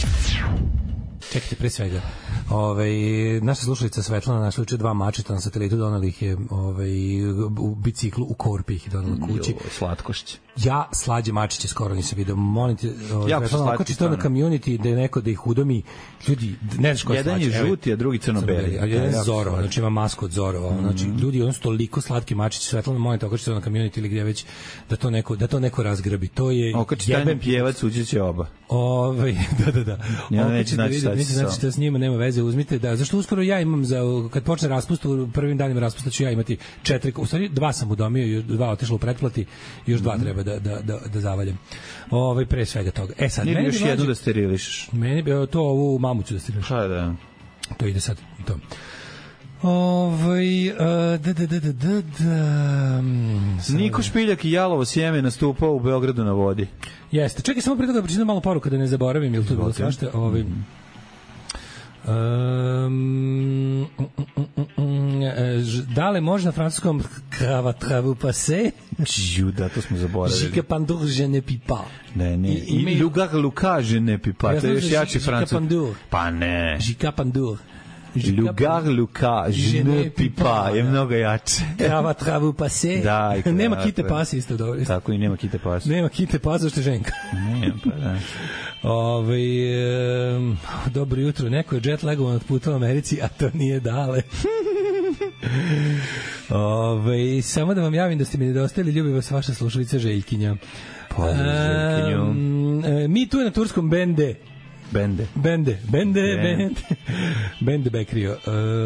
S8: Čekajte, pre svega, ovaj, naša slušalica Svetlana našla juče dva mačeta na satelitu, donala ih je ovaj, u biciklu, u korpi ih je donala kući.
S7: Jo, slatkošće.
S8: Ja slađe mačiće skoro nisam vidio. Molim te,
S7: jako
S8: Svetlana, ako će to na community da je neko da ih udomi, ljudi, ne znaš ko je
S7: jedan
S8: slađe.
S7: Je žuti, a drugi crno-beli.
S8: A jedan je Zorova, znači ima masku od Zorova. Mm -hmm. Znači, ljudi, ono su toliko slatki mačići. Svetlana, molim te, ako će to na community ili gdje već, da to neko, da to neko razgrabi. To je...
S7: Okači tajnem pjevac, uđe će oba.
S8: Ove, da, da, da.
S7: Ja neće znači šta
S8: će znači šta s njima nema veze, uzmite, da, zašto uskoro ja imam, za, kad počne raspust, u prvim danima raspusta ću ja imati četiri, u stvari dva sam udomio, dva otišlo u pretplati, još dva treba da, da, da, da zavaljam. Ovaj pre svega toga. E sad,
S7: nije
S8: meni
S7: još
S8: bi
S7: jednu da sterilišeš.
S8: Meni bi to ovu mamuću da sterilišeš.
S7: Pa da.
S8: To ide sad, to. Ovaj uh, da da da da da, da.
S7: Niko Špiljak i Jalovo sjeme nastupao u Beogradu na vodi.
S8: Jeste. Čekaj samo pre toga da pročitam malo poruka da ne zaboravim, ili to bilo svašta. Ovaj mm. Um, da li može na francuskom cravatravu passe?
S7: Juda, to smo zaboravili.
S8: Jusqu'à Pandour, je ne puis pas.
S7: Ne, ne. I, i lugar luka, je ne puis pas. To je još jači francus. Pa ne.
S8: Jusqu'à Pandour.
S7: Lugar luka, je ne puis pas. Je mnogo jače.
S8: Cravatravu passe?
S7: Da.
S8: Nema kite pas isto dobro.
S7: Tako i nema kite pas.
S8: Nema kite pas, zašto je ženka.
S7: Ne, pa da.
S8: Ove, um, dobro jutro, neko je jet lagovan od puta u Americi, a to nije Dale. Ove, samo da vam javim da ste mi nedostajali, ljubi vas vaša slušalica Željkinja.
S7: Pozdrav Željkinju.
S8: Um, mi tu je na turskom bende.
S7: Bende.
S8: Bende, bende, bende. Bende Bekrio.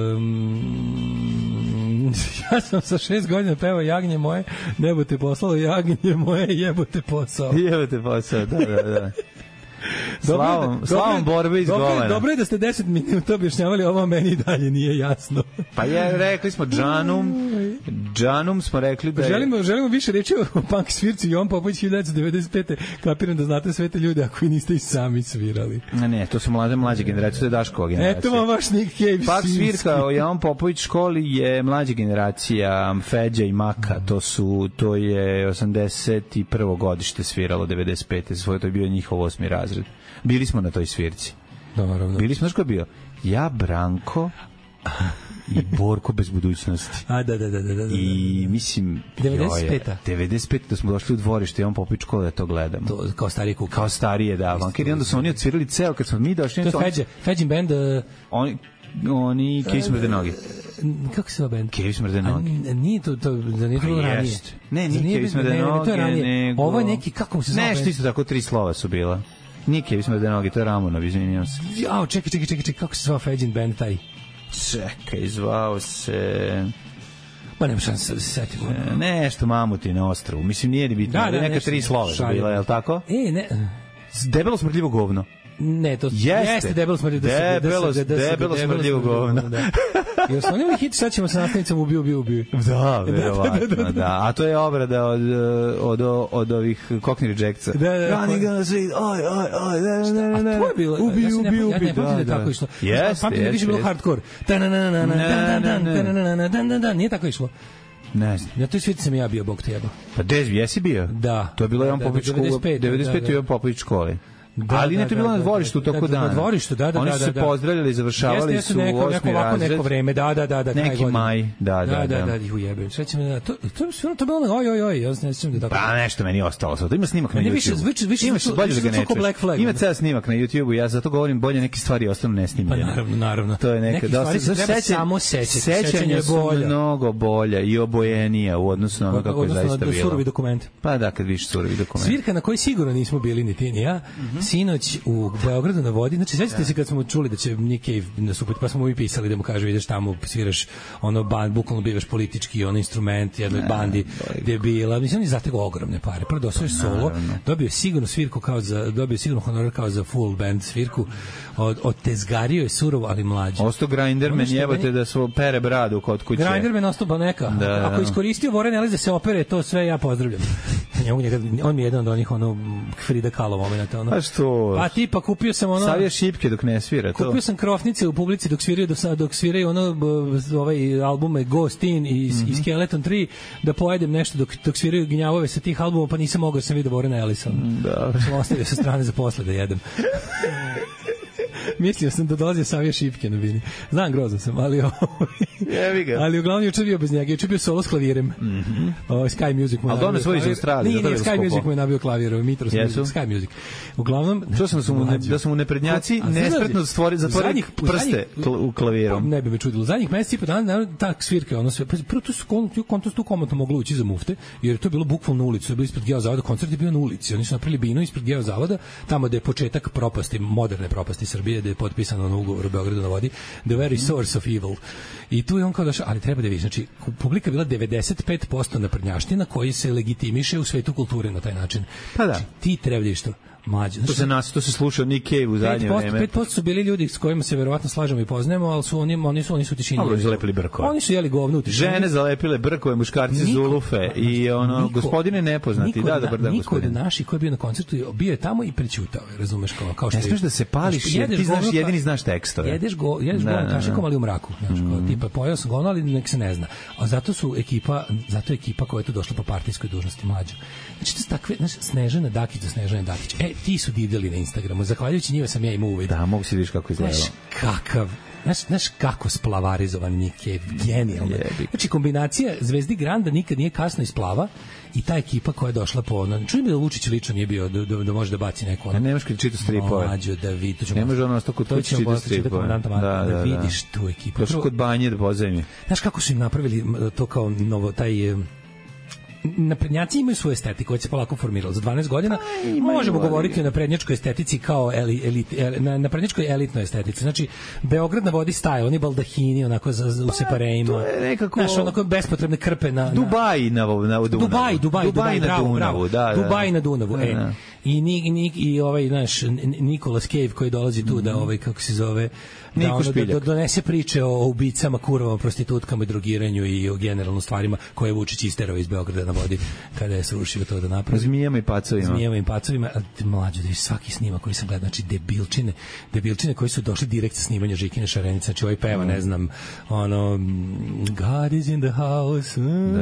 S8: Um, ja sam sa šest godina pevao Jagnje moje, nebo te poslalo, Jagnje moje, jebote posao.
S7: Jebote posao, da, da, da. Slavom, slavom borbe iz Golena.
S8: Dobro je da ste deset minuta objašnjavali, ovo meni i dalje nije jasno.
S7: Pa je, rekli smo Džanum, Džanum smo rekli da je...
S8: Želimo, želimo više reći o punk svirci Jovan Popović hiljadu devetsto devedeset pete. Kapiram da znate sve te ljude ako i niste i sami svirali.
S7: Ne, ne, to su mlade mlađe generacije, to je Daškova generacija.
S8: Eto vam vaš Nick Cave.
S7: Punk svirka o Jovan Popović školi je mlađa generacija, Feđa i Maka, to su, to je osamdeset prvo godište sviralo, devedeset pete svoje, to je bio njihov osmi razred. Bili smo na toj svirci.
S8: Naravno.
S7: Bili smo, znaš ko je bio? Ja, Branko i Borko bez budućnosti.
S8: A, da, da, da, da, da.
S7: I, mislim...
S8: devedeset peta.
S7: devedeset peta da smo došli u dvorište i on Popović škole da to gledamo.
S8: To, kao starije kuka.
S7: Kao starije, da. Vankir, i onda su oni odsvirali ceo, kad smo mi došli...
S8: To je Feđe, Feđin band... Uh...
S7: Oni... Oni Kevi smrde noge.
S8: Kako se zove band?
S7: Kevi smrde noge.
S8: Nije to, to, da nije to bilo ranije.
S7: Ne, nije Kevi smrde noge, nego...
S8: Ovo je neki, kako mu se zove?
S7: Nešto isto tako, tri slova su bila. Nije Kevi smrde noge, to je Ramonov, izvinjam se.
S8: Jao, čekaj, čekaj, čekaj, čekaj, kako se zvao Feđin band taj?
S7: Čekaj, zvao se...
S8: Pa nema šanse da se setimo.
S7: E, nešto Mamuti na ostrovu. Mislim, nije ni bitno. Da, da, neka tri slova su bila, je li tako?
S8: E, ne...
S7: Debelo smrdljivo govno.
S8: Ne, to
S7: jeste,
S8: jeste debelo smrdljivo
S7: debelo, debelo smrdljivo govno.
S8: I osnovni hit, sad ćemo sa nastavnicama ubi, ubi, ubi.
S7: Da, verovatno, da. A to je obrada od, od, od, od ovih Cockney Rejectsa.
S8: Da, da.
S7: Running on the street, oj, oj, oj, ne, ne, ne.
S8: A to je bilo,
S7: ubi,
S8: ja
S7: ubi, ubi,
S8: ja ne pamtim da je tako išlo.
S7: Jeste,
S8: pamtim da je više bilo hardcore. Nije tako išlo.
S7: Ne znam.
S8: Ja to svijet sam ja bio, Bog te jeba.
S7: Pa Dez, jesi bio?
S8: Da.
S7: To je bilo Jovan Popović škole. devedeset pet Jovan Popović škole. Da, ali ne, to je bilo na dvorištu toko dana.
S8: Na dvorištu, da, da,
S7: Oni
S8: da.
S7: su se pozdravljali, završavali
S8: jeste,
S7: su
S8: neko,
S7: osmi
S8: neko ovako,
S7: razred.
S8: neko vreme, da, da, da. da
S7: neki maj, da, da, da.
S8: Da, da, da, ujebem. Sve ćemo, da, to, to je sve to bilo na oj, oj, oj, ja ne sjećam da tako.
S7: Pa nešto meni ostalo sad. Ima snimak na YouTubeu.
S8: Više, više, više,
S7: imaš bolje da ga ne čuješ. Ima ceo snimak na YouTubeu, ja zato govorim bolje neke stvari ostanu nesnimljene.
S8: Pa naravno, naravno.
S7: To je neka dosta
S8: sećanje, samo sećanje.
S7: Sećanje su mnogo bolja i obojenija u odnosu na ono kako je zaista bilo.
S8: Surovi dokument.
S7: Pa da, kad vidiš surovi dokument.
S8: Svirka na kojoj sigurno nismo bili ni ti ni ja. Sinoć u Beogradu na vodi. Znači, sećate se kad smo čuli da će Nick Cave nastupiti, pa smo mu i pisali da mu kaže, ideš tamo, sviraš ono band, bukvalno bivaš politički ono instrument, jednoj bandi gde je bila. Mislim, on je zategao ogromne pare. Prvo dosao solo, dobio sigurno svirku kao za, dobio sigurno honorar kao za full band svirku. Od, od tezgario je surovo, ali mlađe.
S7: Osto Grinderman, jebate da su pere bradu kod kuće.
S8: Grinderman ostupa neka. Da, da. Ako iskoristio Voren Elis da se opere, to sve ja pozdravljam. On mi je jedan od onih ono Frida Kahlo momenta. Ono.
S7: A što?
S8: Pa tipa kupio sam ono...
S7: Stavio šipke dok ne svira to.
S8: Kupio sam krofnice u publici dok sviraju, dok, dok sviraju ono, ovaj albume Ghost In i, mm-hmm. i Skeleton tri, da pojedem nešto dok, dok sviraju gnjavove sa tih albuma, pa nisam mogao, sam vidio Vorena Elisa.
S7: Da.
S8: Sam ostavio sa strane za posle da jedem. Mislio sam da dolazio Savija Šipke na bini. Znam, grozan sam, ali
S7: Jevi ga.
S8: Ali uglavnom juče bio bez njega, juče bio solo s klavirem.
S7: Mhm.
S8: O, Sky Music mu.
S7: Al dono svoj iz Australije.
S8: Nije, nije Sky Music mu je nabio klavir, Mitros Music, Sky Music. Uglavnom,
S7: što sam mu ne, da su mu neprednjaci nespretno stvori zatvorili prste u klavirom.
S8: Ne bi me čudilo. Zadnjih meseci i po dana tak svirka, ono sve. Prvo tu su kontus tu komotno moglo ući za mufte, jer to je bilo bukvalno na ulici, bilo ispred Geozavoda, koncert je bio na ulici. Oni su napravili binu ispred Geozavoda, tamo gde je početak propasti, moderne propasti Srbije, gde je potpisano na ugovor u Beogradu na vodi, the very source of evil. I tu je on kao došao, ali treba da vidiš, znači, publika je bila devedeset pet posto naprednjaština koji se legitimiše u svetu kulture na taj način.
S7: Pa da.
S8: Znači, ti treba vidiš to. Mlađe.
S7: To se nas, to se sluša od Nick Cave u zadnje vreme.
S8: pet posto su bili ljudi s kojima se verovatno slažemo i poznajemo, ali su oni, oni su oni su u tišini.
S7: Oni zalepili brkove.
S8: Oni su jeli govno u tišini.
S7: Žene zalepile brkove, muškarci niko, zulufe i ono niko, gospodine nepoznati. Da, dobar dan,
S8: niko od naših koji je bio na koncertu bio je tamo i prećutao, razumeš, kao kao što.
S7: Ne smeš da se pališ, jer ti znaš, jedini znaš tekstove.
S8: Jedeš go, jedeš da, govno kašikom, ali u mraku, znaš, kao tipa pojeo sam govno, ali nek se ne zna. A zato su ekipa, zato je ekipa koja je tu došla po partijskoj dužnosti mlađa. Znači to su takve, znaš, Snežana Dakić za Snežana Dakić. E, ti su divljali na Instagramu. Zahvaljujući njima sam ja imao uvid.
S7: Da, mogu si vidiš kako izgledalo.
S8: Znaš, kakav, Znaš, znaš kako splavarizovan Nick Cave, genijalno. Znači, kombinacija Zvezdi Granda nikad nije kasno isplava i ta ekipa koja je došla po ono, čujem da Lučić lično nije bio da, da, da može da baci neko ono.
S7: Ne možeš kada čita stripove.
S8: Mlađo, da vidi, to ćemo.
S7: Ne može ono sto kod kući čita stripove.
S8: Da, da, da, vidiš tu ekipu.
S7: Prošlo kod Banje da pozajmi.
S8: Znaš kako su im napravili to kao novo, taj naprednjaci imaju svoju estetiku, koja se polako formirala za dvanaest godina. Aj, možemo govoriti o naprednjačkoj estetici kao eli, elit, el, na naprednjačkoj elitnoj estetici. Znači, Beograd na vodi staje, oni baldahini, onako za, za, u separejima. To je nekako... Znaš, onako bespotrebne krpe na... na...
S7: Dubai na, na Dunavu.
S8: Dubai, Dubai, Dubai,
S7: Dubai na
S8: bravo,
S7: Dunavu,
S8: bravo.
S7: da, da.
S8: Dubai na Dunavu,
S7: da,
S8: e.
S7: da.
S8: I, ni, ni, i ovaj, znaš, Nicolas Cage koji dolazi tu da, ovaj, kako se zove, da, ono, da, da donese priče o ubicama, kurvama, prostitutkama, drogiranju i o generalno stvarima koje je Vučić isterao iz Beograda na vodi kada je srušio to da napravi.
S7: Zmijama i pacovima.
S8: Zmijama i pacovima. Mlađe, da je svaki snimak koji sam gledao, znači debilčine, debilčine koji su došli direkt sa snimanja Žikine Šarenice, znači ovaj peva, ne znam, ono, God is in the house,
S7: da,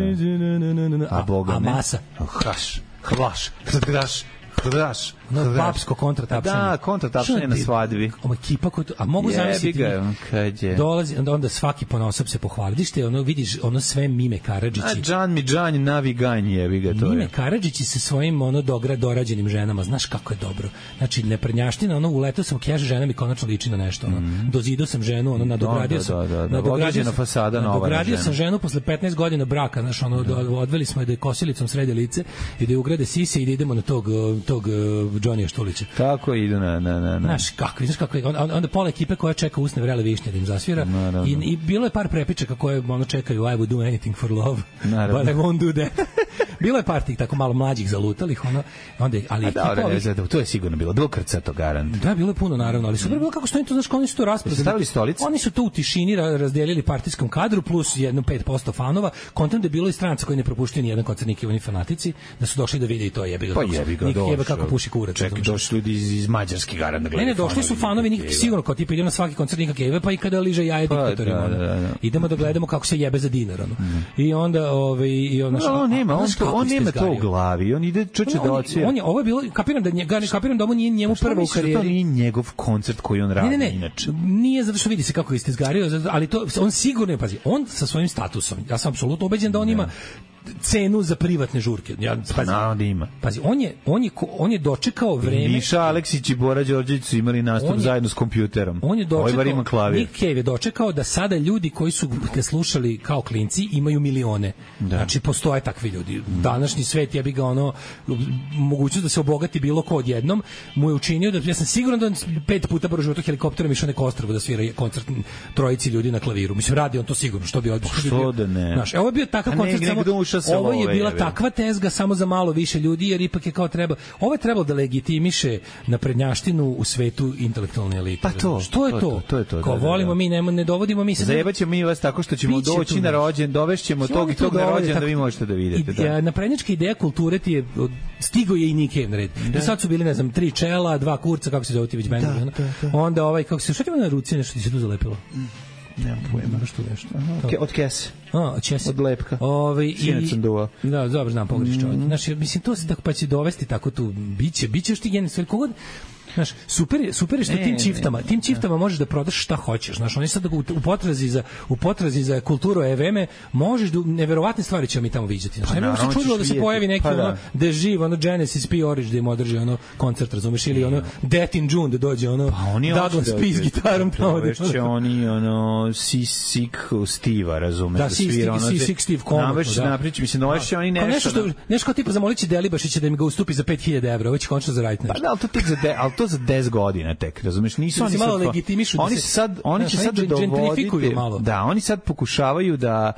S7: da, da. a Boga
S8: a masa.
S7: Haš, hlaš, hlaš, hlaš.
S8: No, papsko kontratapšanje.
S7: Da, kontratapšanje na svadbi.
S8: Ova ekipa koja a mogu zamisliti
S7: ga, kad je.
S8: Dolazi onda, onda svaki ponaosob se pohvali. Vidiš te, ono vidiš ono sve Mime Karadžići.
S7: A Džan mi Džan navi ganj jebi ga to.
S8: Mime
S7: je.
S8: Karadžići sa svojim ono dogra dorađenim ženama, znaš kako je dobro. Znači neprednjaština, ono uletao sam kaže žena mi konačno liči na nešto, ono. Mm. Dozido sam ženu, ono nadogradio
S7: da,
S8: sam.
S7: Da, da, da.
S8: Nadogradio
S7: sam fasada nova.
S8: Nadogradio sam ženu posle petnaest godina braka, znaš, ono da. Odveli smo je da je kosilicom sredi lice i da je ugrade sise i da idemo na tog tog Džonija Štulića.
S7: Tako idu na na na.
S8: Znaš kako, znaš kako, onda, onda pola ekipe koja čeka usne vrele višnje da im zasvira no, no, no. I, i bilo je par prepičaka koje ono čekaju I would do anything for love, naravno. But I won't do that. Bilo je par tih tako malo mlađih zalutalih, ono, onda, ali...
S7: A da, ovih... ne, to je sigurno bilo, bilo krcato garant.
S8: Da, bilo je puno, naravno, ali super bilo kako stoji to, znaš, oni su to raspravili.
S7: Stavili stolice?
S8: Oni su to u tišini razdelili partijskom kadru, plus jedno pet posto fanova, kontent da je bilo i stranaca koji ne propuštaju nijedan koncert, neki oni fanatici, da su došli da vide i to jebi ga.
S7: Pa jebi ga,
S8: jebe kako puši kurac.
S7: Čekaj, došli ljudi iz, iz Mađarski garant da gledaju.
S8: Ne, ne, došli su fanovi, nikak, sigurno, kao tipa idemo na svaki koncert Nika Keve, pa i kada liže jaje
S7: pa,
S8: diktatorima.
S7: Da, da, da.
S8: Idemo da gledamo kako se jebe za dinar, ono. Mm. I onda, ovaj, i on,
S7: no, on nema, on, to, on nema to u glavi, on ide čoče da odsvira.
S8: On je, ovo je bilo, kapiram da, njega, kapiram da ovo nije njemu prvo u karijeri.
S7: To nije njegov koncert koji on radi,
S8: ne, ne, ne,
S7: inače.
S8: Nije zato što vidi se kako je istizgario, ali to, on sigurno je, pazi, on sa svojim statusom, ja sam apsolutno ubeđen da on ima cenu za privatne žurke. Ja pazi,
S7: no, da ima.
S8: Pazi, on je on je on je dočekao vreme.
S7: Miša Aleksić i Bora Đorđević su imali nastup je, zajedno s kompjuterom.
S8: On je dočekao, Nick Cave je dočekao da sada ljudi koji su ga slušali kao klinci imaju milione. Da. Znači postoje takvi ljudi. Današnji svet je bi ga ono mogućnost da se obogati bilo ko odjednom mu je učinio da ja sam siguran da on pet puta brže životu helikopterom išao na ostrvo da svira koncert trojici ljudi na klaviru. Mislim radi on to sigurno, što bi odbio.
S7: Što da ne.
S8: Znaš, ovo je bio takav koncert samo ovo je bila takva tezga samo za malo više ljudi, jer ipak je kao treba, ovo je trebalo da legitimiše naprednjaštinu u svetu intelektualne elite.
S7: Pa to,
S8: što je to?
S7: to, to, je to
S8: kao
S7: da, da,
S8: volimo
S7: da.
S8: mi, ne, ne dovodimo mi se.
S7: Zajebaćemo mi vas tako što ćemo doći na rođen, dovešćemo tog i tog na rođen da vi možete da vidite.
S8: Da. Naprednjačka ideja kulture ti je stigo je i Nick Cave na red. Da. I sad su bili, ne znam, tri čela, dva kurca, kako se zove ti već bend. Da, da, da. Onda ovaj kako se, šta ti ima na ruci, nešto ti se tu zalepilo? Mm.
S7: Nemam pojma što nešto. Aha, okay. Od kese.
S8: A, kese.
S7: Od lepka.
S8: Ovaj
S7: i sam duo.
S8: Da, dobro znam pogledaš čovjek. Mm. Znači, mislim to se tako pa će dovesti tako tu biće, biće što ti gen sve kogod. Znaš, super je, super je što e, tim čiftama, tim čiftama možeš da prodaš šta hoćeš. Znaš, oni sad u, u potrazi za u potrazi za kulturu E V M možeš da neverovatne stvari ćemo mi tamo viđati. Znači, pa, ne možeš čudilo da se pojavi neki pa, da. ono De Živ, ono Genesis P. Orridge da im održi ono koncert, razumeš, ili ono Death in June da dođe ono
S7: pa,
S8: Douglas
S7: da
S8: P. s gitarom tamo da
S7: će oni ono Sick Steve, razumeš,
S8: da svira ono Sick Steve komotno,
S7: da. Napriči, mislim, novaš oni nešto.
S8: Nešto što nešto tipa zamolići Delibašića da im ga ustupi za pet hiljada evra, hoće konačno zaraditi nešto.
S7: Pa da, al to tek za de, al to za deset godina tek, razumeš, nisu oni sad oni se sad oni će sad dovoditi da oni sad pokušavaju da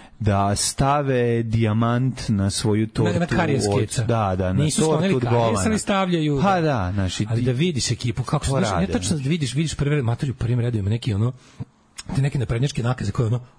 S7: da stave dijamant na svoju tortu.
S8: Na, na karijeskeca.
S7: Da, da, na
S8: nisu
S7: tortu od golana.
S8: Nisu stavljaju.
S7: Pa da, naši.
S8: Ali da vidiš ekipu, kako se znači, ne tačno da vidiš, vidiš prvi matori u prvim redovima neki ono, te neke naprednjačke nakaze koje ono.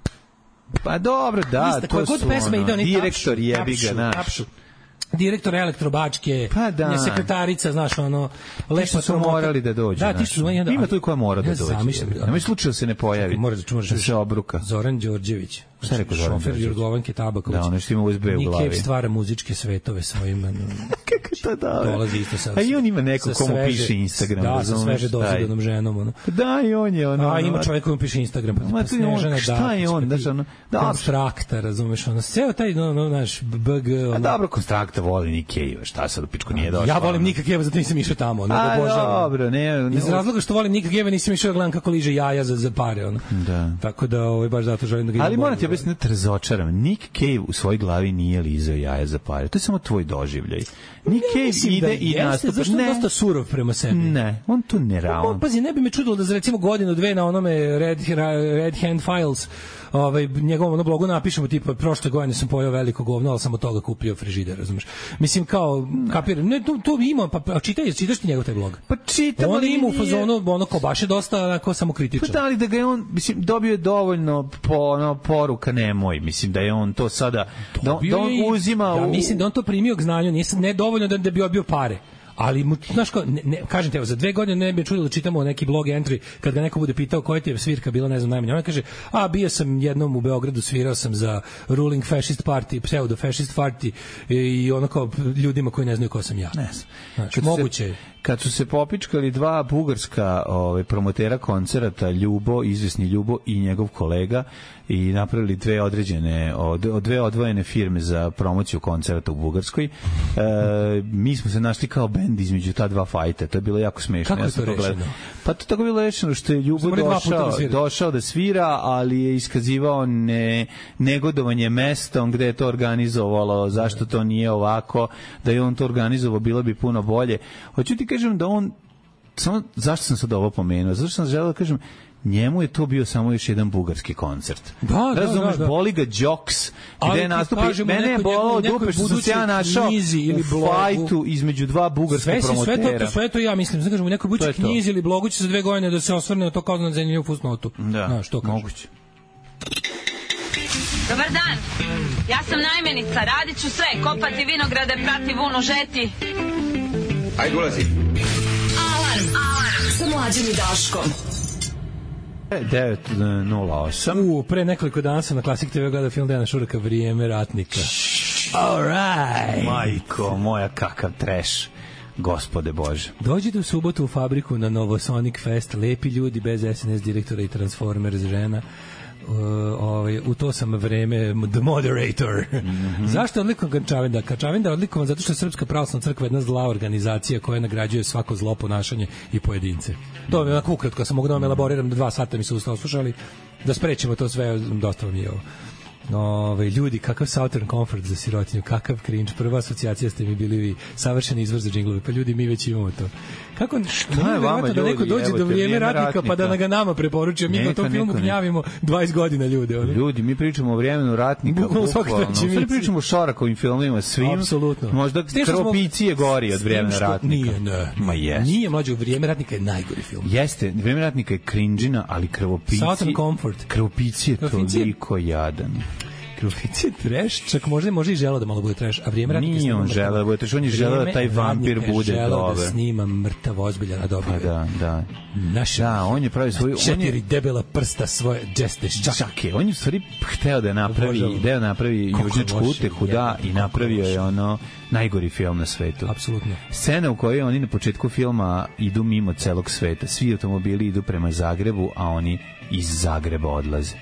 S7: Pa dobro, da,
S8: Ista, to su pesma ono, ide,
S7: direktor jebi ga, naš.
S8: Direktor Elektrobačke,
S7: pa da.
S8: sekretarica, znaš, ono,
S7: lepo su morali da dođu.
S8: Da, ti su onda,
S7: ima tu koja mora da
S8: ja
S7: dođe.
S8: Da,
S7: nemoj slučajno da se ne pojavi.
S8: Mora da čuvaš
S7: da se obruka.
S8: Zoran Đorđević.
S7: Šta rekao Zoran Đorđević?
S8: Šofer Jorgovanke Tabaković.
S7: Da, ono što ima U S B u glavi.
S8: Nick Cave stvara muzičke svetove svojim.
S7: to da.
S8: Dolazi isto sa.
S7: A i on ima neko komu piše Instagram,
S8: da, sa sveže dozidanom ženom, ono.
S7: Da, i on je ono.
S8: A ima čovjek koji piše Instagram, pa, pa Snežana da.
S7: Šta je on, znači ono, da,
S8: Konstrakta, razumeš, ono, ceo taj, no, no, naš B G, ono.
S7: A dobro, Konstrakta voli Nick Cave, šta sad u pičku nije došao.
S8: Ja volim Nika Cave, zato nisam išao tamo, ono,
S7: a,
S8: obožavam.
S7: Dobro, ne, ne.
S8: Iz razloga što volim Nika Cave, nisam išao da gledam kako liže jaja za, za pare, ono.
S7: Da.
S8: Tako da, ovaj, baš zato želim da ga.
S7: Ali moram ti objasniti, razočaram. Nick Cave u svojoj glavi nije lizao jaja za pare. To je samo tvoj doživljaj. Nick Cave ide i nastupa.
S8: Zašto je dosta surov prema sebi?
S7: Ne, on to ne rao.
S8: Pazi, ne bi me čudilo da za recimo godinu, dve na onome Red, Red Hand Files ovaj, njegovom ono blogu napišemo tipa, prošle godine sam pojao veliko govno, ali sam od toga kupio frižider, razumeš? Mislim, kao, kapiram, ne, to, to ima, pa čitaj, čitaš ti njegov taj blog?
S7: Pa čitam,
S8: on ima u fazonu, ono, ko baš je dosta, onako, samokritičan.
S7: Pa da li da ga je on, mislim, dobio je dovoljno po, ono, poruka, nemoj, mislim, da je on to sada, da, da on uzima...
S8: Ja
S7: u...
S8: mislim da on to primio k znanju, nije ne dovoljno da, da bi odbio pare. Ali, znaš kao, ne, ne, kažem te, evo, za dve godine ne bi čudilo da čitamo neki blog entry, kad ga neko bude pitao koja ti je svirka bila, ne znam, najmanje. Ona kaže, a, bio sam jednom u Beogradu, svirao sam za ruling fascist party, pseudo fascist party i ono kao ljudima koji ne znaju ko sam ja.
S7: Ne
S8: znači, moguće je.
S7: Kad su se popičkali dva bugarska ove, promotera koncerata, Ljubo, izvesni Ljubo i njegov kolega, i napravili dve određene, od, dve odvojene firme za promociju koncerata u Bugarskoj, e, mi smo se našli kao bend između ta dva fajta. To je bilo jako smešno.
S8: Kako je to rešeno?
S7: Pa to tako bilo rešeno što je Ljubo došao, da došao da svira, ali je iskazivao ne, negodovanje mestom gde je to organizovalo, zašto to nije ovako, da je on to organizovao, bilo bi puno bolje. Hoću ti kažem da on, samo zašto sam sad ovo pomenuo? Zato što sam želeo da kažem, njemu je to bio samo još jedan bugarski koncert.
S8: Da,
S7: razumeš,
S8: da, da.
S7: boli ga Jocks, gde nastupi. Mene je bolao dupe što sam se ja našao u fajtu između dva bugarska
S8: sve
S7: promotera.
S8: Sve to, to, sve to ja mislim. Znači, u nekoj budućoj knjizi ili blogu će za dve godine da se osvrne na to kao na zanimljivu fusnotu.
S7: Da,
S8: no, što
S7: moguće.
S14: Dobar dan, ja sam najmenica, radit ću sve, kopati vinograde, prati vunu, žeti.
S2: Ajde, ulazi.
S4: Alarm, alarm, sa Mlađom i Daškom.
S7: devet nula osam.
S8: U, pre nekoliko dana sam na Klasik te ve gledao film Dejana Šuraka, Vrijeme ratnika. All right.
S7: Majko moja, kakav trash. Gospode Bože.
S8: Dođite u subotu u fabriku na Novosonic Fest, lepi ljudi bez es en es direktora i Transformers žena. Uh, ovaj, u to sam vreme The Moderator. Mm-hmm. Zašto je odlikovan Kačavinda? Kačavinda je odlikovan zato što je Srpska pravoslavna crkva jedna zla organizacija koja nagrađuje svako zlo ponašanje i pojedince. To je onako ukratko, sam mogu da vam elaboriram, dva sata mi se ustao slušali, da sprečimo to sve, dosta vam je ovo. Ove, ljudi, kakav Southern Comfort za sirotinju, kakav cringe, prva asocijacija ste mi bili vi, savršeni izvor za džinglove, pa ljudi, mi već imamo to. Kako, šta je vama, ljudi, da neko dođe evo, do vrijeme ratnika, ratnika, pa da ga nama preporučuje, mi na tom filmu gnjavimo dvadeset godina ljude. Ovdje.
S7: Ljudi, mi pričamo o vremenu ratnika, bukvalno, sve pričamo o Šorakovim filmima, svim,
S8: apsolutno.
S7: Možda Krvopici je gori od vremena ratnika.
S8: Nije, ne.
S7: Ma jest.
S8: Nije, mlađe, vrijeme ratnika je najgori film.
S7: Jeste, vrijeme ratnika je crinžina, ali Krvopici,
S8: Southern Comfort.
S7: Krvopici je toliko jadan.
S8: Krvopici je trash, čak možda može i želeo da malo bude trash, a vrijeme ratnika
S7: nije on želeo da bude trash, on je želeo da taj vampir bude dobar.
S8: Želeo da snima mrtav ozbiljan, a dobro.
S7: Pa da, da.
S8: Naša,
S7: da, on je pravi svoju...
S8: Četiri je, debela prsta svoje džeste
S7: šake. On je u stvari hteo da napravi, da napravi južnjačku utehu, da, i napravio je ono najgori film na svetu.
S8: Apsolutno.
S7: Scena u kojoj oni na početku filma idu mimo celog sveta. Svi automobili idu prema Zagrebu, a oni iz Zagreba odlaze.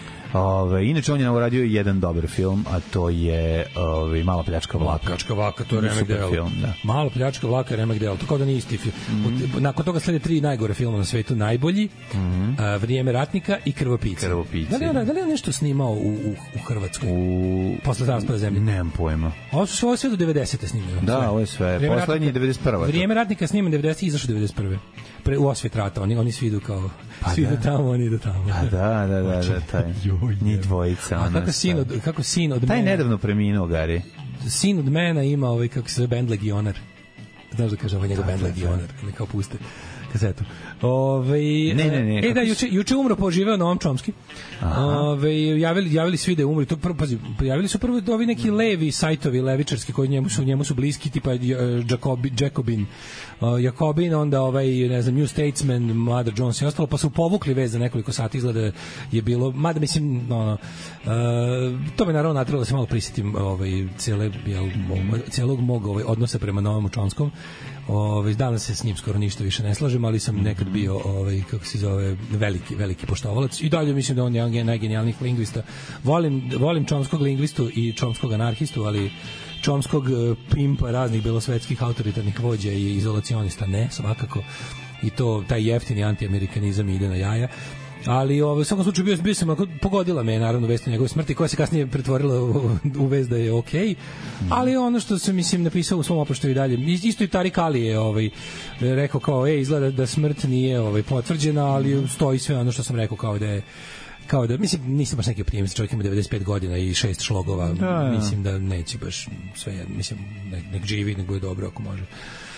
S7: Ove, inače on je uradio jedan dobar film, a to je ove, Mala pljačka vlaka.
S8: Mala pljačka vlaka, to je remek delo.
S7: Film, da.
S8: Mala pljačka vlaka je remek delo, to kao da nije isti film. Mm. Nakon toga slede tri najgore filma na svetu, Najbolji, mm. a, Vrijeme ratnika i Krvopice.
S7: Krvopice.
S8: Da li, da li je nešto snimao u, u, u Hrvatskoj?
S7: U...
S8: Posle raspada zemlje?
S7: Nemam pojma.
S8: Ovo su sve, sve do devedesete snimljeno.
S7: Da, sve. Ovo je sve. Vrijeme poslednji je devedeset prva.
S8: Vrijeme ratnika sniman devedesete i izašao devedeset prve. Pre, u osvet rata, oni, oni svi idu kao... Pa svi da. idu tamo, oni idu tamo.
S7: A da, da, da, da, taj. Njih dvojica.
S8: A kako sin od, kako sin od
S7: taj
S8: mena...
S7: nedavno preminuo, Gari.
S8: Sin od mena ima ovaj, kako se zove, band Legionar. Znaš da kaže ovaj njegov band Legionar, ne kao puste. kasetu. Ove,
S7: ne, ne, ne.
S8: E da, juče, juče umro, poživeo Noam Chomsky. Ove, javili, javili svi da je umri. To, prvo, pazi, javili su prvo ovi neki levi sajtovi, levičarski, koji njemu su, njemu su bliski, tipa Jacobi, Jacobin, uh, Jacobin, onda ovaj, ne znam, New Statesman, Mother Jones i ostalo, pa su povukli vez za nekoliko sati, izgleda je bilo, mada mislim, no, uh, to me naravno natralo da se malo prisjetim ovaj, cijele, jel, cijelog mog ovaj, odnosa prema Noamu Chomskom. Ovaj, danas se s njim skoro ništa više ne slažem, ali sam nekad bio ovaj, kako se zove, veliki, veliki poštovalac i dalje mislim da on je jedan najgenijalnijih lingvista. Volim, volim Chomskog lingvistu i Chomskog anarhistu, ali Chomskog pimpa raznih belosvetskih autoritarnih vođa i izolacionista ne, svakako. I to, taj jeftini antiamerikanizam ide na jaja. Ali ovaj, u svakom slučaju bio, bio sam, pogodila me naravno vest o njegove smrti, koja se kasnije pretvorila u, u vest da je okej, okay. Ali ono što sam, mislim, napisao u svom oproštaju dalje, isto i Tariq Ali je ovaj, rekao kao, ej, izgleda da smrt nije ovaj, potvrđena, ali stoji sve ono što sam rekao kao da je kao da, mislim, nisam baš neki optimist, čovjek ima devedeset pet godina i šest šlogova, da, mislim da neće baš sve, mislim, nek, nek živi, nek bude dobro ako može.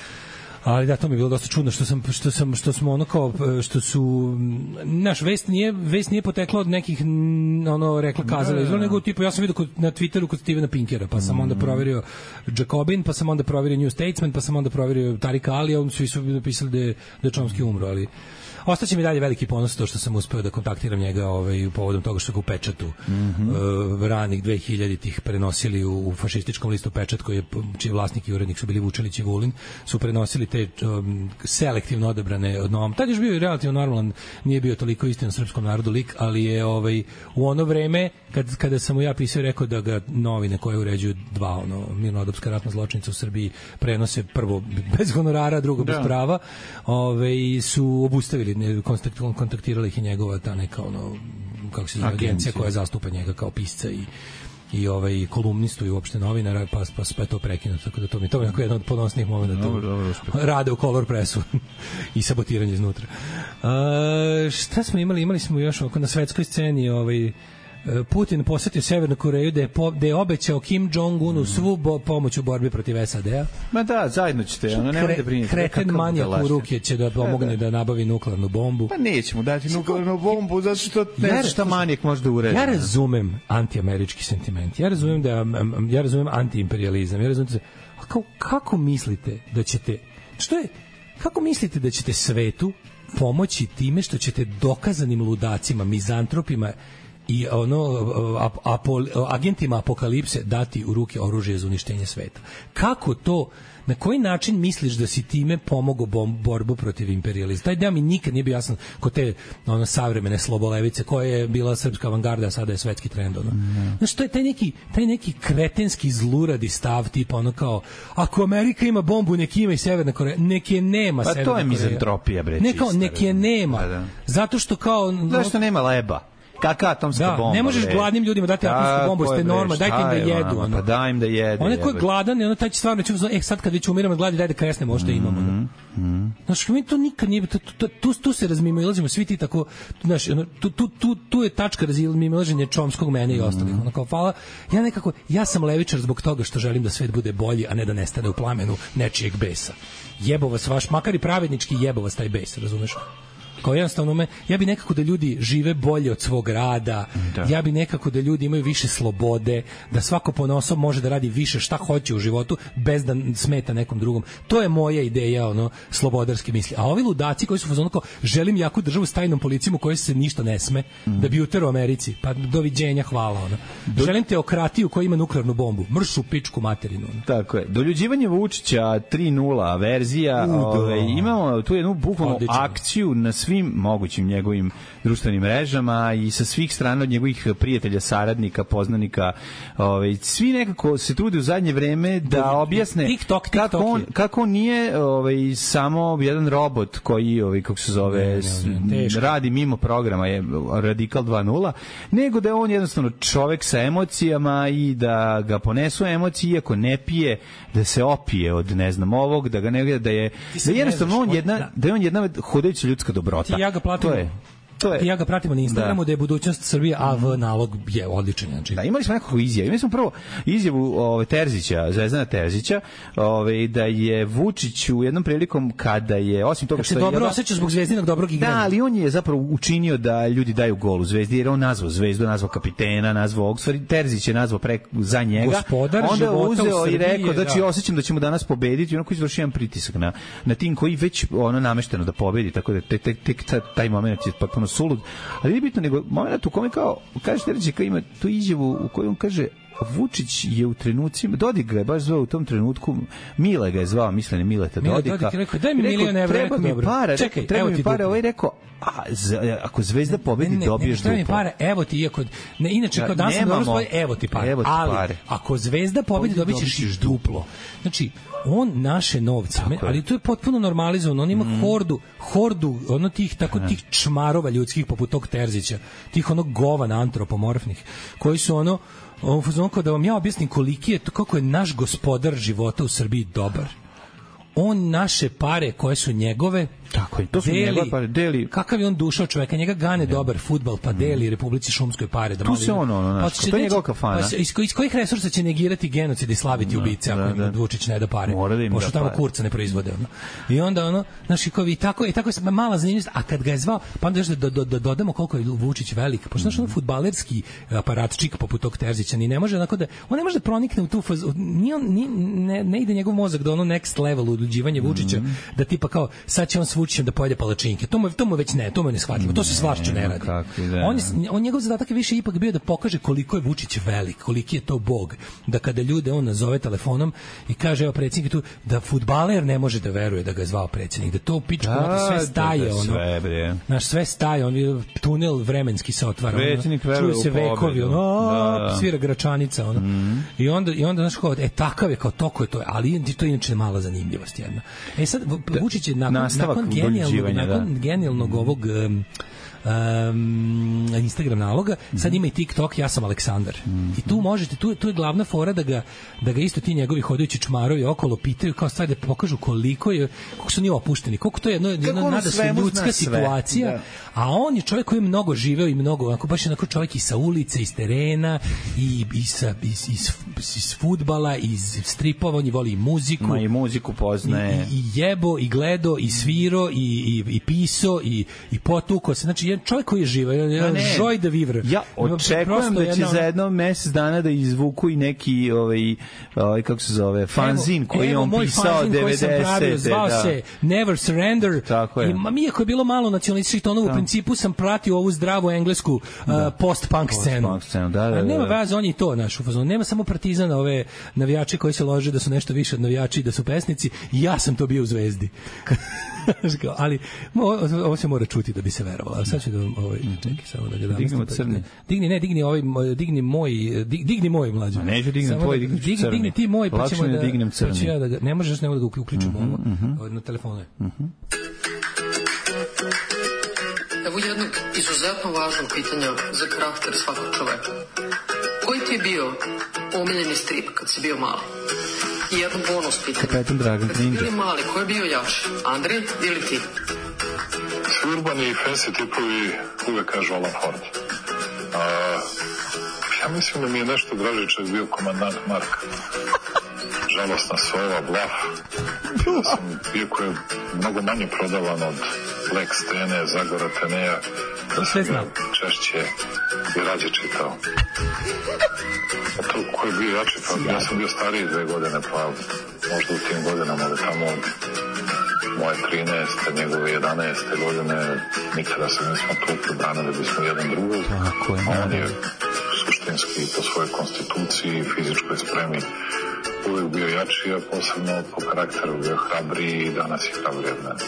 S8: Ali da, to mi je bilo dosta čudno što sam što sam što smo ono kao što su naš vest nije vest nije potekla od nekih ono rekla kazala izvor, nego tipa ja sam vidio na Twitteru kod Stevena Pinkera, pa sam onda proverio Jacobin, pa sam onda proverio New Statesman, pa sam onda proverio Tariq Ali, oni su svi napisali da je da Chomsky umro, ali ostaće mi dalje veliki ponos to što sam uspeo da kontaktiram njega ovaj, povodom toga što ga u pečatu mm -hmm. uh, ranih dvehiljaditih prenosili u, u fašističkom listu Pečat, koji je, čiji vlasnik i urednik su bili Vučelić i Vulin, su prenosili te um, selektivno odabrane od Noam. Tad je bio relativno normalan, nije bio toliko istin srpskom narodu lik, ali je ovaj, u ono vreme, kad, kada sam mu ja pisao i rekao da ga novine koje uređuju dva, ono, mirnodopska ratna zločinca u Srbiji prenose prvo bez honorara, drugo bez da. prava, ovaj, su obustavili, kontaktirala ih i njegova ta neka ono, kako se zove, agencija koja zastupa njega kao pisca i i ovaj kolumnistu i uopšte novinara, pa pa sve to prekinuto, tako da to mi to je jedan od ponosnih momenata. Rade u Color Pressu i sabotiranje iznutra. A, šta smo imali? Imali smo još oko na svetskoj sceni ovaj Putin posetio Severnu Koreju da je, po, da je obećao Kim Jong-unu svu bo, pomoć u borbi protiv S A D-a.
S7: Ma da, zajedno ćete, ono nemojte da brinite.
S8: Kreten manijak u ruke će da pomogne da, da nabavi nuklearnu bombu.
S7: Pa neće mu dati nuklearnu bombu, zato što ne zna šta manijak može da uredi.
S8: Ja razumem antiamerički sentiment, ja razumem, da, ja razumem antiimperializam, ja razumem da, a kako, kako mislite da ćete, što je, kako mislite da ćete svetu pomoći time što ćete dokazanim ludacima, mizantropima i ono ap, apol, agentima apokalipse dati u ruke oružje za uništenje sveta. Kako to, na koji način misliš da si time pomogao borbu protiv imperializma? Taj deo mi nikad nije bio jasan kod te ono, savremene slobolevice koja je bila srpska avangarda, a sada je svetski trend. Ono. Mm. Znaš, to je taj neki, taj neki kretenski zluradi stav, tipa ono kao, ako Amerika ima bombu, nek ima i Severna Koreja, nek je nema
S7: pa
S8: Severna Koreja.
S7: Pa to je mizantropija, bre.
S8: Ne, kao, nek je nema. Da, da. Zato što kao...
S7: Zašto nema leba? Kakva atomska
S8: da,
S7: bomba?
S8: Ne možeš bre. Gladnim ljudima dati atomsku bombu, jeste norma, dajte im da jedu.
S7: Ono. Pa daj im da jedu.
S8: Onaj ko je gladan, ono taj će stvarno ćemo, e sad kad već umiramo od gladi, daj da kresnemo što mm -hmm. imamo. No. Mm. Znaš, mi to nikad nije, tu, tu, tu, tu se razmimoilazimo, svi ti tako, znaš, tu, tu, tu, tu je tačka razmimoilaženja Chomskog mene i ostalih. Ono kao, hvala, ja nekako, ja sam levičar zbog toga što želim da svet bude bolji, a ne da nestane u plamenu nečijeg besa. Jebo vas vaš, makar i pravednički jebo vas taj bes, razumeš? Kao jednostavno me, ja bi nekako da ljudi žive bolje od svog rada, da. Ja bi nekako da ljudi imaju više slobode, da svako ponaosob može da radi više šta hoće u životu bez da smeta nekom drugom. To je moja ideja, ono, slobodarske misli. A ovi ludaci koji su fazonu kao, želim jaku državu s tajnom policijom u kojoj se ništa ne sme, mm. da bi utero Americi, pa doviđenja, hvala, ono. Do... Želim teokratiju koja ima nuklearnu bombu, mršu pičku materinu. Ono.
S7: Tako je. Doljuđivanje Vučića tri nula verzija, uh, ove, imamo tu jednu bukvalnu akciju na svim mogućim njegovim društvenim mrežama i sa svih strana od njegovih prijatelja, saradnika, poznanika, ovaj svi nekako se trude u zadnje vreme da objasne
S8: TikTok, TikTok
S7: kako on kako on nije ovaj samo jedan robot koji ovaj kako se zove ne, ne, ne, radi mimo programa je Radikal dva nula, nego da je on jednostavno čovek sa emocijama i da ga ponesu emocije, iako ne pije, da se opije od ne znam ovog, da ga ne da je da jednostavno on jedna da je on jedna hodajuća ljudska dobrota.
S8: Ja ga platim.
S7: To je. to je...
S8: Ja ga pratimo na Instagramu da, da je budućnost Srbije, a v nalog je odličan. Znači.
S7: Da, imali smo nekako izjavu. Imali smo prvo izjavu ove, Terzića, Zvezdana Terzića, ove, da je Vučić u jednom prilikom kada je, osim toga što
S8: je... dobro osjeća zbog Zvezdinog dobrog igranja.
S7: Da, ali on je zapravo učinio da ljudi daju gol u Zvezdi, jer on nazvao Zvezdu, nazvao kapitena, nazvao Oxford, Terzić je nazvao pre, za njega.
S8: Gospodar
S7: onda je uzeo i rekao,
S8: da
S7: znači osjećam da ćemo danas pobediti, onako izvrši jedan pritisak na, na tim koji već ono namešteno da pobedi, tako da tek, tek, tek taj moment je potpuno sulud. Ali nije bitno, nego moment u kome kao, kaže Terzić, kao ima tu izjavu u kojoj on kaže Vučić je u trenucima, Dodik ga je baš zvao u tom trenutku, Mile ga je zvao, mislim Mileta Dodika.
S8: Dodik je rekao, daj mi milion evra,
S7: treba mi para,
S8: čekaj,
S7: treba mi para, ovaj rekao, a, z, ako Zvezda pobedi, ne, dobiješ duplo.
S8: Ne, ne, para, evo ti, iako, ne, inače, kao danas sam dobro spoj, evo ti para,
S7: evo ti
S8: ali,
S7: pare.
S8: ako Zvezda pobedi, dobit ćeš duplo. Znači, on naše novce, me, ali to je potpuno normalizovano, on ima mm. hordu, hordu, ono tih, tako tih čmarova ljudskih, poput tog Terzića, tih onog govana antropomorfnih, koji su ono, on fuzonko da vam ja objasnim koliki je to, kako je naš gospodar života u Srbiji dobar. On naše pare koje su njegove
S7: tako je, to su
S8: deli,
S7: njegove pare, deli.
S8: Kakav je on duša čoveka, njega gane ne. dobar fudbal, pa deli Republici Šumskoj pare. Da
S7: tu se ono, ono, naš, pa to je njegov kafana.
S8: Pa iz, iz kojih resursa će negirati genocid i slaviti
S7: da,
S8: ubice, ako
S7: da,
S8: im
S7: da.
S8: Vučić ne da pare,
S7: da
S8: pošto tamo pare. Kurca ne proizvode. Ono. I onda, ono, znaš, i tako, i tako je mala zanimljivost, a kad ga je zvao, pa onda da, da, da dodamo koliko je Vučić velik, pošto znaš, ono fudbalerski aparatčik poput tog Terzića, ni ne može, onako da, on ne može da pronikne u tu fazu, ni on, ni, ne, ne ide njegov mozak do ono next level udluđivanje Vučića, mm -hmm. da tipa kao, sad će on s Vučićem da pojede palačinke. To mu, to mu već ne, to mu ne shvatljivo. To se svašće ne radi. On, je, on njegov zadatak je više ipak bio da pokaže koliko je Vučić velik, koliki je to bog. Da kada ljude on nazove telefonom i kaže, evo predsjednik tu, da fudbaler ne može da veruje da ga je zvao predsjednik, da to u pičku da, sve staje. Da, da, sve, bre. Naš sve staje, on je tunel vremenski se otvara.
S7: Predsjednik ono,
S8: čuje se vekovi, ono, da, da. svira Gračanica. Ono. Mm. I onda, i onda znaš kao, e, takav je, kao toko je to, ali to je inače mala zanimljivost jedna. E sad, Vučić je nakon, nakon genijalnog, nakon genijalnog ovog um, um, Instagram naloga, mm-hmm. sad ima i TikTok, ja sam Aleksandar. Mm-hmm. I tu možete, tu, tu je glavna fora da ga, da ga isto ti njegovi hodajući čmarovi okolo pitaju, kao stvari da pokažu koliko je, koliko su nije opušteni, koliko to je jedno, jedno nada se ljudska situacija, da. A on je čovjek koji je mnogo živeo i mnogo, onako, baš je onako čovjek i sa ulice, iz terena, i, i sa, iz, iz, iz fudbala, iz stripova, on je voli i muziku.
S7: Ma i muziku poznaje.
S8: I, i jebo, i gledo, i sviro, i, i, i piso, i, i potuko se. Znači, jedan čovjek koji je živa, jedan joy de vivre.
S7: Ja očekujem da će jedna... za jedno mjesec dana da izvuku i neki, ovaj, ovaj kako se zove, fanzin koji je on pisao devedesete.
S8: Zvao
S7: da.
S8: se Never Surrender.
S7: Tako je.
S8: I iako je bilo malo nacionalističkih tonova, u principu sam pratio ovu zdravu englesku uh, post-punk post scenu.
S7: Post scenu, da, da, da.
S8: A nema veze, on je to naš u fazonu. Nema samo Partizana, ove navijači koji se lože da su nešto više od navijači, da su pesnici. Ja sam to bio u Zvezdi. Ali ovo, ovo se mora čuti da bi se verovalo. Sad ću da ovaj čekaj samo da ga dam.
S7: Dignimo crni.
S8: Digni, ne, digni ovaj, digni moj, dig, digni moj mlađi.
S7: Ma neću dignem tvoj, digni
S8: dig, crni. Digni ti moj, pa ćemo da
S7: dignem crni.
S8: Pa ja da ga, ne možeš nego da ga uključimo ovo na telefonu.
S7: Mhm.
S15: Evo jednog izuzetno važnog pitanja za karakter svakog čoveka. Koji ti je bio omiljeni strip kad si bio mali? I jedno bonus pitanje.
S7: Kapetan Dragan
S15: Kad si bili mali, ko je bio jači? Andrej ili ti?
S10: Svi urbani i fancy tipovi uvek kažu Alan Ford. A, ja mislim da mi je nešto draži čak bio komandant Mark. Žalostna sova, Blaf. Da sam, iako je mnogo manje prodavan od Lex Stene, Zagora Teneja, da sam ga češće i rađe čitao. A to ko je bio jači, pa ja sam bio stariji dve godine, pa možda u tim godinama, ali tamo od moje trinaeste, njegove jedanaeste godine, nikada se nismo tukli, branili bismo jedan drugog. A on je suštinski po svojoj konstituciji i fizičkoj spremi uvijek bio jači, a posebno po karakteru bio hrabriji i danas je hrabriji od mene.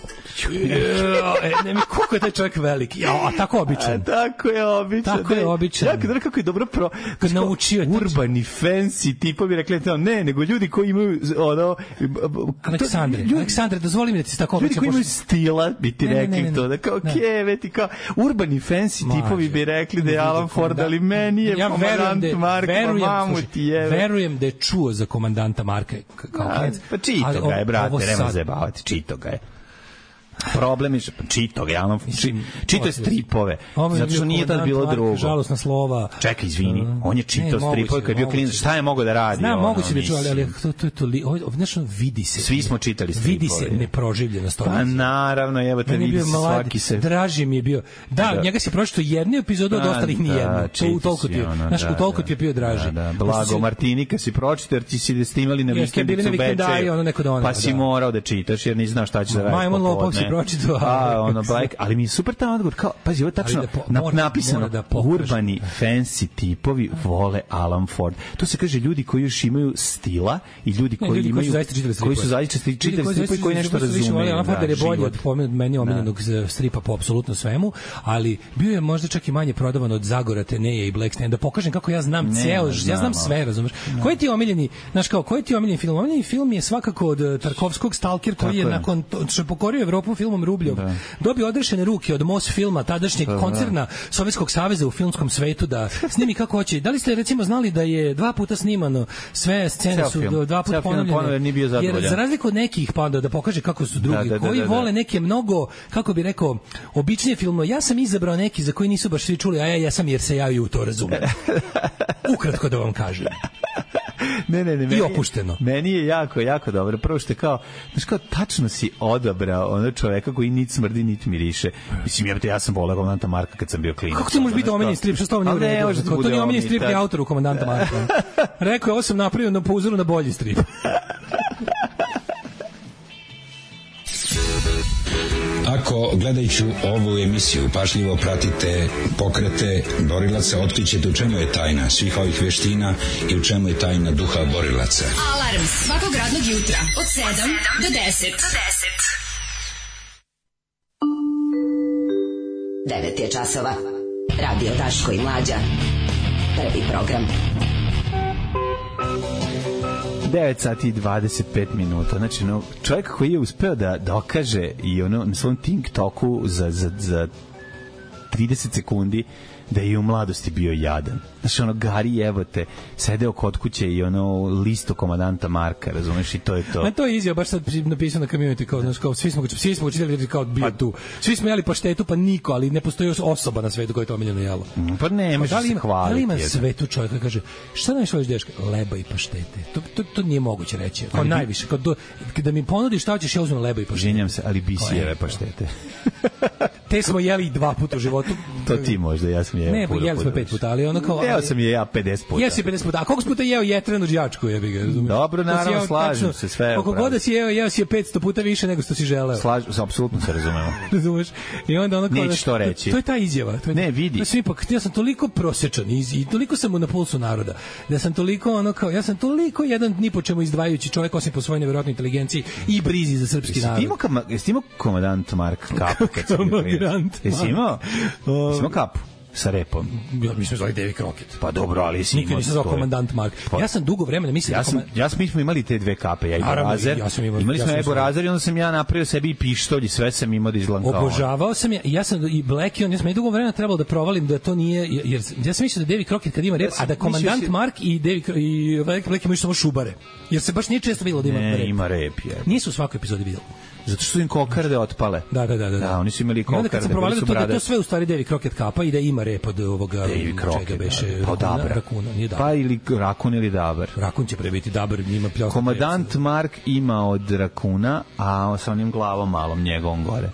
S8: e, ne mi koliko je taj čovjek veliki. Ja, a tako običan.
S7: A tako je običan.
S8: Tako je običan.
S7: Ja kad kako je dobro pro
S8: kad naučio
S7: urbani fancy tipovi rekli to ne, nego ljudi koji imaju ono
S8: Aleksandre, ljudi, Aleksandre, dozvoli mi da ti tako
S7: običan. Ljudi koji imaju stila bi ti rekli to da kao keveti kao urbani fancy tipovi bi rekli da je Alan Ford, ali meni je
S8: ja
S7: komandant
S8: da,
S7: Marka, mamu ti je.
S8: Verujem da je čuo za komandanta Marka kao
S7: pa čito ga je, brate, nema zajebavati, čito ga je. Problem je čito ga, Alan čito je stripove. Zato što nije tad bilo drugo.
S8: Žalosna slova.
S7: Čekaj, izvini, on je čitao stripove kad je bio klinac. Šta je mogao da radi?
S8: Znam, moguće da čuo, ali to to to znaš, vidi se.
S7: Svi smo čitali stripove.
S8: Vidi se neproživljena stolica.
S7: Pa naravno, evo te vidi se svaki se.
S8: Draži mi je bio. Da, njega si pročitao jednu epizodu od ostalih ni jednu. To toliko ti je. Znaš, toliko ti je bio draži.
S7: Blago Martinika si pročitao jer ti si snimali na vikendicu u Bečeju. Pa si morao da čitaš jer nisi znao šta će da radi.
S8: Majmun lopov si pročitao.
S7: A, ono, Black, ali mi je super taj odgovor. Kao, pazi, ovo je tačno da po, mora, napisano. Da urbani, fancy tipovi vole Alan Ford. To se kaže ljudi koji još imaju stila i ljudi koji ne, ljudi imaju... Koji su zaista čitali stripovi koji nešto razumeju.
S8: Alan Ford je bolji od meni omiljenog stripa po apsolutno svemu, ali bio je možda čak i manje prodavan od Zagora Teneja i Black Stand. Da pokažem kako ja znam ceo, ja znam sve, razumeš. Koji ti je omiljeni, znaš kao, koji ti je omiljeni film? Omiljeni film je svakako od Tarkovskog Stalker koji je nakon što je pokorio Evropu filmom Rubljov, dobio odrešene ruke od Mos filma, tadašnjeg koncerna Sovjetskog saveza u filmskom svetu da snimi kako hoće. Da li ste recimo znali da je dva puta snimano, sve scene su dva puta ponovljene? Jer za razliku od nekih, pa da, da pokaže kako su drugi, da, da, koji da, da, da. vole neke mnogo, kako bi rekao, običnije filmove. Ja sam izabrao neki za koji nisu baš svi čuli, a ja, ja sam jer se ja i u to razumem. Ukratko da vam kažem.
S7: Ne, ne, ne,
S8: i opušteno.
S7: Meni je jako, jako dobro. Prvo što je kao, znaš kao, tačno si odabrao ono čoveka koji nit smrdi, nit miriše. Mislim, jebate, ja sam voleo Komandanta Marka kad sam bio klinac.
S8: Kako ti može biti omiljeni strip? Što s tobom nije u redu? To nije omiljeni strip ni autoru Komandanta Marka. Rekao je, ovo sam napravio na po uzoru na bolji strip.
S16: Ako gledajući ovu emisiju pažljivo pratite pokrete borilaca, otkrićete u čemu je tajna svih ovih veština i u čemu je tajna duha borilaca.
S4: Alarm svakog radnog jutra od sedam do deset.
S12: devet je časova. Radio Daško i Mlađa. Prvi program.
S7: devet sati i dvadeset pet minuta. Znači, no, čovjek koji je uspeo da dokaže i ono na svom TikToku za, za, za trideset sekundi da je i u mladosti bio jadan. Znači, ono, Gari, evo te, sedeo kod kuće i ono, listo Komandanta Marka, razumeš, i to je to.
S8: A to je izjava, baš sad napisao na community, kao, znaš, kao, svi smo, svi smo učitali kao bio tu. Svi smo jeli paštetu, pa niko, ali ne postoji osoba na svetu koja je to omiljeno jelo.
S7: Pa ne, možeš se hvaliti.
S8: Da li ima svetu čovjek koji kaže, šta najviše voliš deška? Leba i paštete. To, to, to nije moguće reći. Kao ali najviše. Kao do, da mi ponudiš šta hoćeš, ja uzmem leba i paštete.
S7: Ženjam se, ali bisijeve paštete.
S8: Te smo jeli dva puta u životu.
S7: To ti možda, ja sam jeo.
S8: Ne, pa jeli smo pet puta, ali ono kao...
S7: Jeo sam je ja pedeset puta.
S8: Jesi pedeset puta. A koliko puta jeo jetrenu đačku, jebi ga, razumiješ?
S7: Dobro, naravno, slažem se, sve.
S8: Koliko god da si jeo, jeo si je petsto puta više nego što si želeo.
S7: Slažem se, apsolutno se razumemo.
S8: Razumeš? I onda ono kao...
S7: Nećeš to reći.
S8: To je ta izjava. To je,
S7: ne, vidi.
S8: Ja sam ipak, ja sam toliko prosječan i, i toliko sam mu na pulsu naroda, da sam toliko ono kao, ja sam toliko jedan ni po čemu izdvajajući čovjek, osim po svojoj nevjerojatnoj inteligenciji i brizi za srpski narod.
S7: Jesi imao Komandant Mark kapu kad sam bio klinac? Jesi imao? Jesi imao kapu? Sa repom.
S8: Ja mislim zvali Davy Crockett.
S7: Pa dobro, ali si
S8: imao. Nisam zvao Komandant Mark. Pa, ja sam dugo vremena mislio
S7: ja sam,
S8: komand...
S7: ja sam, mi smo imali te dve kape, ja i Borazer. Ja imali ja smo Ebo Razer i onda sam ja napravio sebi i pištolj i sve sam imao da izgledam kao.
S8: Obožavao sam ja, ja sam i Black i on, ja sam i dugo vremena trebalo da provalim da to nije, jer ja sam mislio da Davy Crockett kad ima rep, ja a da Komandant si... Mark i Davy i Black imaju samo šubare. Jer se baš nije često videlo da ima
S7: ne,
S8: rep.
S7: Ne, ima rep. Je.
S8: Nisu u svakoj epizodi videli.
S7: Zato što su im kokarde otpale.
S8: Da, da, da, da.
S7: Da, oni su imali kokarde.
S8: Onda kad sam provalio to, da to sve u stvari Davy Crockett kapa i da ima rep od ovoga čega beše
S7: pa
S8: rakuna, rakuna, nije dabar.
S7: Pa ili rakun ili dabar.
S8: Rakun će prebiti dabar, njima pljosno.
S7: Komandant Mark ima od rakuna, a sa onim glavom malom njegovom gore.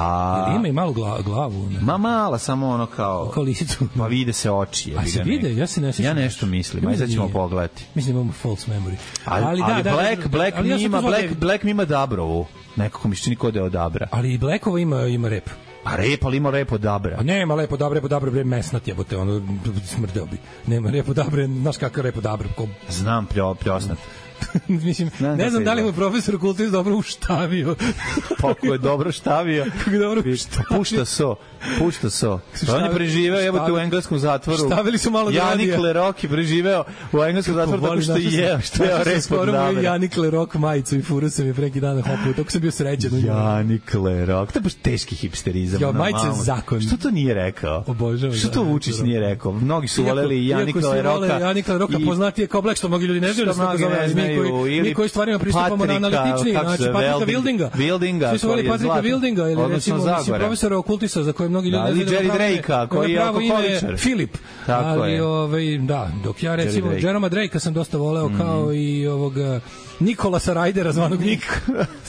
S7: A
S8: jel ima i malu gla, glavu? Ne?
S7: Ma mala, samo ono kao
S8: kao lisicu.
S7: Pa vide se oči.
S8: A se vide? Ja se ne sjećam.
S7: Ja nešto mislim, aj sad ćemo pogledati.
S8: Mislim imamo false memory.
S7: Ali, ali, ali da, Black, da, Black ali mi ima, Black, Black mi ima Dabrovu. Nekako mi se čini kod je od Dabra.
S8: Ali i Blackova ima, ima rep.
S7: A rep, ali ima rep od Dabra.
S8: A nema lepo Dabra, rep od Dabra, bre, mesnat jebote, ono, smrdeo bi. Nema rep od Dabra, znaš kakav rep od Dabra. Ko...
S7: Znam, pljo, pljosnat.
S8: Mislim, ne, ne znam da li mu profesor kulturiz dobro uštavio.
S7: Pa ko je dobro štavio.
S8: Kako je dobro uštavio.
S7: Pušta so. Pušta so. Pa on je preživeo, jebote, u engleskom zatvoru.
S8: Štavili su malo da radija.
S7: Janik Lerok je preživeo u engleskom zatvoru tako što je jeo. Što je rep od Dabra.
S8: Janik Lerok majicu i furu sam je preki dana hopao. Tako sam bio srećan.
S7: Janik Lerok. To je baš teški hipsterizam.
S8: Ja, majice zakon.
S7: Što to nije rekao?
S8: Obožavam.
S7: Što to Vučić nije rekao? Mnogi su voleli Janik Leroka.
S8: Janik Leroka poznatije kao Black, što mnogi ljudi ne znaju da se tako zove. koji, mi koji stvarima pristupamo na analitični, znači Patrika Wildinga.
S7: Wildinga.
S8: Svi su volili Patrika Wildinga ili recimo mislim, profesora okultisa za kojeg mnogi ljudi
S7: ne znaju.
S8: Da,
S7: Jerry Drake-a koji je alkoholičar.
S8: Filip. Ali, ovaj, da, dok ja recimo Jeroma Drakea sam dosta voleo kao i ovoga Nikolasa Rajdera zvanog Nik.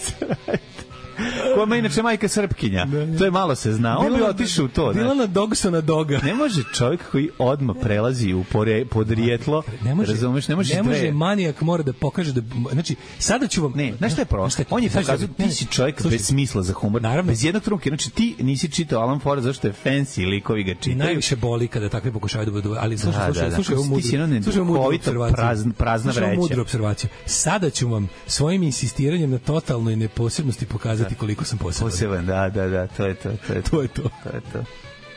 S7: Koja ima inače majka Srpkinja. To je malo se zna. On bi otišao u to.
S8: Dilana Dogsona Doga.
S7: Ne može čovjek koji odmah prelazi u pore, podrijetlo.
S8: Ne može,
S7: razumeš, ne može.
S8: Ne može, manijak mora da pokaže da... Znači, sada ću vam...
S7: Ne, znaš šta je prosto? On je pokazao, ti si čovjek bez smisla za humor.
S8: Naravno.
S7: Bez jednog trunke. Znači, ti nisi čitao Alan Ford zašto je fancy likovi ga čitaju.
S8: Najviše boli kada takvi pokušavaju da budu... Ali slušaj,
S7: da,
S8: slušaj,
S7: da,
S8: slušaj,
S7: da.
S8: slušaj, slušaj, slušaj, slušaj mudru observaciju.
S7: Prazna, prazna
S8: slušaj
S7: vreća.
S8: mudru observaciju. Sada ću vam svojim insistiranjem na totalnoj neposebnosti pokazati koliko sam poseban.
S7: Poseban, da, da, da, to je to. To je to.
S8: To je to.
S7: To je to.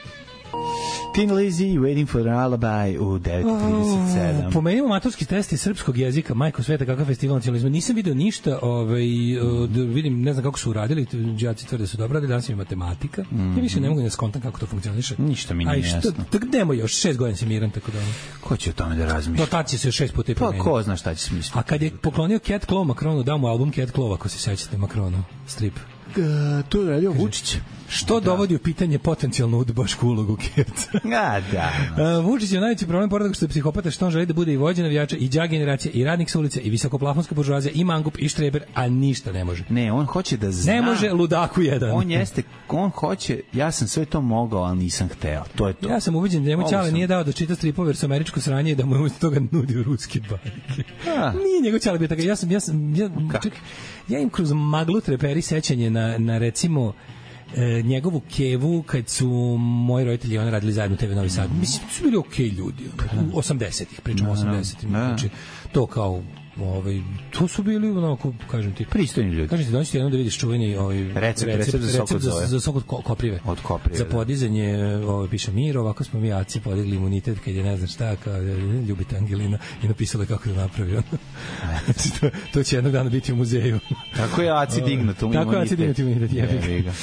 S7: Tin Lizzy, Waiting for an Alibi u devet trideset sedam.
S8: Pomenimo maturski test iz srpskog jezika, majko sveta, kakav festival nacionalizma. Nisam video ništa, ovaj, da vidim, ne znam kako su uradili, đaci tvrde su dobro, ali danas je matematika. Mm-hmm. Ja više ne mogu ne skontam kako to funkcioniše.
S7: Ništa mi nije jasno.
S8: Tako nemo još, šest godina si miran, tako da...
S7: Ko će o tome da razmišlja?
S8: Dotacije se još šest puta i promenio.
S7: Pa ko zna šta će smisliti?
S8: A kad je poklonio Cat Claw Macronu, dao mu album Cat Claw, ako se sećate Macronu, strip.
S7: Uh, to je radio Vučić.
S8: Što da. dovodi u pitanje potencijalnu udbašku ulogu Kevca?
S7: A, da.
S8: Uh, Vučić je najveći problem pored što je psihopata, što on želi da bude i vođa navijača, i đak generacija, i radnik sa ulice, i visokoplafonska buržoazija, i mangup, i štreber, a ništa ne može.
S7: Ne, on hoće da zna.
S8: Ne može ludaku jedan.
S7: On jeste, on hoće, ja sam sve to mogao, ali nisam hteo. To je to.
S8: Ja sam ubeđen da njemu Ćale nije dao da čita stripove jer su američko sranje i da mu umjesto toga nudio ruski bajke. Nije njegov Ćale bio tako. Ja sam, ja sam, ja, ček, ja im kroz maglu treperi sećanje na, na recimo e, njegovu Kevu kad su moji roditelji oni radili zajedno te ve Novi Sad. Mislim, su bili okej okay ljudi. U osamdesetih, pričamo o osamdesetim. Znači, to kao ovaj to su bili onako kažem ti
S7: pristojni ljudi.
S8: Kažem ti dođi jednom da vidiš čuveni ovaj
S7: recept, recept, recept za sokot
S8: za, za sokot koprive.
S7: Od koprive.
S8: Za podizanje, ovaj piše Miro, ovako smo mi jaci podigli imunitet kad je ne znam šta, kao ljubite Angelina i napisala kako da napravi. to, to će jednog dana biti u muzeju.
S7: Tako je aci dignuto imunitet.
S8: Tako je aci dignuto imunitet, jebi ga.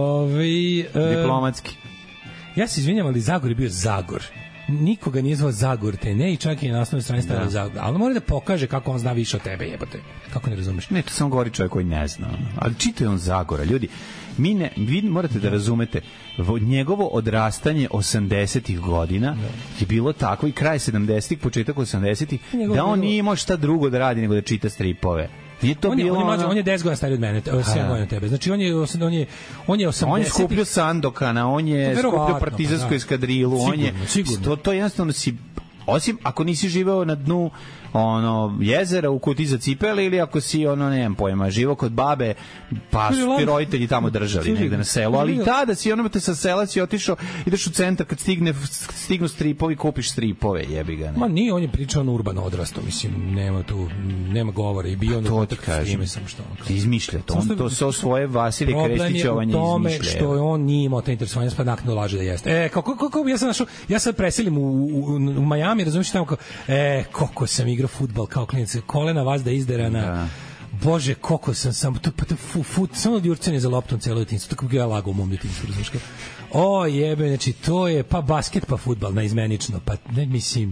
S8: Ovaj
S7: diplomatski.
S8: Ja se izvinjam, ali Zagor je bio Zagor. Nikoga nije zvao Zagor te ne i čak i na osnovnoj strani stavio da. Zagor. Ali mora da pokaže kako on zna više od tebe, jebote. Kako ne razumeš?
S7: Ne, to samo govori čovjek koji ne zna. Ali čita je on Zagora. Ljudi, mi ne, vi morate da razumete, njegovo odrastanje osamdesetih godina da. je bilo tako i kraj sedamdesetih, početak osamdesetih, da on nije imao šta drugo da radi nego da čita stripove. Nije to
S8: on, je,
S7: bilo
S8: on, je mađo, on je deset godina stariji od mene, sedam godina od tebe. Znači on je on je on je osamdesetih.
S7: On je skupljao Sandokana, on je skupljao partizansku eskadrilu, pa, on je sigurno. to to jednostavno si osim ako nisi živeo na dnu ono jezera u kuti za cipele ili ako si ono nemam pojma živo kod babe pa su ti roditelji tamo držali negde na selu, ali i tada si ono te sa sela si otišao, ideš u centar kad stigne stignu stripovi, kupiš stripove, jebi ga. Ne.
S8: Ma nije, on je pričao na urbano odrastao, mislim nema tu nema govora i bio
S7: na to kažem sam što on ti izmišlja to, on to sa svoje Vasilije Krestićovanje izmišlja.
S8: Problem je što je on nije imao te interesovanje, pa naknadno laže da jeste. E kako kako ja sam našao, ja sad preselim u u, u Miami, razumiješ tamo kao e koliko sam igrao fudbal kao klinac, kolena vazda izderana. Da. Bože, koliko sam sam to pa to fu, fu, samo jurcanje za loptom celo detinjstvo, tako ga ja lagao u mom detinjstvu, razumiješ kao. O jebe, znači to je pa basket pa fudbal naizmenično, pa ne mislim.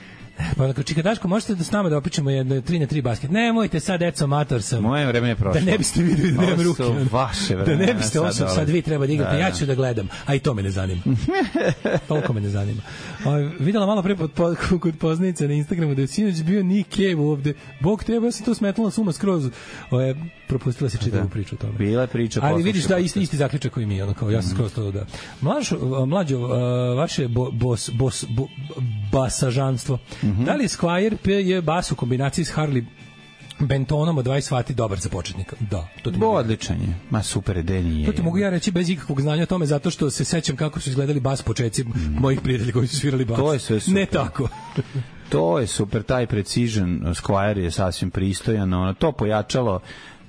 S8: Pa ako Čika Daško, možete da s nama da opičemo jedno tri na tri basket. Nemojte sad, deco, amator sam.
S7: Moje vreme je prošlo.
S8: Da ne biste videli da nemam ruke.
S7: Vaše vreme.
S8: Da ne biste osam, sad vi treba da igrate. Da, ja ću da gledam. A i to me ne zanima. Toliko me ne zanima. O, videla malo pre pod, pod, kod poznanica na Instagramu da je sinoć bio Nick Cave ovde. Bog tebe, ja sam to smetala suma skroz. O, je, propustila se čitavu priču o tome.
S7: Bila priča.
S8: Ali vidiš da isti, isti zaključak koji mi. Ono, kao, ja sam skroz to da. Mlađo, mlađo vaše bo, bos, bos, bo, basažanstvo. Mm-hmm. Da li je Squire P J bas u kombinaciji s Harley Bentonom od dvadeset vati dobar za početnika? Da. To ti
S7: Bo, odličan je. Ma super, Denije.
S8: To ti mogu ja reći bez ikakvog znanja o tome, zato što se sećam kako su izgledali bas početci mm. mojih prijatelja koji su svirali bas.
S7: To je sve super.
S8: Ne tako.
S7: To je super, taj Precision Squire je sasvim pristojan, ono, to pojačalo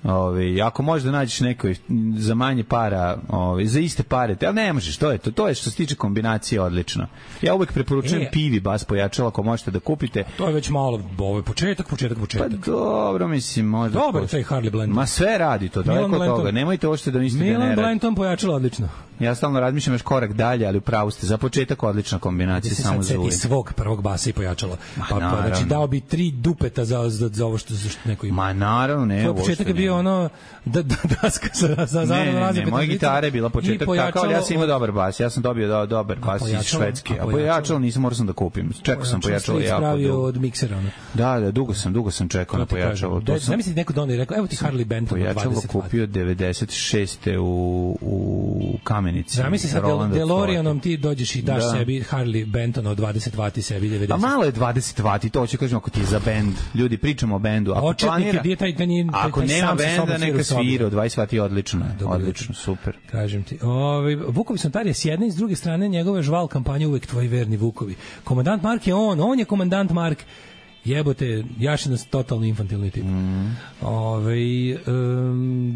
S7: Ove, ako možeš da nađeš neko za manje para, ove, za iste pare, ali ne možeš, to je to. To je što se tiče kombinacije odlično. Ja uvek preporučujem e, pivi bas pojačalo ako možete da kupite.
S8: To je već malo, ovo je početak, početak, početak.
S7: Pa dobro, mislim, možda.
S8: Dobro, taj Harley Blanton.
S7: Ma sve radi to, daleko od toga. Nemojte uopšte da mislite da ne radi.
S8: Milan Blanton pojačalo odlično.
S7: Ja stalno razmišljam još korak dalje, ali upravo ste. Za početak odlična kombinacija, samo za uvijek.
S8: I svog prvog basa i pojačalo. Pa, pa znači dao bi tri dupeta za, za, za ovo što, što neko ima.
S7: Ma naravno, ne.
S8: To početak je bio ono da, da, daska sa, sa
S7: ne, ne, ne, moja gitara je bila početak takav, ali ja sam imao dobar bas. Ja sam dobio do, dobar bas iz Švedske. A pojačalo nisam, morao sam da kupim. Čekao sam pojačalo jako dugo.
S8: Od miksera. Ono.
S7: Da, da, dugo sam, dugo sam čekao na pojačalo.
S8: Da, sam... Zamisli neko donio i rekao, evo ti Harley Benton od dvadeset vati.
S7: Pojačalo kupio devedeset šeste u, u Kamenici.
S8: Zamisli sa Del, DeLoreanom ti dođeš i daš da. sebi Harley Benton od dvadeset vati, sebi devedeset.
S7: A malo je dvadeset vati, to ću kažem ako ti je za bend. Ljudi, pričamo o bendu. Ako planira,
S8: je taj, taj, taj,
S7: ako taj nema benda, neka svira, dvadeset vati je odlično. Dobar, odlično, super.
S8: Kažem ti. Ove, Vukovi Sontari s jedne i s druge strane njegove žval kampanje uvek tvoji verni Vukovi. Komandant Mark je on, on je komandant Mark. Jebote, jašina totalno infantilni tip. Mm. Ove, um,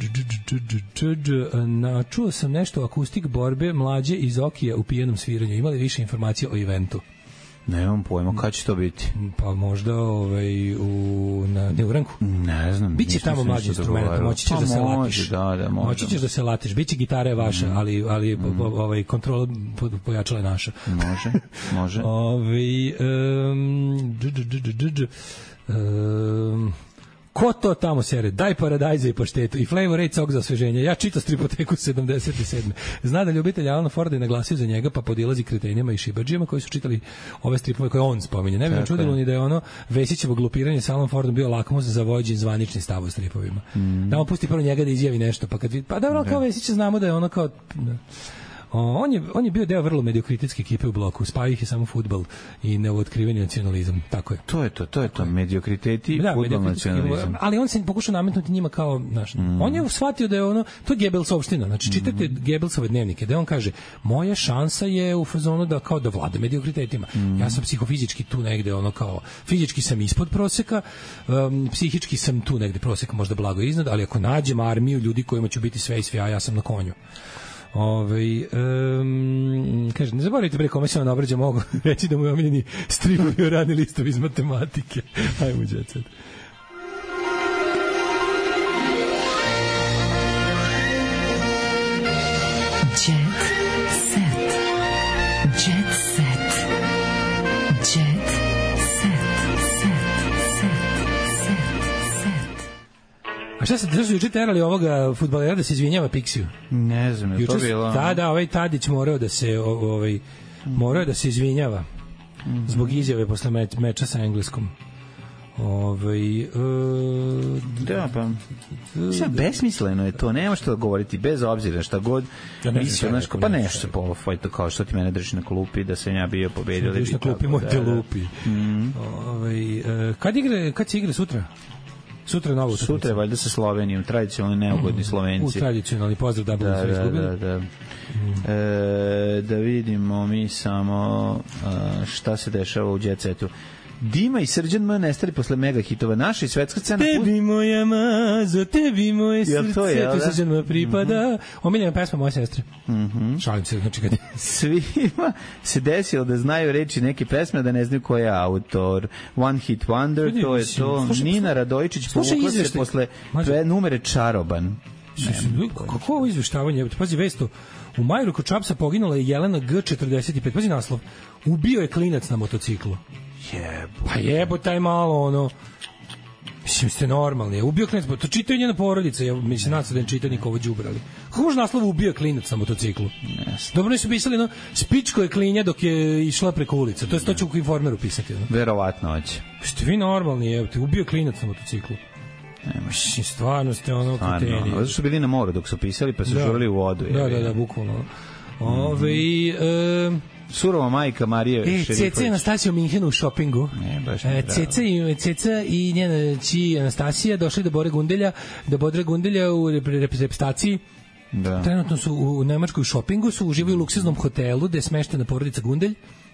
S8: načuo sam nešto o akustik borbe mlađe iz Okija u pijenom sviranju. Imali više informacija o eventu?
S7: Nemam pojma, kada će to biti?
S8: Pa možda ovaj, u, na Neuranku.
S7: Ne znam.
S8: Biće tamo mlađi instrumenta, moći ćeš pa da se može, latiš.
S7: Da, da,
S8: moći ćeš da se latiš. Biće gitara je vaša, mm. ali, ali mm. ovaj, kontrola pojačala je naša.
S7: Može, može.
S8: Ovaj, um, dž, dž, dž, dž, dž, um, ko to tamo sere? Daj paradajza i paštetu i Flavor Aid sok za osveženje. Ja čito stripoteku sedamdeset sedme. Zna da ljubitelj Alana Forda je naglasio za njega, pa podilazi kretenima i šibadžijama koji su čitali ove stripove koje on spominje. Ne bi me čudilo ni da je ono Vesićevo glupiranje sa Alanom Fordom bio lakmus za vođen zvanični stav u stripovima. Mm. Da on pusti prvo njega da izjavi nešto, pa kad pa dobro, kao Vesića znamo da je ono kao... O, on, je, on je bio deo vrlo mediokritetske ekipe u bloku. Spavio ih je samo fudbal i neotkriveni nacionalizam. Tako je.
S7: To je to, to je to. Mediokriteti i da, fudbal nacionalizam.
S8: Ali on se pokušao nametnuti njima kao, znaš, mm. on je shvatio da je ono, to je Gebelsovština. Znači, čitate mm. Gebelsove dnevnike, da on kaže, moja šansa je u fazonu da kao da vlada mediokritetima. Mm. Ja sam psihofizički tu negde, ono kao, fizički sam ispod proseka, um, psihički sam tu negde proseka, možda blago iznad, ali ako nađem armiju ljudi kojima ću biti sve i sve, a ja sam na konju. Ove, um, kaže, ne zaboravite bre kome se on obrađa, mogu reći da mu je omiljeni stripovi o rani listovi iz matematike. Ajmo, Jet Set.
S4: Jet Set. Jet Set. Jet
S8: A šta se držu juče terali ovoga fudbalera da se izvinjava Pixiju?
S7: Ne znam, je to bilo.
S8: Da, da, ovaj Tadić morao da se ovaj morao da se izvinjava zbog izjave posle meč, meča sa Engleskom. Ovaj e,
S7: da pa sve besmisleno je to, nema što govoriti bez obzira šta god ja misliš, znaš, pa nešto se po fajtu kao što ti mene drži na klupi da sam ja bio pobedio
S8: da na klupi moj te lupi. Mm. Ovaj e, kad igra, kad se igra sutra? Sutra novo utakmica.
S7: Sutra je valjda sa Slovenijom, tradicionalni neugodni Slovenci.
S8: U tradicionalni pozdrav da budu sve izgubili.
S7: Da, da, da. Mm. E, da vidimo mi samo a, šta se dešava u Jet Setu. Dima i Srđan M nestali posle mega hitova. Naša i svetska scena...
S8: Tebi moja mazo, tebi moje srce, to, je, to Srđan M pripada. Mm-hmm. Omiljena pesma moje sestre. Mm-hmm. Šalim se, znači kad...
S7: Svima se desilo da znaju reči neke pesme, da ne znaju ko je autor. One Hit Wonder, Služi, to je to. Slušaj, Nina Radojičić povukla se posle pre numere Čaroban.
S8: Kako ovo izveštavanje? Pazi, vesto, u Majruku Čapsa poginula je Jelena G četrdeset pet. Pazi naslov. Ubio je klinac na motociklu.
S7: Jebo.
S8: Pa jebo taj malo, ono... Mislim, ste normalni. Ubio klinac, to čita je njena porodica. Ja mislim, nadam se da ne čita nikovo đubrali. Kako može naslov ubio klinac na motociklu? Yes. Dobro nisu pisali, no, spičko je klinja dok je išla preko ulica. To je to će u Informeru pisati. No?
S7: Verovatno hoće.
S8: Ste vi normalni, evo te, ubio klinac na motociklu. Mislim, stvarno ste ono kreteni.
S7: Zato su bili na moru dok su pisali, pa su da. žurili u vodu.
S8: Da, da, da, da, bukvalno. Ove, mm-hmm. e,
S7: surova majka Marije Šerifović.
S8: E, Ceca i Anastasija u Minhenu u šopingu.
S7: Ne, baš mi je drago.
S8: Ceca i, Ceca i njena či Anastasija došli do Bore Gundelja, do Bodre Gundelja u reprezentaciji.
S7: Da.
S8: Trenutno su u Nemačkoj u šopingu, su uživaju u luksuznom hotelu gde je smeštena porodica Gundelj.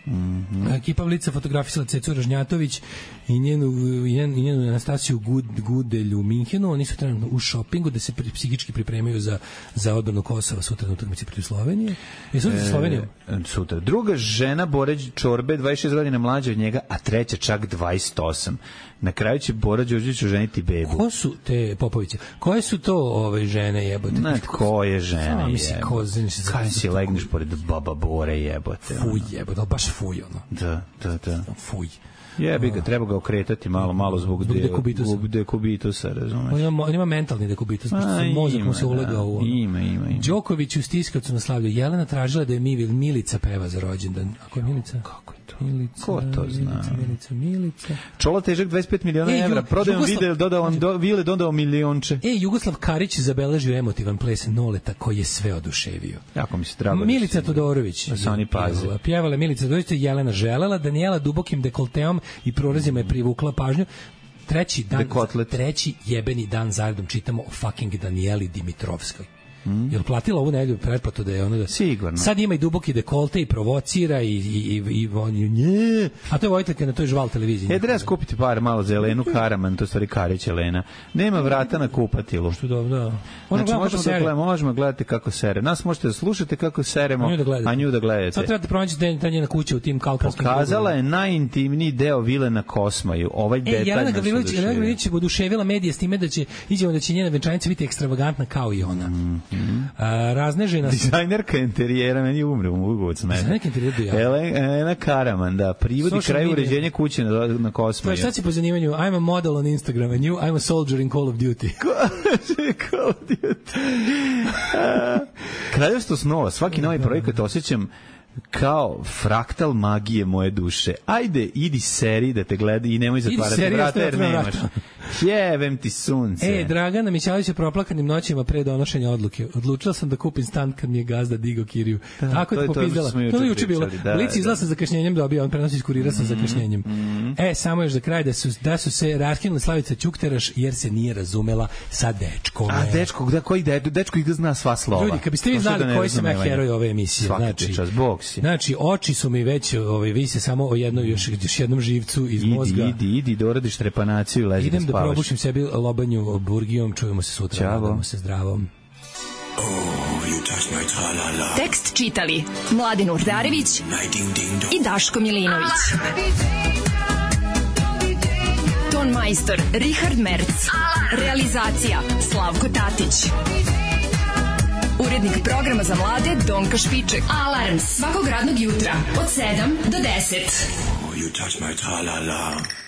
S7: Mm-hmm.
S8: Ekipa Blica fotografisala Cecu Ražnjatović i njenu, i njenu, i njenu Anastasiju Gud, Gudelju u Minhenu. Oni su trenutno u šopingu da se pri, psihički pripremaju za, za odbranu Kosova sutra na utakmici protiv Slovenije. Je sutra za Sloveniju?
S7: E, sutra. Druga žena Bora Čorbe, dvadeset šest godina mlađa od njega, a treća čak dvadeset osam. Na kraju će Bora Đorđević oženiti bebu.
S8: Ko su te Popoviće? Koje su to ove žene jebote?
S7: Ne, koje žene
S8: jebote? Misli, ko,
S7: Kaj si legneš pored baba Bore jebote?
S8: Fuj jebote, ali baš fuj ono.
S7: Da, da, da.
S8: Fuj.
S7: Jebi ga, treba ga okretati malo, malo zbog, zbog dekubitusa. dekubitusa, razumeš?
S8: On ima, on ima mentalni dekubitus, mozak mu se ulegao u ono.
S7: Ima, ima, ima.
S8: Đoković u stiskavcu na slavlju. Jelena tražila da je Mivil Milica peva za rođendan. Ako je Milica?
S7: Kako je to?
S8: Milica,
S7: Ko to zna?
S8: Milica, Milica, Milica.
S7: Čola težak dvadeset pet miliona
S8: e,
S7: evra. Prodajom Jugoslav... video, dodao on, do, Vile dodao milionče.
S8: E, Jugoslav Karić zabeležio emotivan ples Noleta koji je sve oduševio.
S7: Jako mi se drago.
S8: Milica Todorović.
S7: Da se oni paze.
S8: Pjevala Milica Todorović, Jelena želela, Daniela dubokim dekolteom i prorezima je privukla pažnju. Treći dan, treći jebeni dan zaredom čitamo o fucking Danijeli Dimitrovskoj. Mm. Jel platila ovu nedelju pretplatu da je ono da...
S7: Sigurno.
S8: Sad ima i duboki dekolte i provocira i, i, i, i on nje. A to je Vojteljka na toj žval televiziji.
S7: E, treba skupiti par malo za Elenu Karaman, to stvari Karić Elena. Nema vrata na kupatilu.
S8: Što dobro, da.
S7: Znači, možemo da gledamo, možemo gledati kako sere. Nas možete da slušate kako seremo, a nju da, a nju da gledate.
S8: Sad trebate pronaći da je ta njena kuća u tim kalkarskim...
S7: Pokazala je najintimniji deo vile na Kosmaju. Ovaj detalj
S8: e, Jelena Gavrilović, Jelena Gavrilović je oduševila medije s time da će, iđemo da će njena venčanica biti ekstravagantna kao i ona. Mm. Mm. A, raznežena su...
S7: Dizajnerka interijera, meni umre u mogu od smeta.
S8: Dizajnerka interijera
S7: Elena Karaman, da, privodi kraj uređenja kuće na, na Kosmaju.
S8: Pa šta će po zanimanju? I'm a model on Instagram and you, I'm a soldier in Call of Duty.
S7: Call of Duty. Kraljevstvo snova, svaki novi projekat osjećam kao fraktal magije moje duše. Ajde, idi seri da te gleda i nemoj zatvarati vrata jer nemaš. Jevem ti sunce.
S8: E, Dragana Mićalović je proplakanim noćima pre donošenja odluke. Odlučila sam da kupim stan kad mi je gazda digo kiriju. Da, tako je popizdala. To je juče bilo. Da, Blic izla sa zakašnjenjem dobio, on prenosi iz kurira sa zakašnjenjem. Mm-hmm. E, samo još za kraj da su, da su se raskinuli Slavica Ćukteraš jer se nije razumela sa dečkom.
S7: A dečko, da, koji de, dečko ih zna sva slova.
S8: Ljudi, kad biste vi znali koji sam ja heroj ove emisije.
S7: Svaki čas, bog si.
S8: Znači, oči su mi već, ovaj, vi se samo o jednom, još, još jednom živcu iz
S7: idi,
S8: mozga.
S7: Idi, idi, doradiš trepanaciju i lezi da spavaš.
S8: Idem da probušim sebi lobanju burgijom, čujemo se sutra, nadamo se zdravom.
S13: Oh, you touch my tra-la-la.
S4: Tekst čitali Mladin Urdarević i Daško Milinović. Ton majstor Richard Merc. Realizacija Slavko Tatić. Urednik programa za mlade Donka Špiček. Alarms svakog radnog jutra od sedam do deset.
S13: Oh, you touch my tra-la-la.